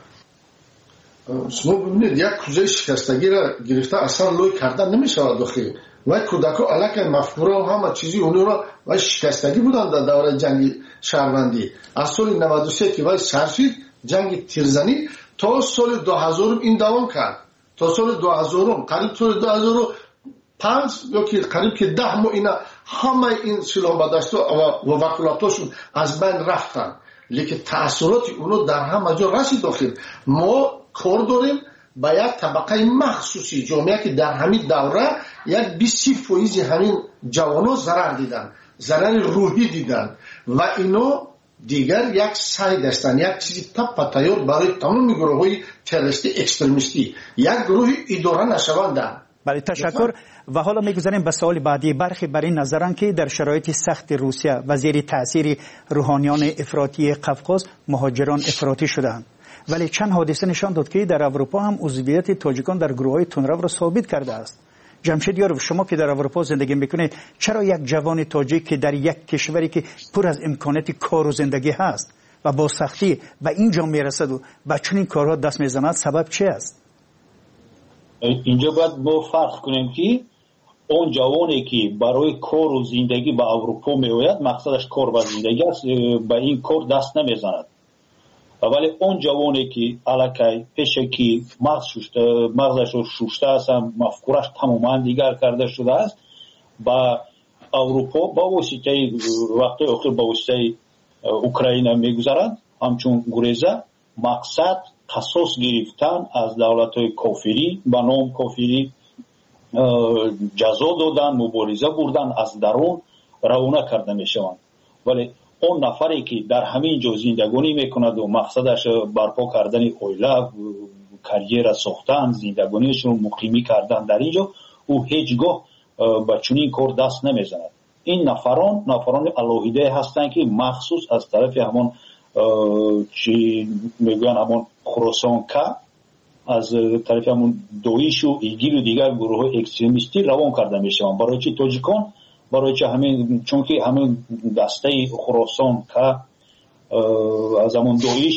شما ببینید یک کوزه شکستگی را گرفته اصلا لوی کردن نمیشود داخل و کودکا علاقه مفکوره و همه چیزی اونو را و شکستگی بودن در دوره جنگ شهروندی. از سال 93 که وای سرشید جنگ تیرزنی تا سال 2000 این دوام کرد، تا سال 2000 قریب سال 2005 یا که قریب که 10 ماه اینا همه این سلاح بدشت و وکالتاشون از بین رفتن، لیکن تأثیرات اونو در همه جا رسید داخل. ما کار داریم با یک طبقه مخصوصی جامعه که در همین دوره یک 20% همین جوانا ضرر دیدن، ضرر روحی دیدن و اینو دیگر یک سعی داشتن یک چیزی تیار برای تمام گروه های تروریستی اکستریمیستی یک گروه اداره نشوندن. بله تشکر. و حالا میگذاریم به سوال بعدی. برخی بر این نظرن که در شرایط سخت روسیه و زیر تاثیر روحانیان افراطی قفقاز مهاجران افراطی شدند، ولی چند حادثه نشان داد که در اروپا هم عضویت تاجیکان در گروه‌های تندرو را ثابت کرده است. جمشید یارو، شما که در اروپا زندگی میکنید، چرا یک جوان تاجیک که در یک کشوری که پر از امکانات کار و زندگی هست و با سختی به اینجا میرسد و به چنین کارها دست میزند، سبب چی است؟ اینجا باید ما فرق کنیم که اون جوانی که برای کار و زندگی به اروپا میآید مقصدش کار و زندگی است، به این کار دست نمیزند. ولی اون جوانی که علاقه پیشه که مغزش رو شوشته است، مفکورش تماما دیگر کرده شده است، با اروپا با واسطه وقت اخیر با واسطه اوکراین میگذارند، همچون گریزه مقصد قصاص گرفتن از دولت‌های کافری با نام کافری، جزا دادن، مبارزه بردن، از درون روانه کرده میشوند. ولی اون نفری که در همین جا زندگانی میکند و مقصدش برپا کردن اویله، کریر ساختن، زندگانیش رو مقیمی کردن در اینجا، او هیچگاه به چنین کار دست نمیزند. این نفران الهیده هستند که مخصوص از طرف همون چی میگن همون خراسان که از طرف همون دویش و ایگیل و دیگر گروه اکستریمیستی روان کرده میشوند. برای چی تاجیکان؟ برای چه همین، چون که همین دسته خراسان که از همون دویش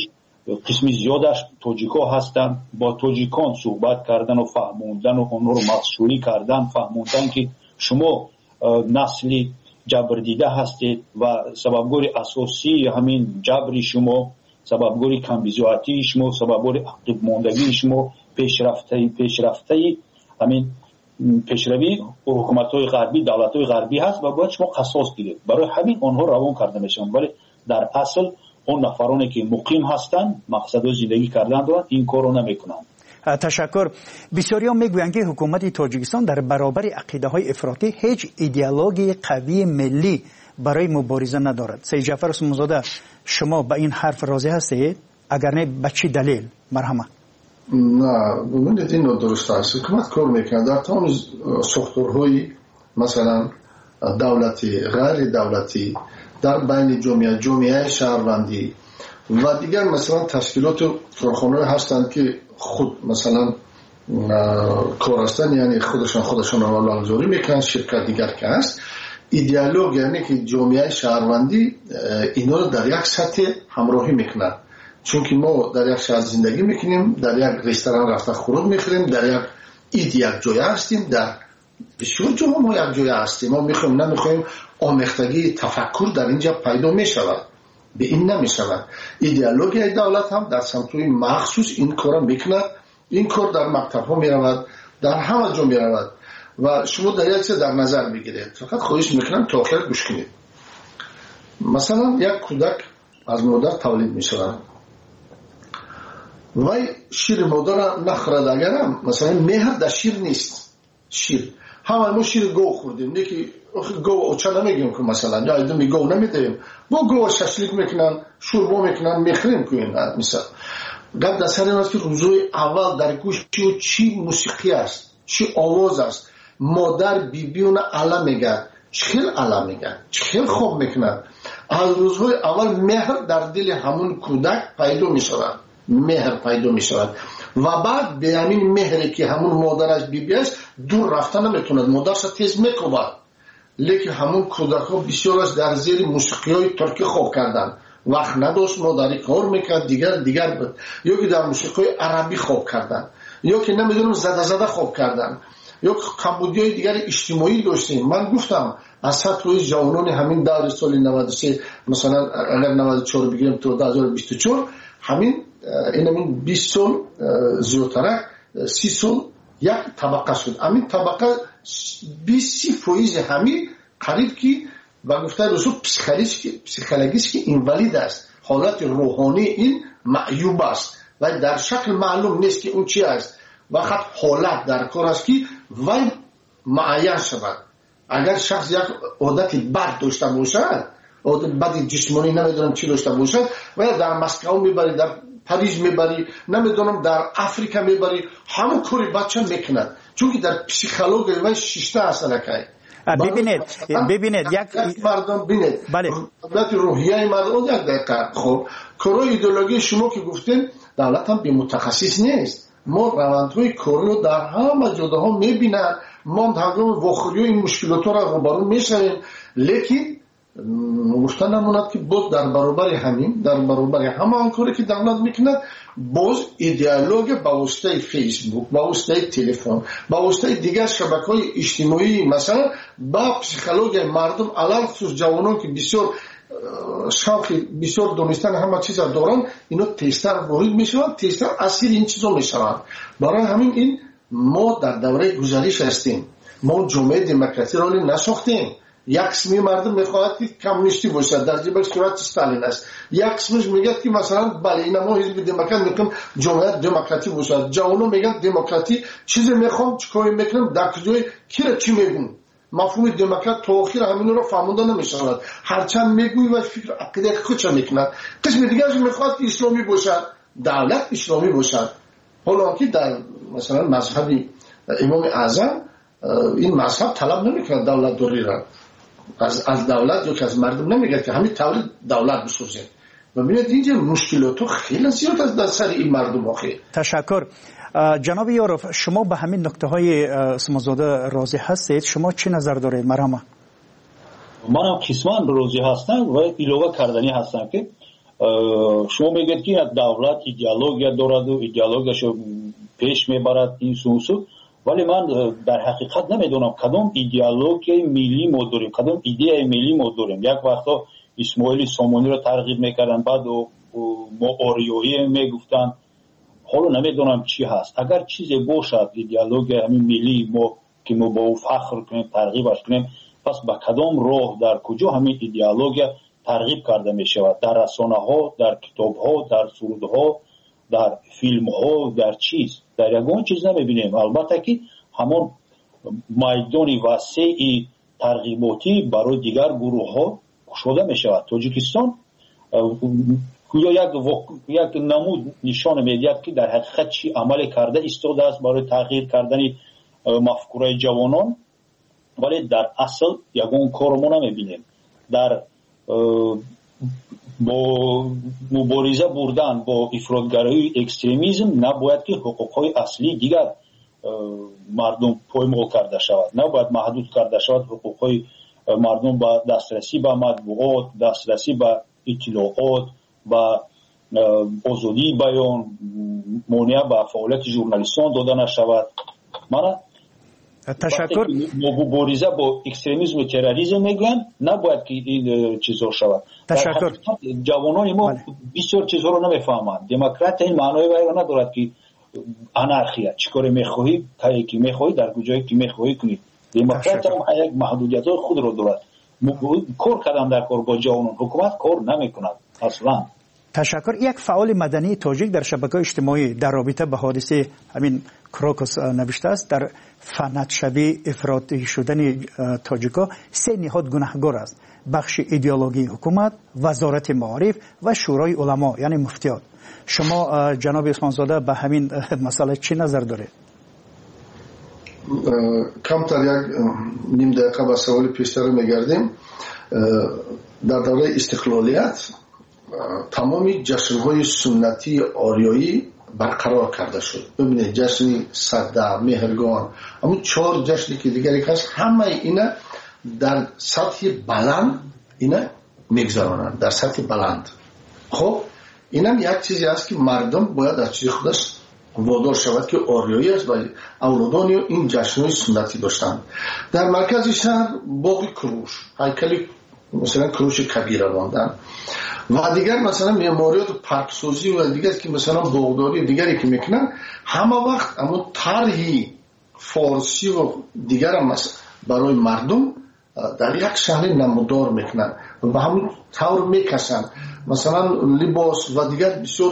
قسمی زیادش توجیکا هستند. با توجیکان صحبت کردن و فهموندن و اونها رو مخصوصی کردن، فهموندن که شما نسلی جبر دیده هستید و سببگار اساسی همین جبری شما، سببگار کمبیزاتی شما، سببگار عقب ماندگی شما، پیشرفته همین پیشروی حکومت‌های غربی، دولت‌های غربی هست و باید شما قصاص گیرید. برای همین آنها روان کرده میشن، ولی در اصل اون نفرانی که مقیم هستند، مقصد زندگی کردن دارند، این کارو نمیکنند. تشکر. بسیاری‌ها میگویند که حکومت تاجیکستان در برابر عقیده‌های افراطی هیچ ایدئولوژی قوی ملی برای مبارزه ندارد. سید جعفر عثمانزاده، شما به این حرف راضی هستید؟ اگر نه به چه دلیل؟ مرحمت. نه، ببینید این درست است. حکومت کار میکنه در تمام ساختارهای مثلا دولتی، غیر دولتی، در بین جامعه شهروندی و دیگر مثلا تشکیلات و کارخانه‌ای هستند که خود مثلا کار هستند، یعنی خودشان اولگذاری میکنن. شرکت دیگر که هست ایدئولوژی، یعنی که جامعه شهروندی اینا رو در یک سطح همراهی میکنن. چون که ما در یک شهر زندگی میکنیم، در یک رستوران رفته خوراک میخوریم، در یک جای هستیم، در بسیار جاها ما یک جای هستیم. ما میخوایم نمیخوایم آمیختگی تفکر در اینجا پیدا میشود، به این نمیشود. ایدئولوژی دولت هم در سمت‌های مخصوص این کار میکند. این کار در مکتب ها میرود، در همه جا میرود و شما در یک چیز در نظر بگیرید. فقط خواهش میکنم تا آخر گوش کنید. مثلا یک کودک از مادر تولید میشود، وای شیر مادر نخورد، اگرم مثلا مهر در شیر نیست. شیر همه ما شیر گو خوردیم، یکی گو اوچه نمیگیم که مثلا یا ایدمی گو نمیدیم، با گو ششلیک میکنن، شوربا میکنن، میخریم که این مثلا قبل دستر این است که روزوی اول در گوش چی موسیقی است، چی آواز است. مادر بیبیون علا میگه، چخیل علا میگه، چخیل خوب میکنن. از روزهای اول مهر در دل همون کودک پیدا میشود، مهر پیدا میشود و بعد به همین مهری که همون مادرش بیبیش دور رفتن نمیتوند، مادرش تیز میکوبد. لیکن همون کودک ها بسیارش در زیر موسیقی های ترکی خوب کردن، وقت نداشت مادری کار میکرد، دیگر بود. یا که در موسیقی عربی خوب کردن، یا که نمیدونم زده خوب کردن، یا کمبودی های دیگر اجتماعی داشتیم. من گفتم از سطح جوانان همین دور سال 93 مثلا اگر 94 بگیریم تا 2024 همین 20 سال زیادتر 30 سال یک طبقه شد. همین طبقه 20% همین قریب که و گفته رسول پسیکولوژیش که اینوالید است، حالت روحانی این معیوب است و در شکل معلوم نیست که اون چی است. وقت حالت در کار است که وای معین شود. اگر شخص یک عادت بد داشته باشد، عادت بد جسمانی نمیدونم چی داشته باشد و در مسکو میبری، در پاریس میبری، نمیدونم در افریقا میبری، همون کاری بچه میکند. چون که در پسیکولوژی و شیشته اصلا که ببینید یک مردم ببینید بله دولت روحیه مردم یک دقیقه. خب کارای ایدئولوژی شما که گفتین دولت هم به متخصص نیست. ما روندهای کارو در همه جاها میبینن، ما هنگام واخوری این مشکلات را روبرو میشیم. لیکن گفتن نموند که باز در برابر همین، در برابر همه کاری که دولت میکند، باز ایدئولوژی با واسطه فیسبوک، با واسطه تلفن، با واسطه دیگر شبکه‌های اجتماعی مثلا با پسیکولوژی مردم علاوه خصوص جوانان که بسیار شوقی بسیار دونستن همه چیز دارن، اینا تیستر وارد میشوند، تیستر اسیر این چیزا میشوند. برای همین این ما در دوره گذشته هستیم. ما جامعه دموکراسی را نساختیم. یک قسمی مردم میخواهد که کمونیستی باشد، در جبهه صورت استالین است. یک قسمش میگه که مثلا بله اینا ما حزب دموکرات میگیم جامعه دموکراتی باشد. جوانان میگن دموکراتی چیزی میخوام چیکار میکنم، در کجای کی را چی میگن. مفهوم دموکرات تا آخر همین رو فهمونده نمیشود. هرچند میگوی و فکر عقیده خودش میکند. قسم دیگرش میخواد که اسلامی باشد، دولت اسلامی باشد. حالا که در مثلا مذهب امام اعظم این مذهب طلب نمیکنه دولت دوری را از دولت یا که از مردم نمیگه که همین دولت بسازه. و ببینید اینجا مشکلات خیلی زیاد از در سر این مردم آخه. تشکر. جناب یاروف، شما به همین نکته های عثمانزاده راضی هستید؟ شما چه نظر دارید؟ مرحبا. من هم قسمان راضی هستم و ایلوه کردنی هستم که شما میگید که دولت ایدئولوژی دارد و ایدئولوژیشو پیش میبرد این سوسو، ولی من در حقیقت نمیدونم کدام ایدئولوژی ملی ما داریم، کدام ایده ملی ما داریم. یک وقتا اسماعیل سامانی رو ترغیب میکردن، بعد ما آریایی میگفتن، حالا نمیدونم چی هست. اگر چیزی باشد ایدئولوژی همین ملی ما که ما با او فخر کنیم، ترغیبش کنیم، پس با کدام راه در کجا همین ایدئولوژی ترغیب کرده می شود؟ در رسانه ها، در کتاب ها، در سرود ها، در فیلم ها، در چیز؟ در یگان چیز نمیبینیم. البته که همون میدان وسیع ترغیباتی برای دیگر گروه ها شده می شود. تاجیکستان یک نمود نشان میدهد که در حقیقت چی عمل کرده ایستاده است برای تغییر کردن مفکوره جوانان، ولی در اصل یگان کار ما نمیبینیم. در با مبارزه بردن با افراطگرایی اکستریمیسم نباید که حقوقهای اصلی دیگر مردم پایمال کرده شود، نباید محدود کرده شود حقوقهای مردم به دسترسی به مطبوعات، دسترسی به اطلاعات، به آزادی بیان، مانع به فعالیت ژورنالیستان داده نشود. من تشکر. مبارزه با اکستریمیسم و تروریسم میگن نباید که این چیزا شود. تشکر. جوانان ما بسیار چیزها رو نمیفهمند. دموکرات این معنای وای ندارد که انارخیا چیکار میخواهی کاری که میخواهی در کجایی که میخواهی کنی. دموکرات هم یک محدودیت‌های خود رو دارد. کار کردن در کار با جوانان، حکومت کار نمیکند اصلا. تشکر. یک فعال مدنی تاجیک در شبکه‌های اجتماعی در رابطه به حادثه همین کراکوس نوشته است در فنت شبیه افراطی شدن تاجیکا 3 نهاد گناهکار است: بخش ایدئولوژی حکومت، وزارت معارف و شورای علما یعنی مفتیان. شما جناب عثمانزاده به همین مسئله چی نظر دارید؟ کمتر یک نیم دقیقه به سوال پیشتر میگردیم. در دوره استقلالیت تمامی جشن‌های سنتی آریایی برقرار کرده شد. ببینید جشن سده، مهرگان، اما 4 جشنی که دیگری هست، همه اینا در سطح بلند اینا میگذرانند، در سطح بلند. خب اینم یک چیزی است که مردم باید از چیز خودش وادار شود که آریایی است و اولادان این جشن‌های سنتی داشتند. در مرکز شهر باغ کروش، هیکل مثلا کروش کبیره ماندن و دیگر مثلا معماریات و پارکسازی و دیگر که مثلا باغداری دیگری که میکنن، همه وقت اما طرحی فارسی و دیگر هم برای مردم در یک شهر نمودار میکنن و به همون طور میکشن. مثلا لباس و دیگر بسیار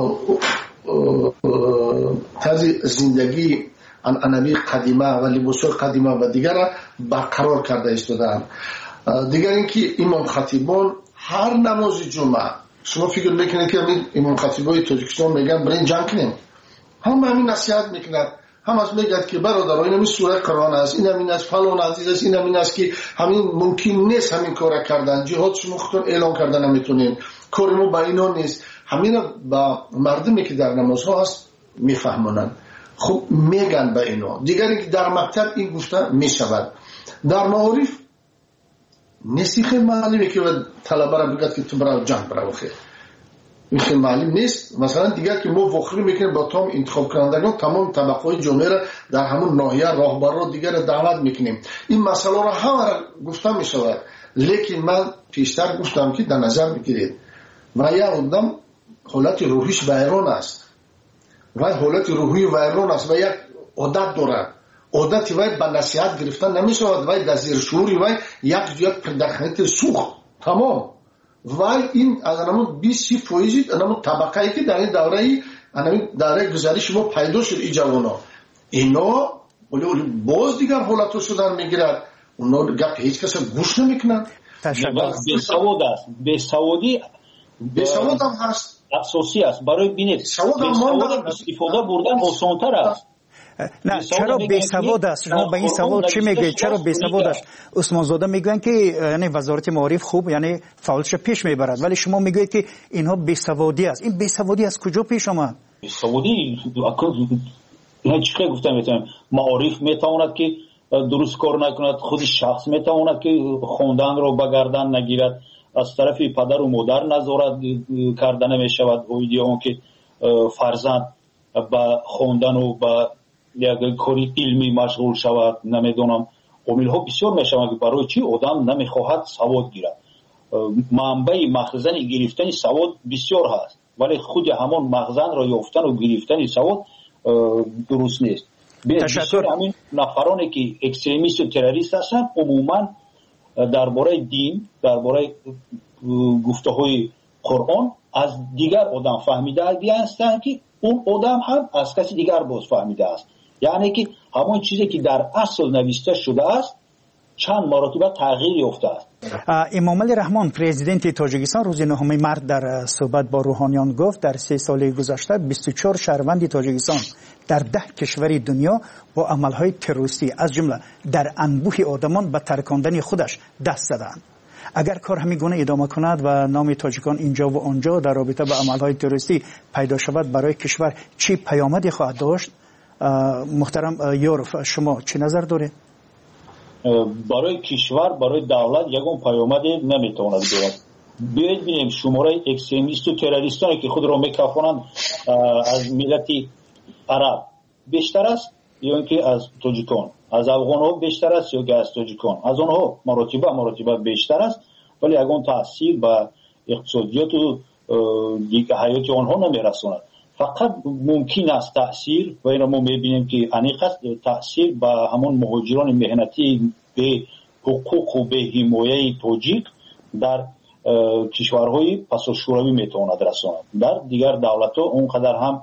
طرز زندگی عنعنوی قدیمه و لباس‌های قدیمه و دیگر را برقرار کرده ایستادند. دیگر اینکه امام خطیبان هر نماز جمعه، شما فکر میکنید که امام خطیبای تاجیکستان میگن برین جنگ کنیم، هم همین نصیحت میکنند، هم از میگد که برادران این سوره قرآن است، این همین است، فلان عزیز است، این همین است که همین ممکن نیست همین کار کردن، جهاد شما خودتون اعلان کردن نمیتونین، کار ما با اینا نیست. همین با مردمی که در نمازها هست میفهمونن، خب میگن به اینا. دیگری که در مکتب این گفته میشود. در معارف نیستی خیلی معلومه که طلبه را بگد که تو برای جنگ برای خیر، این خیلی معلوم نیست. مثلا دیگر که ما وخری میکنیم با تمام انتخاب کنندگان، تمام طبقه جامعه را در همون ناحیه راهبران دیگر را دعوت میکنیم. این مسئله را همه را گفته میشود، لیکن من پیشتر گفتم که در نظر بگیرید و یک آدم حالت روحیش ویران است و حالت روحی ویران است و یک عادت دارد. عادت وای به نصیحت گرفتن نمیشود، وای در زیر شعوری وای یک پرداخت سوخت تمام. وای این از همون 20% همون طبقه‌ای که در این دوره گذشته ما پیدا شد، این جوانا اینا ولی باز دیگر حالتو شدن میگیرد، اونا گپ هیچ کس گوش نمیکنن. بیسواد است، بیسواد هم هست، اساسی است. برای بینید بیسواد استفاده بردن آسان‌تر است. نه چرا بیسواد است؟ شما به این سوال چی میگید؟ چرا بیسواد است؟ عثمانزاده میگن که یعنی وزارت معارف خوب یعنی فعالش پیش میبرد، ولی شما میگید که اینها بیسوادی است. این بیسوادی از کجا پیش آمد؟ بیسوادی یعنی چی گفتم میتونم معارف میتواند که درست کار نکند، خود شخص میتواند که خوندن رو بگردن نگیرد، از طرف پدر و مادر نظارت کردن می شود اویدی اون که فرزند با خوندن و با یک کاری علمی مشغول شود. نمیدونم عامل ها بسیار می شود که برای چی آدم نمیخواهد سواد گیرد. منبع مخزن گرفتن سواد بسیار هست ولی خود همان مخزن را یافتن و گرفتن سواد درست نیست. تشکر. همین نفرانی که اکستریمیست و تروریست هستند عموما درباره دین، درباره گفته های قرآن از دیگر آدم فهمیده هستند که اون آدم هم از کسی دیگر باز فهمیده است. یعنی که همون چیزی که در اصل نوشته شده است چند مرتبه تغییر یافته است. امام علی رحمان پرزیدنت تاجیکستان روز 9 مارس در صحبت با روحانیان گفت در 3 سال گذشته 24 شهروند تاجیکستان در 10 کشور دنیا با عملهای تروریستی از جمله در انبوه آدمان به ترکاندن خودش دست زدند. اگر کار همین گونه ادامه کند و نام تاجیکان اینجا و آنجا در رابطه با عملهای تروریستی پیدا شود برای کشور چه پیامدی خواهد داشت؟ محترم یوروف شما چه نظر دارید؟ برای کشور، برای دولت یگان پیامدی نمیتواند دارد. بیایید ببینیم شماره اکستریمیست و تروریستانی که خود را میکافانند از ملت عرب بیشتر است یا اینکه از تاجیکان، از افغان ها بیشتر است یا که از تاجیکان، از آنها مراتبه بیشتر است ولی یگان تاثیر به اقتصادیات و دیگه حیات آنها نمیرساند. فقط ممکن است تأثیر و این را ما میبینیم که انیق است تأثیر به همون مهاجران مهنتی به حقوق و به حمایه تاجیک در کشورهای پس از شوروی میتواند رساند. در دیگر دولت‌ها اونقدر هم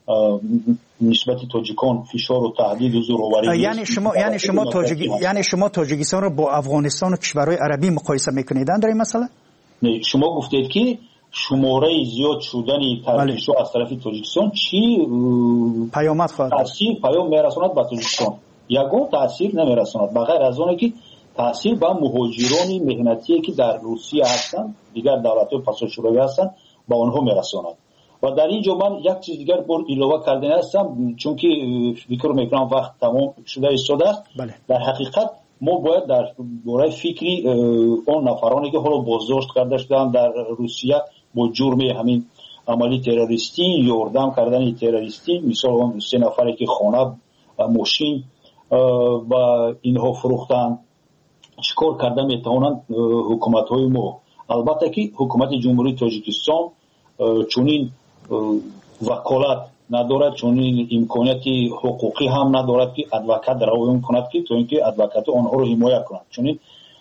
نسبت تاجیکان فشار و تهدید و زورآوری یعنی شما تاجیکستان را با افغانستان و کشورهای عربی مقایسه میکنید در این مسئله؟ نه، شما گفتید که شماره زیاد شدن ترکشو از طرف تاجیکستان چی پیامد خواهد تاثیر پیام میرساند به تاجیکستان؟ یگان تاثیر نمیرساند بغیر از اون که تاثیر به مهاجران مهنتی که در روسیه هستند دیگر دولت‌های پس از شوروی هستند با آنها میرساند. و در اینجا من یک چیز دیگر بر علاوه کردن هستم چون که فکر میکنم وقت تمام شده است. در حقیقت ما باید در باره فکری اون نفرانی که حالا بازداشت کرده شدن در روسیه با جرم همین عملی تروریستی یاردم کردن تروریستی، مثال اون 3 نفری که خانه ماشین و اینها فروختن چیکار کرده میتوانند حکومت های ما. البته که حکومت جمهوری تاجیکستان چونین وکالت ندارد، چونین امکانیتی حقوقی هم ندارد که ادوکات روایت کند که تو اینکه ادوکات آنها رو حمایت کند. چونین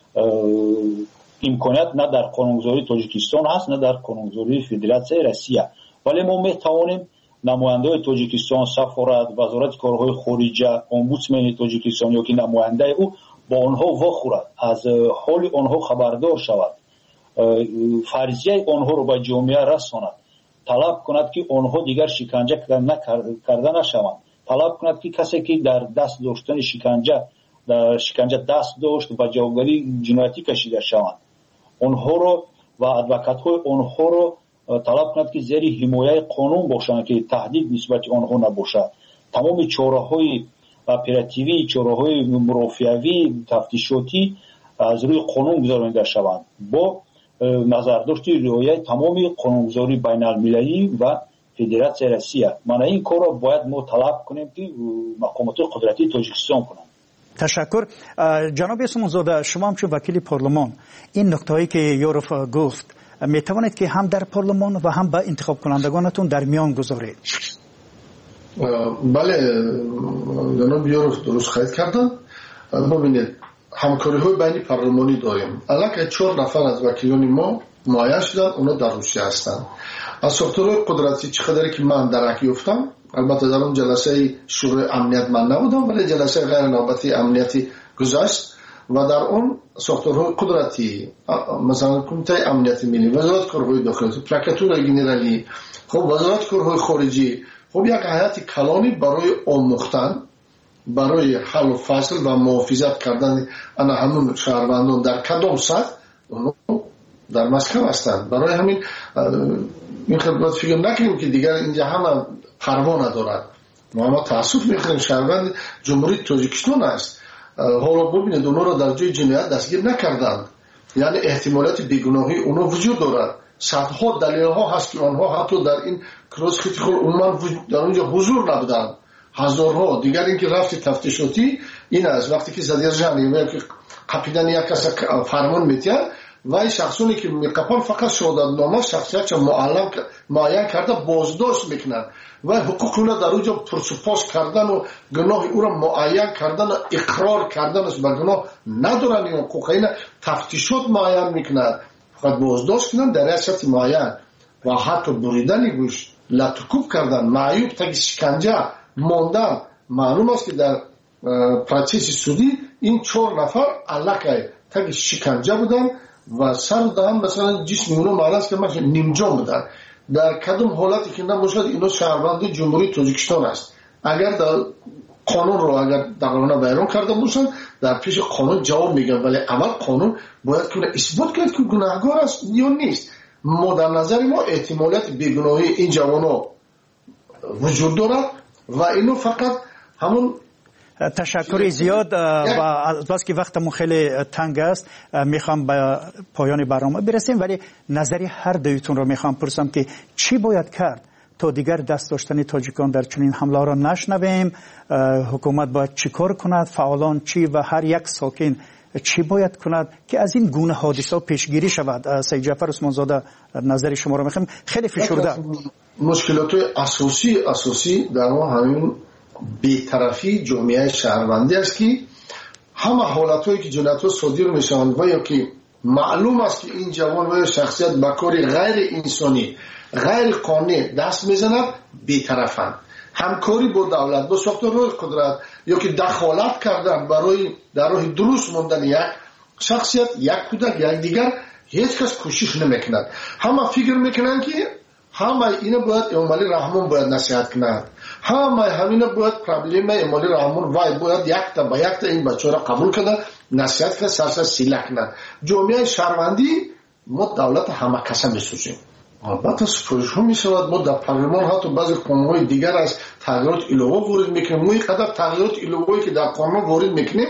امکانیت نه در قانونگذاری تاجیکستان هست نه در قانونگذاری فدراسیون روسیه. ولی ما میتوانیم نماینده تاجیکستان، سفارت، وزارت کارهای خارجه، امبودسمن تاجیکستان یا که نماینده او با آنها واخورد، از حال آنها خبردار شود، فرضیه آنها رو به جامعه رساند، طلب کند که آنها دیگر شکنجه کرده نشوند، طلب کند که کسی که در دست داشتن شکنجه دست داشت و جوابگری جنایتی کشیده شوند آنها رو و ادوکات‌های آنها رو طلب کند که زیر حمایه قانون باشند که تهدید نسبت آنها نباشد. تمام چاره‌های اپراتیوی، چاره‌های مرافعوی، تفتیشاتی از روی قانون گذرانده شوند با نظرداشت رعایت تمام قانونگذاری بین المللی و فدراسیون روسیه. من این کار را باید ما طلب کنیم که مقامات قدرتی تاجیکستان کنند. تشکر. جناب اسمانزاده شما هم چون وکیل پارلمان این نکته‌ای که یوروف گفت میتوانید که هم در پارلمان و هم با انتخاب کنندگانتون در میان گذارید؟ بله جناب یوروف درست خواهید کردن. ببینید همکاری های بین پارلمانی داریم. الان 4 نفر از وکیلان ما معین شدن، اونا در روسیه هستند. از ساختارهای قدرتی چقدری که من درک یافتم، البته در اون جلسه شورای امنیت من نبودم ولی جلسه غیر نوبتی امنیتی گذشت و در اون ساختارهای قدرتی مثلا کمیته امنیت ملی، وزارت کارهای داخلی، پرکاتور ژنرالی، خب وزارت کارهای خارجی، خب یک هیئت کلانی برای آموختن، برای حل و فصل و محافظت کردن انا همون شهروندان در کدام سطح در مسکو هستند. برای همین این خدمت فکر نکنیم که دیگر اینجا همه پروا ندارد. ما تاسف میکنیم شهروند جمهوری تاجیکستان است. حالا ببینید اونا را در جای جنایت دستگیر نکردند. یعنی احتمالات بیگناهی اونا وجود دارد. صدها دلیل ها هست که آنها حتی در این کراس خیلی خود عموما در اونجا حضور نبودند. هزارها. دیگر اینکه رفت تفتیشاتی این است وقتی که زدیر جانی یا که قپیدن یک کس فرمان میتین و این شخصونی که میقپن فقط شهادتنامه شخصیت معین کرده بازداشت میکنن و حقوق اونا در اونجا پرسپاس کردن و گناه او را معین کردن و اقرار کردن است. به گناه ندارن این حقوق. این تفتیشات معین میکنن فقط بازداشت کنن در ریاست معین و حتی بریدن گوش لطکوب کردن معیوب تا شکنجه ماندن. معلوم است که در پروسس سودی این 4 نفر علاقه تا شکنجه بودن و سر دادن مثلا جسم اونو معنی که مثلا نیمجان بودن. در کدام حالتی که نباشد اینو شهروند جمهوری تاجیکستان است. اگر در قانون رو اگر در بیان کرده باشن در پیش قانون جواب میگن ولی اول قانون باید که اثبات کرد که گناهکار است یا نیست. ما در نظر ما احتمالات بیگناهی این جوانا وجود دارد و اینو فقط همون تشکر زیاد و از که وقتمون خیلی تنگ است میخوام به پایان برنامه برسیم ولی نظری هر دویتون رو میخوام پرسم که چی باید کرد تا دیگر دست داشتن تاجیکان در چنین حمله را نشنویم. حکومت باید چی کار کند، فعالان چی و هر یک ساکن چی باید کند که از این گونه حادثه پیشگیری شود. سید جعفر عثمان زاده نظر شما رو میخوام. خیلی فشرده مشکلات اساسی در ما همین بی‌طرفی جامعه شهروندی است که همه حالتایی که جنایت‌ها صادر میشن و یا که معلوم است که این جوان و شخصیت به کار غیر انسانی غیر قانونی دست میزند بی‌طرفند. همکاری با دولت با ساختارهای قدرت یا که دخالت کردن برای در راه درست ماندن یک شخصیت یک کودک یک دیگر هیچ کس کوشش نمیکند. همه فکر میکنن که همه اینا باید امالی رحمان باید نصیحت کنند. همه باید پرابلم امالی رحمان وای باید یک تا این بچه را قبول کنند نصیحت کنند سرسر سیله کنند. جامعه شهروندی ما دولت همه کسا میسوزیم. البته سفارش ها می شود ما در پارلمان حتی بعضی قانون‌های دیگر از تغییرات ایلوه وارد میکنیم. ما این قدر تغییرات ایلوه‌ای که در قانون وارد میکنیم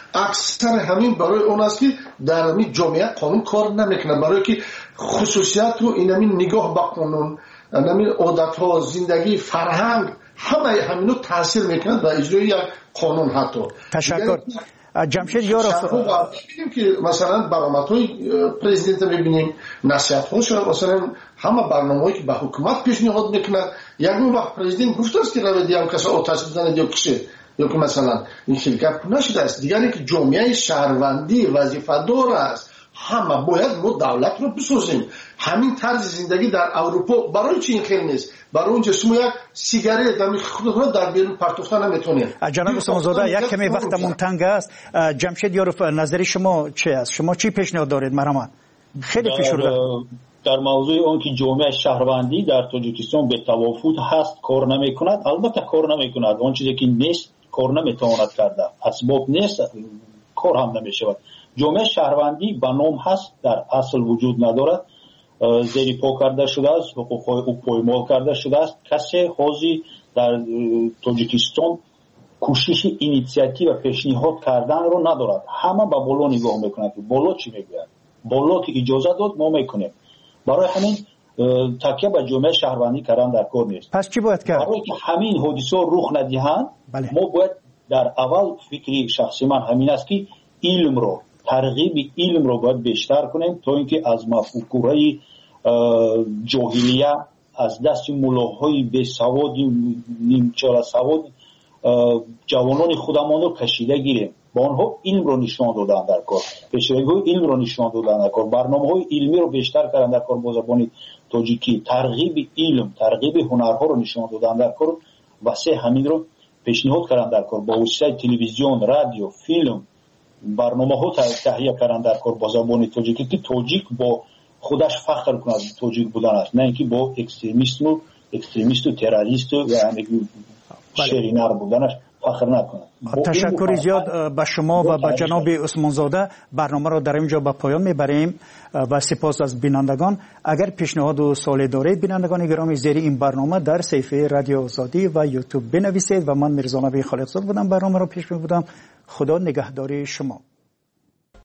اکثر همین برای اون است که در همین جامعه قانون کار نمیکنه برای که خصوصیت و این همین نگاه به قانون همین عادت ها زندگی فرهنگ همه همینو تاثیر میکنه به اجرای یک قانون. حتی تشکر جمشید یارف میبینیم که مثلا برآمدهای پرزیدنت میبینیم نصیحت‌هاش مثلا همه برنامه‌ای که به حکومت پیشنهاد میکنه یک وقت پرزیدنت گفته است که روی هم کسا آتش بزنه یا کشه یا که مثلا این شرکت نشده است. دیگری که جامعه شهروندی وظیفه دار است همه باید ما دولت رو بسازیم. همین طرز زندگی در اروپا برای چی این خیلی نیست؟ برای اونجا شما یک سیگارت در خودتون در بیرون پرتوختن نمیتونید. جناب عثمان زاده یک کمی وقتمون تنگ است. جمشید یارف نظر شما چی است؟ شما چی پیشنهاد دارید؟ مرحبا. خیلی فشرده در موضوع اون که جامعه شهروندی در تاجیکستان به توافق هست کار نمیکند. البته کار نمیکند. اون چیزی که نیست کار نمیتواند کرده. اسباب نیست کار هم نمیشود. جامعه شهروندی به نام هست در اصل وجود ندارد. زیر پا کرده شده است، حقوق‌های او پایمال کرده شده است. کسی حاضر در تاجیکستان کوشش اینیشیاتیو و پیشنهاد کردن رو ندارد. همه به بالا نگاه میکنند که بالا چی میگوید. بالا که اجازه داد ما میکنیم. برای همین تکیه به جامعه شهروندی کردن در کار نیست. پس چی باید کرد؟ برای که همین حادثه رخ ندهند ما باید در اول فکری شخصی من همین است که علم رو ترغیب علم رو باید بیشتر کنیم تا اینکه از مفکورهای جاهلیه از دست ملاهای بی سواد نیمچال سواد جوانان خودمان رو کشیده گیریم. با آنها علم رو نشان دادن در کار، پیشروی علم رو نشان دادن در کار، برنامه‌های علمی رو بیشتر کردن در کار با زبان تاجیکی، ترغیب علم، ترغیب هنرها رو نشان دادن در کار و سه همین رو پیشنهاد کردن در کار با واسطه تلویزیون، رادیو، فیلم برنامه‌ها تهیه کردن در کار با زبان تاجیکی که تاجیک با خودش فخر کنه از تاجیک بودن است، نه اینکه با اکستریمیست و تروریست و یعنی شرینر بودنش فخر نکنه. تشکر زیاد به شما و به جناب عثمان زاده. برنامه را در اینجا به پایان میبریم و سپاس از بینندگان. اگر پیشنهاد و سوالی دارید بینندگان گرامی زیر این برنامه در صفحه رادیو آزادی و یوتیوب بنویسید و من میرزا نبی خالقزاد بودم برنامه را پیش میبردم. خدا نگهداری شما.